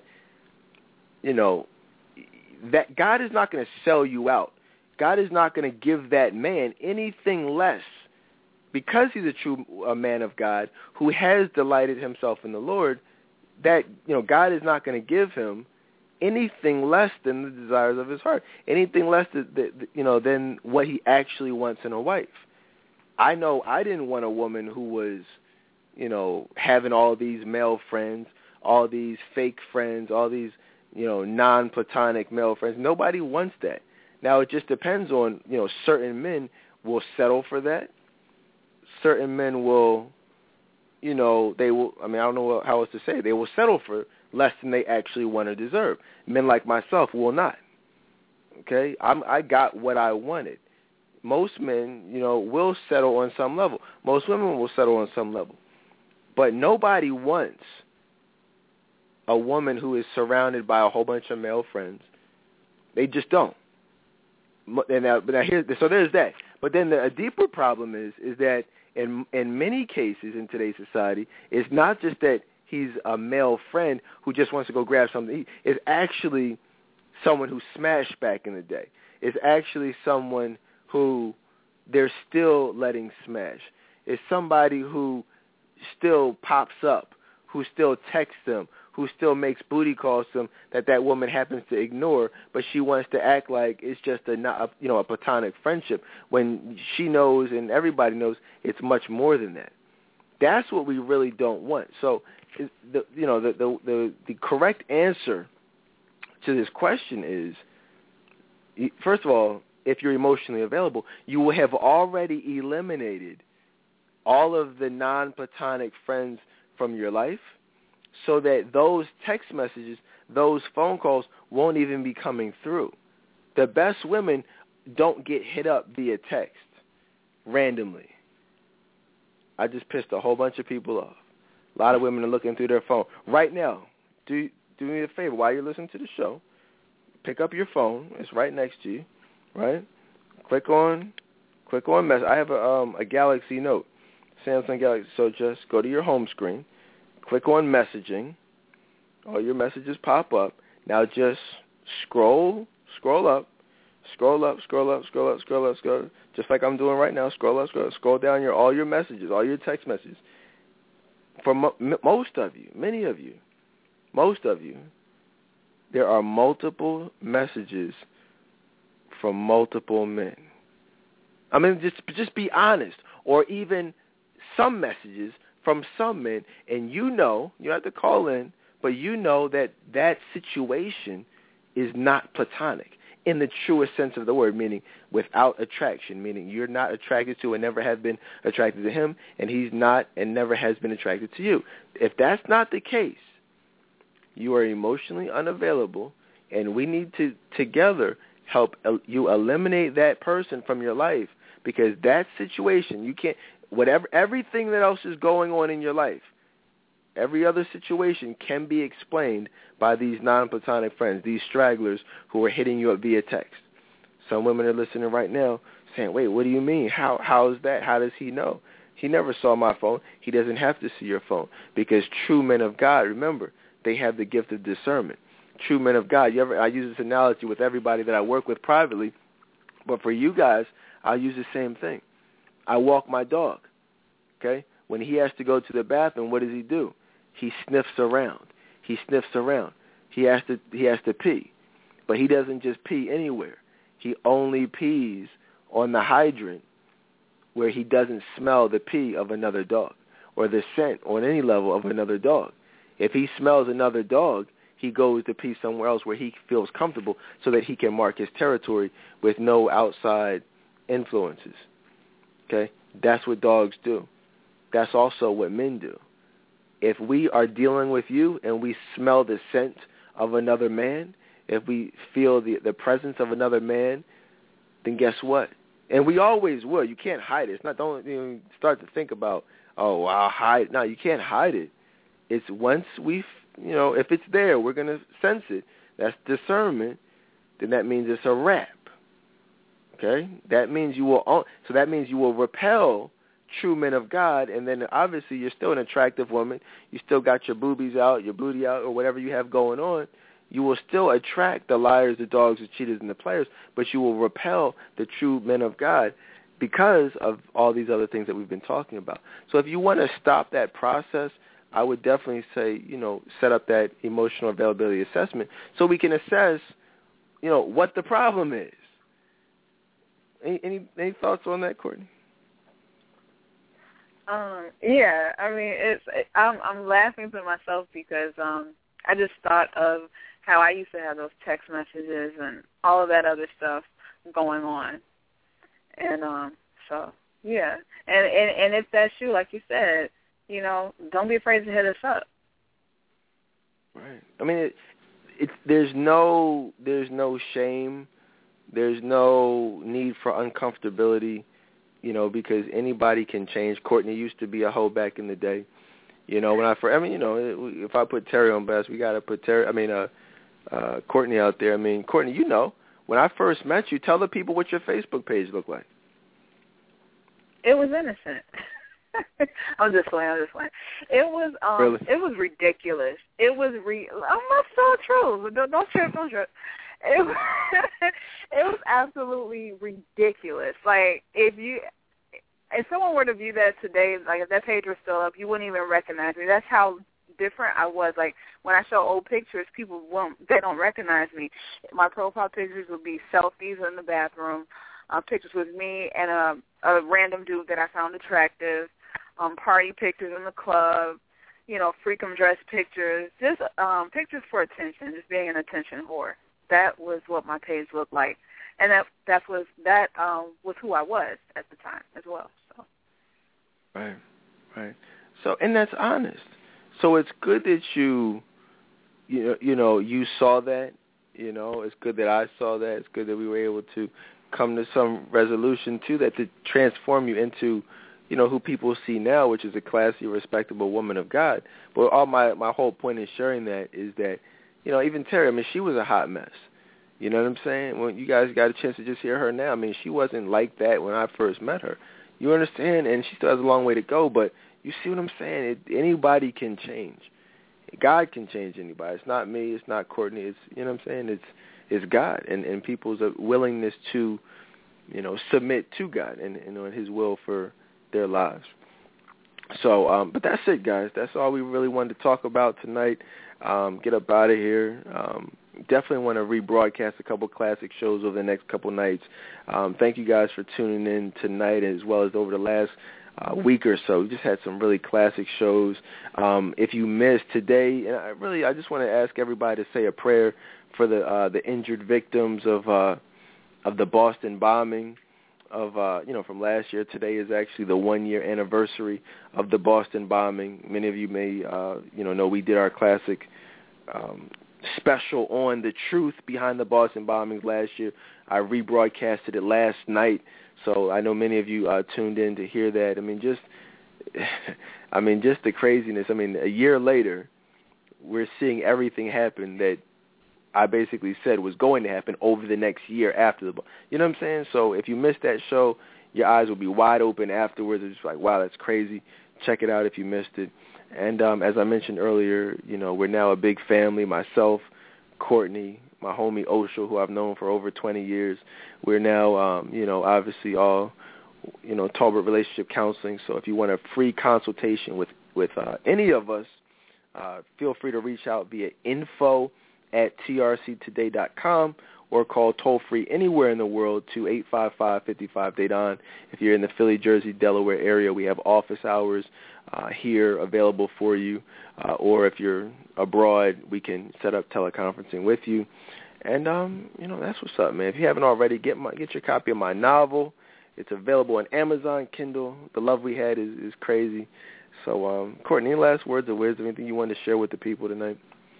you know, that God is not going to sell you out. God is not going to give that man anything less, because he's a true a man of God who has delighted himself in the Lord. That, you know, God is not going to give him anything less than the desires of his heart, anything less than, you know, than what he actually wants in a wife. I know I didn't want a woman who was, you know, having all these male friends, all these fake friends, all these, you know, non-platonic male friends. Nobody wants that. Now, it just depends on, you know, certain men will settle for that. Certain men will, you know, they will, I mean, I don't know how else to say it. They will settle for less than they actually want or deserve. Men like myself will not. Okay? I'm, I got what I wanted. Most men, you know, will settle on some level. Most women will settle on some level. But nobody wants a woman who is surrounded by a whole bunch of male friends. They just don't. And now, but now here, so there's that. But then the, a deeper problem is is that in in many cases in today's society, it's not just that he's a male friend who just wants to go grab something to eat. It's actually someone who smashed back in the day. It's actually someone who they're still letting smash. It's somebody who still pops up, who still texts them, who still makes booty calls to them that that woman happens to ignore, but she wants to act like it's just a, not, you know, a platonic friendship, when she knows and everybody knows it's much more than that. That's what we really don't want. So, the, you know, the, the the the correct answer to this question is, first of all, if you're emotionally available, you will have already eliminated all of the non-platonic friends from your life, so that those text messages, those phone calls won't even be coming through. The best women don't get hit up via text randomly. I just pissed a whole bunch of people off. A lot of women are looking through their phone. Right now, do, do me a favor. While you're listening to the show, pick up your phone. It's right next to you, right? Click on, click on message. I have a, um, a Galaxy Note, Samsung Galaxy. So just go to your home screen. Click on messaging. All your messages pop up. Now just scroll, scroll up, scroll up, scroll up, scroll up, scroll up, scroll up. Just like I'm doing right now. Scroll up, scroll up, scroll down your all your messages, all your text messages. For mo- m- most of you, many of you, most of you, there are multiple messages from multiple men. I mean, just just be honest. Or even some messages from some men, and you know, you have to call in, but you know that that situation is not platonic in the truest sense of the word, meaning without attraction, meaning you're not attracted to and never have been attracted to him, and he's not and never has been attracted to you. If that's not the case, you are emotionally unavailable, and we need to together help you eliminate that person from your life, because that situation, you can't, whatever, everything that else is going on in your life, Every other situation can be explained by these non-platonic friends, these stragglers who are hitting you up via text. Some women are listening right now saying, wait, what do you mean? How How is that? How does he know? He never saw my phone. He doesn't have to see your phone, because true men of God, remember, they have the gift of discernment. True men of God, you ever, I use this analogy with everybody that I work with privately, but for you guys, I'll use the same thing. I walk my dog, okay? When he has to go to the bathroom, what does he do? He sniffs around. He sniffs around. He has to he has to pee. But he doesn't just pee anywhere. He only pees on the hydrant where he doesn't smell the pee of another dog or the scent on any level of another dog. If he smells another dog, he goes to pee somewhere else where he feels comfortable so that he can mark his territory with no outside influences. Okay? That's what dogs do. That's also what men do. If we are dealing with you and we smell the scent of another man, if we feel the, the presence of another man, then guess what? And we always will. You can't hide it. It's not, don't you know, start to think about, oh, I'll hide. No, you can't hide it. It's once we, you know, if it's there, we're going to sense it. That's discernment. Then that means it's a wrap. Okay? That means you will, so that means you will repel true men of God, and then obviously you're still an attractive woman. You still got your boobies out, your booty out, or whatever you have going on. You will still attract the liars, the dogs, the cheaters, and the players, but you will repel the true men of God because of all these other things that we've been talking about. So if you want to stop that process, I would definitely say, you know, set up that emotional availability assessment so we can assess, you know, what the problem is. Any any, any thoughts on that, Courtney? Um, yeah, I mean, it's I'm I'm laughing to myself because um, I just thought of how I used to have those text messages and all of that other stuff going on, and um, so yeah, and, and and if that's you, like you said, you know, don't be afraid to hit us up. Right. I mean, it, it's there's no there's no shame, there's no need for uncomfortability. You know, because anybody can change. Courtney used to be a hoe back in the day. You know, when I first, I mean, you know, if I put Terry on blast, we got to put Terry, I mean, uh, uh, Courtney out there. I mean, Courtney, you know, when I first met you, tell the people what your Facebook page looked like. It was innocent. I'm just playing, I'm just playing. It was, um, really? It was ridiculous. It was, re- I'm not so true. Don't, don't trip, don't trip. It was, it was absolutely ridiculous. Like, if you, if someone were to view that today, like if that page was still up, you wouldn't even recognize me. That's how different I was. Like, when I show old pictures, people won't, they don't recognize me. My profile pictures would be selfies in the bathroom, uh, pictures with me and a, a random dude that I found attractive, um, party pictures in the club, you know, freakum dress pictures, just um, pictures for attention, just being an attention whore. That was what my page looked like, and that that was that um, was who I was at the time as well. So. Right, right. So, and that's honest. So it's good that you, you know, you know, you saw that. You know, it's good that I saw that. It's good that we were able to come to some resolution to that to transform you into, you know, who people see now, which is a classy, respectable woman of God. But all my my whole point in sharing that is that, you know, even Terry, I mean, she was a hot mess. You know what I'm saying? When you guys got a chance to just hear her now, I mean, she wasn't like that when I first met her. You understand? And she still has a long way to go, but you see what I'm saying? It, anybody can change. God can change anybody. It's not me. It's not Courtney. It's, you know what I'm saying? It's it's God and, and people's willingness to, you know, submit to God and, and on His will for their lives. So, um, but that's it, guys. That's all we really wanted to talk about tonight. Um, get up out of here. Um, definitely want to rebroadcast a couple classic shows over the next couple nights. Um, thank you guys for tuning in tonight as well as over the last uh, week or so. We just had some really classic shows. Um, if you missed today, and I really, I just want to ask everybody to say a prayer for the uh, the injured victims of uh, of the Boston bombing. Of uh, you know, from last year. Today is actually the one-year anniversary of the Boston bombing. Many of you may, uh, you know, know we did our classic um, special on the truth behind the Boston bombings last year. I rebroadcasted it last night, so I know many of you uh, tuned in to hear that. I mean, just I mean, just the craziness. I mean, a year later, we're seeing everything happen that I basically said was going to happen over the next year after the, you know what I'm saying? So if you missed that show, your eyes will be wide open afterwards. It's just like, wow, that's crazy. Check it out if you missed it. And um, as I mentioned earlier, you know, we're now a big family. Myself, Courtney, my homie Osho, who I've known for over twenty years. We're now, um, you know, obviously all, you know, Tolbert Relationship Counseling. So if you want a free consultation with, with uh, any of us, uh, feel free to reach out via info at T R C today dot com or call toll-free anywhere in the world to eight five five, five five, date on. If you're in the Philly, Jersey, Delaware area, we have office hours uh, here available for you. Uh, or if you're abroad, we can set up teleconferencing with you. And, um, you know, that's what's up, man. If you haven't already, get my get your copy of my novel. It's available on Amazon Kindle. The love we had is, is crazy. So, um, Courtney, any last words of wisdom, anything you wanted to share with the people tonight?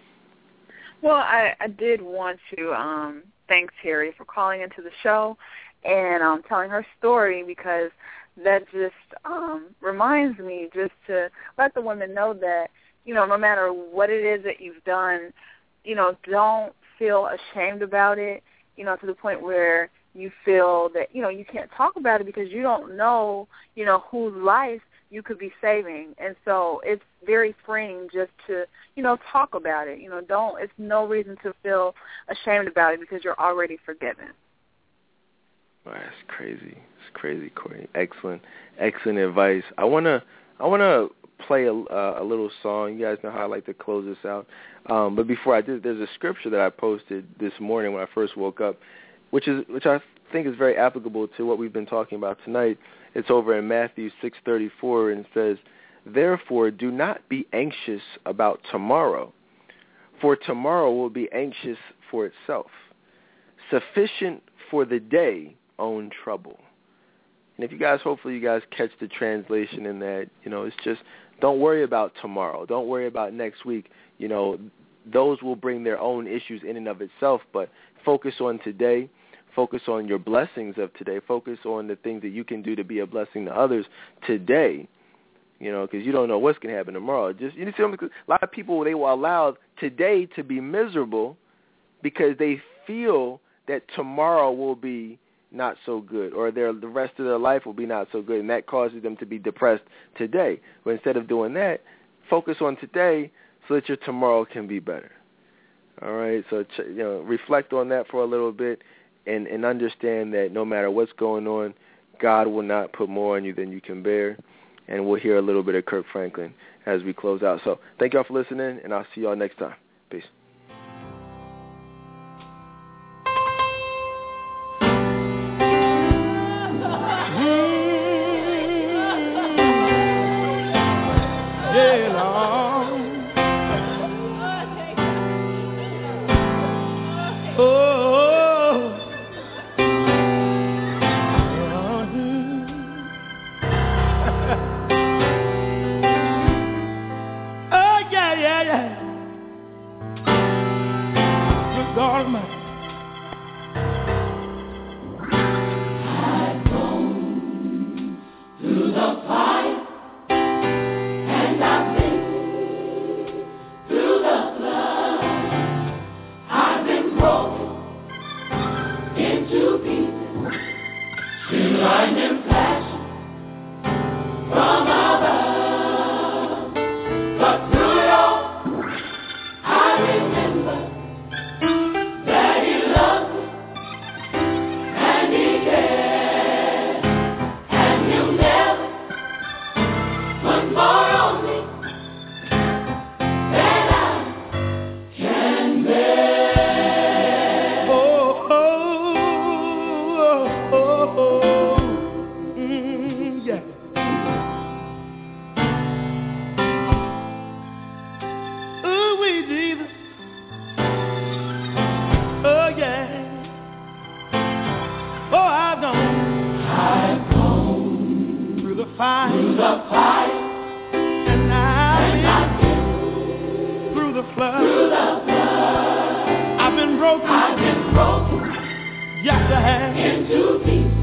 Well, I, I did want to um, thank Terry for calling into the show and um, telling her story, because that just um, reminds me just to let the women know that, you know, no matter what it is that you've done, you know, don't feel ashamed about it, you know, to the point where you feel that, you know, you can't talk about it because you don't know, you know, whose life you could be saving. And so it's very freeing just to, you know, talk about it. You know, don't, it's no reason to feel ashamed about it because you're already forgiven. Wow, that's crazy. It's crazy, Courtney. Excellent, excellent advice. I want to I want to play a, uh, a little song. You guys know how I like to close this out. Um, but before I do, there's a scripture that I posted this morning when I first woke up, which is which I think is very applicable to what we've been talking about tonight. It's over in Matthew six thirty-four, and it says, "Therefore, do not be anxious about tomorrow, for tomorrow will be anxious for itself. Sufficient for the day own trouble." And if you guys, hopefully you guys catch the translation in that, you know, it's just don't worry about tomorrow. Don't worry about next week. You know, those will bring their own issues in and of itself, but focus on today. Focus on your blessings of today. Focus on the things that you can do to be a blessing to others today, you know, because you don't know what's going to happen tomorrow. Just, you see, a lot of people, they will allow today to be miserable because they feel that tomorrow will be not so good, or their, the rest of their life will be not so good, and that causes them to be depressed today. But instead of doing that, focus on today so that your tomorrow can be better. All right, so, you know, reflect on that for a little bit. And, and understand that no matter what's going on, God will not put more on you than you can bear. And we'll hear a little bit of Kirk Franklin as we close out. So thank y'all for listening, and I'll see y'all next time. Peace. fire, through the fire, and I've been through the flood. Through the flood. I've been broken, I've been broken, yes I have, into pieces.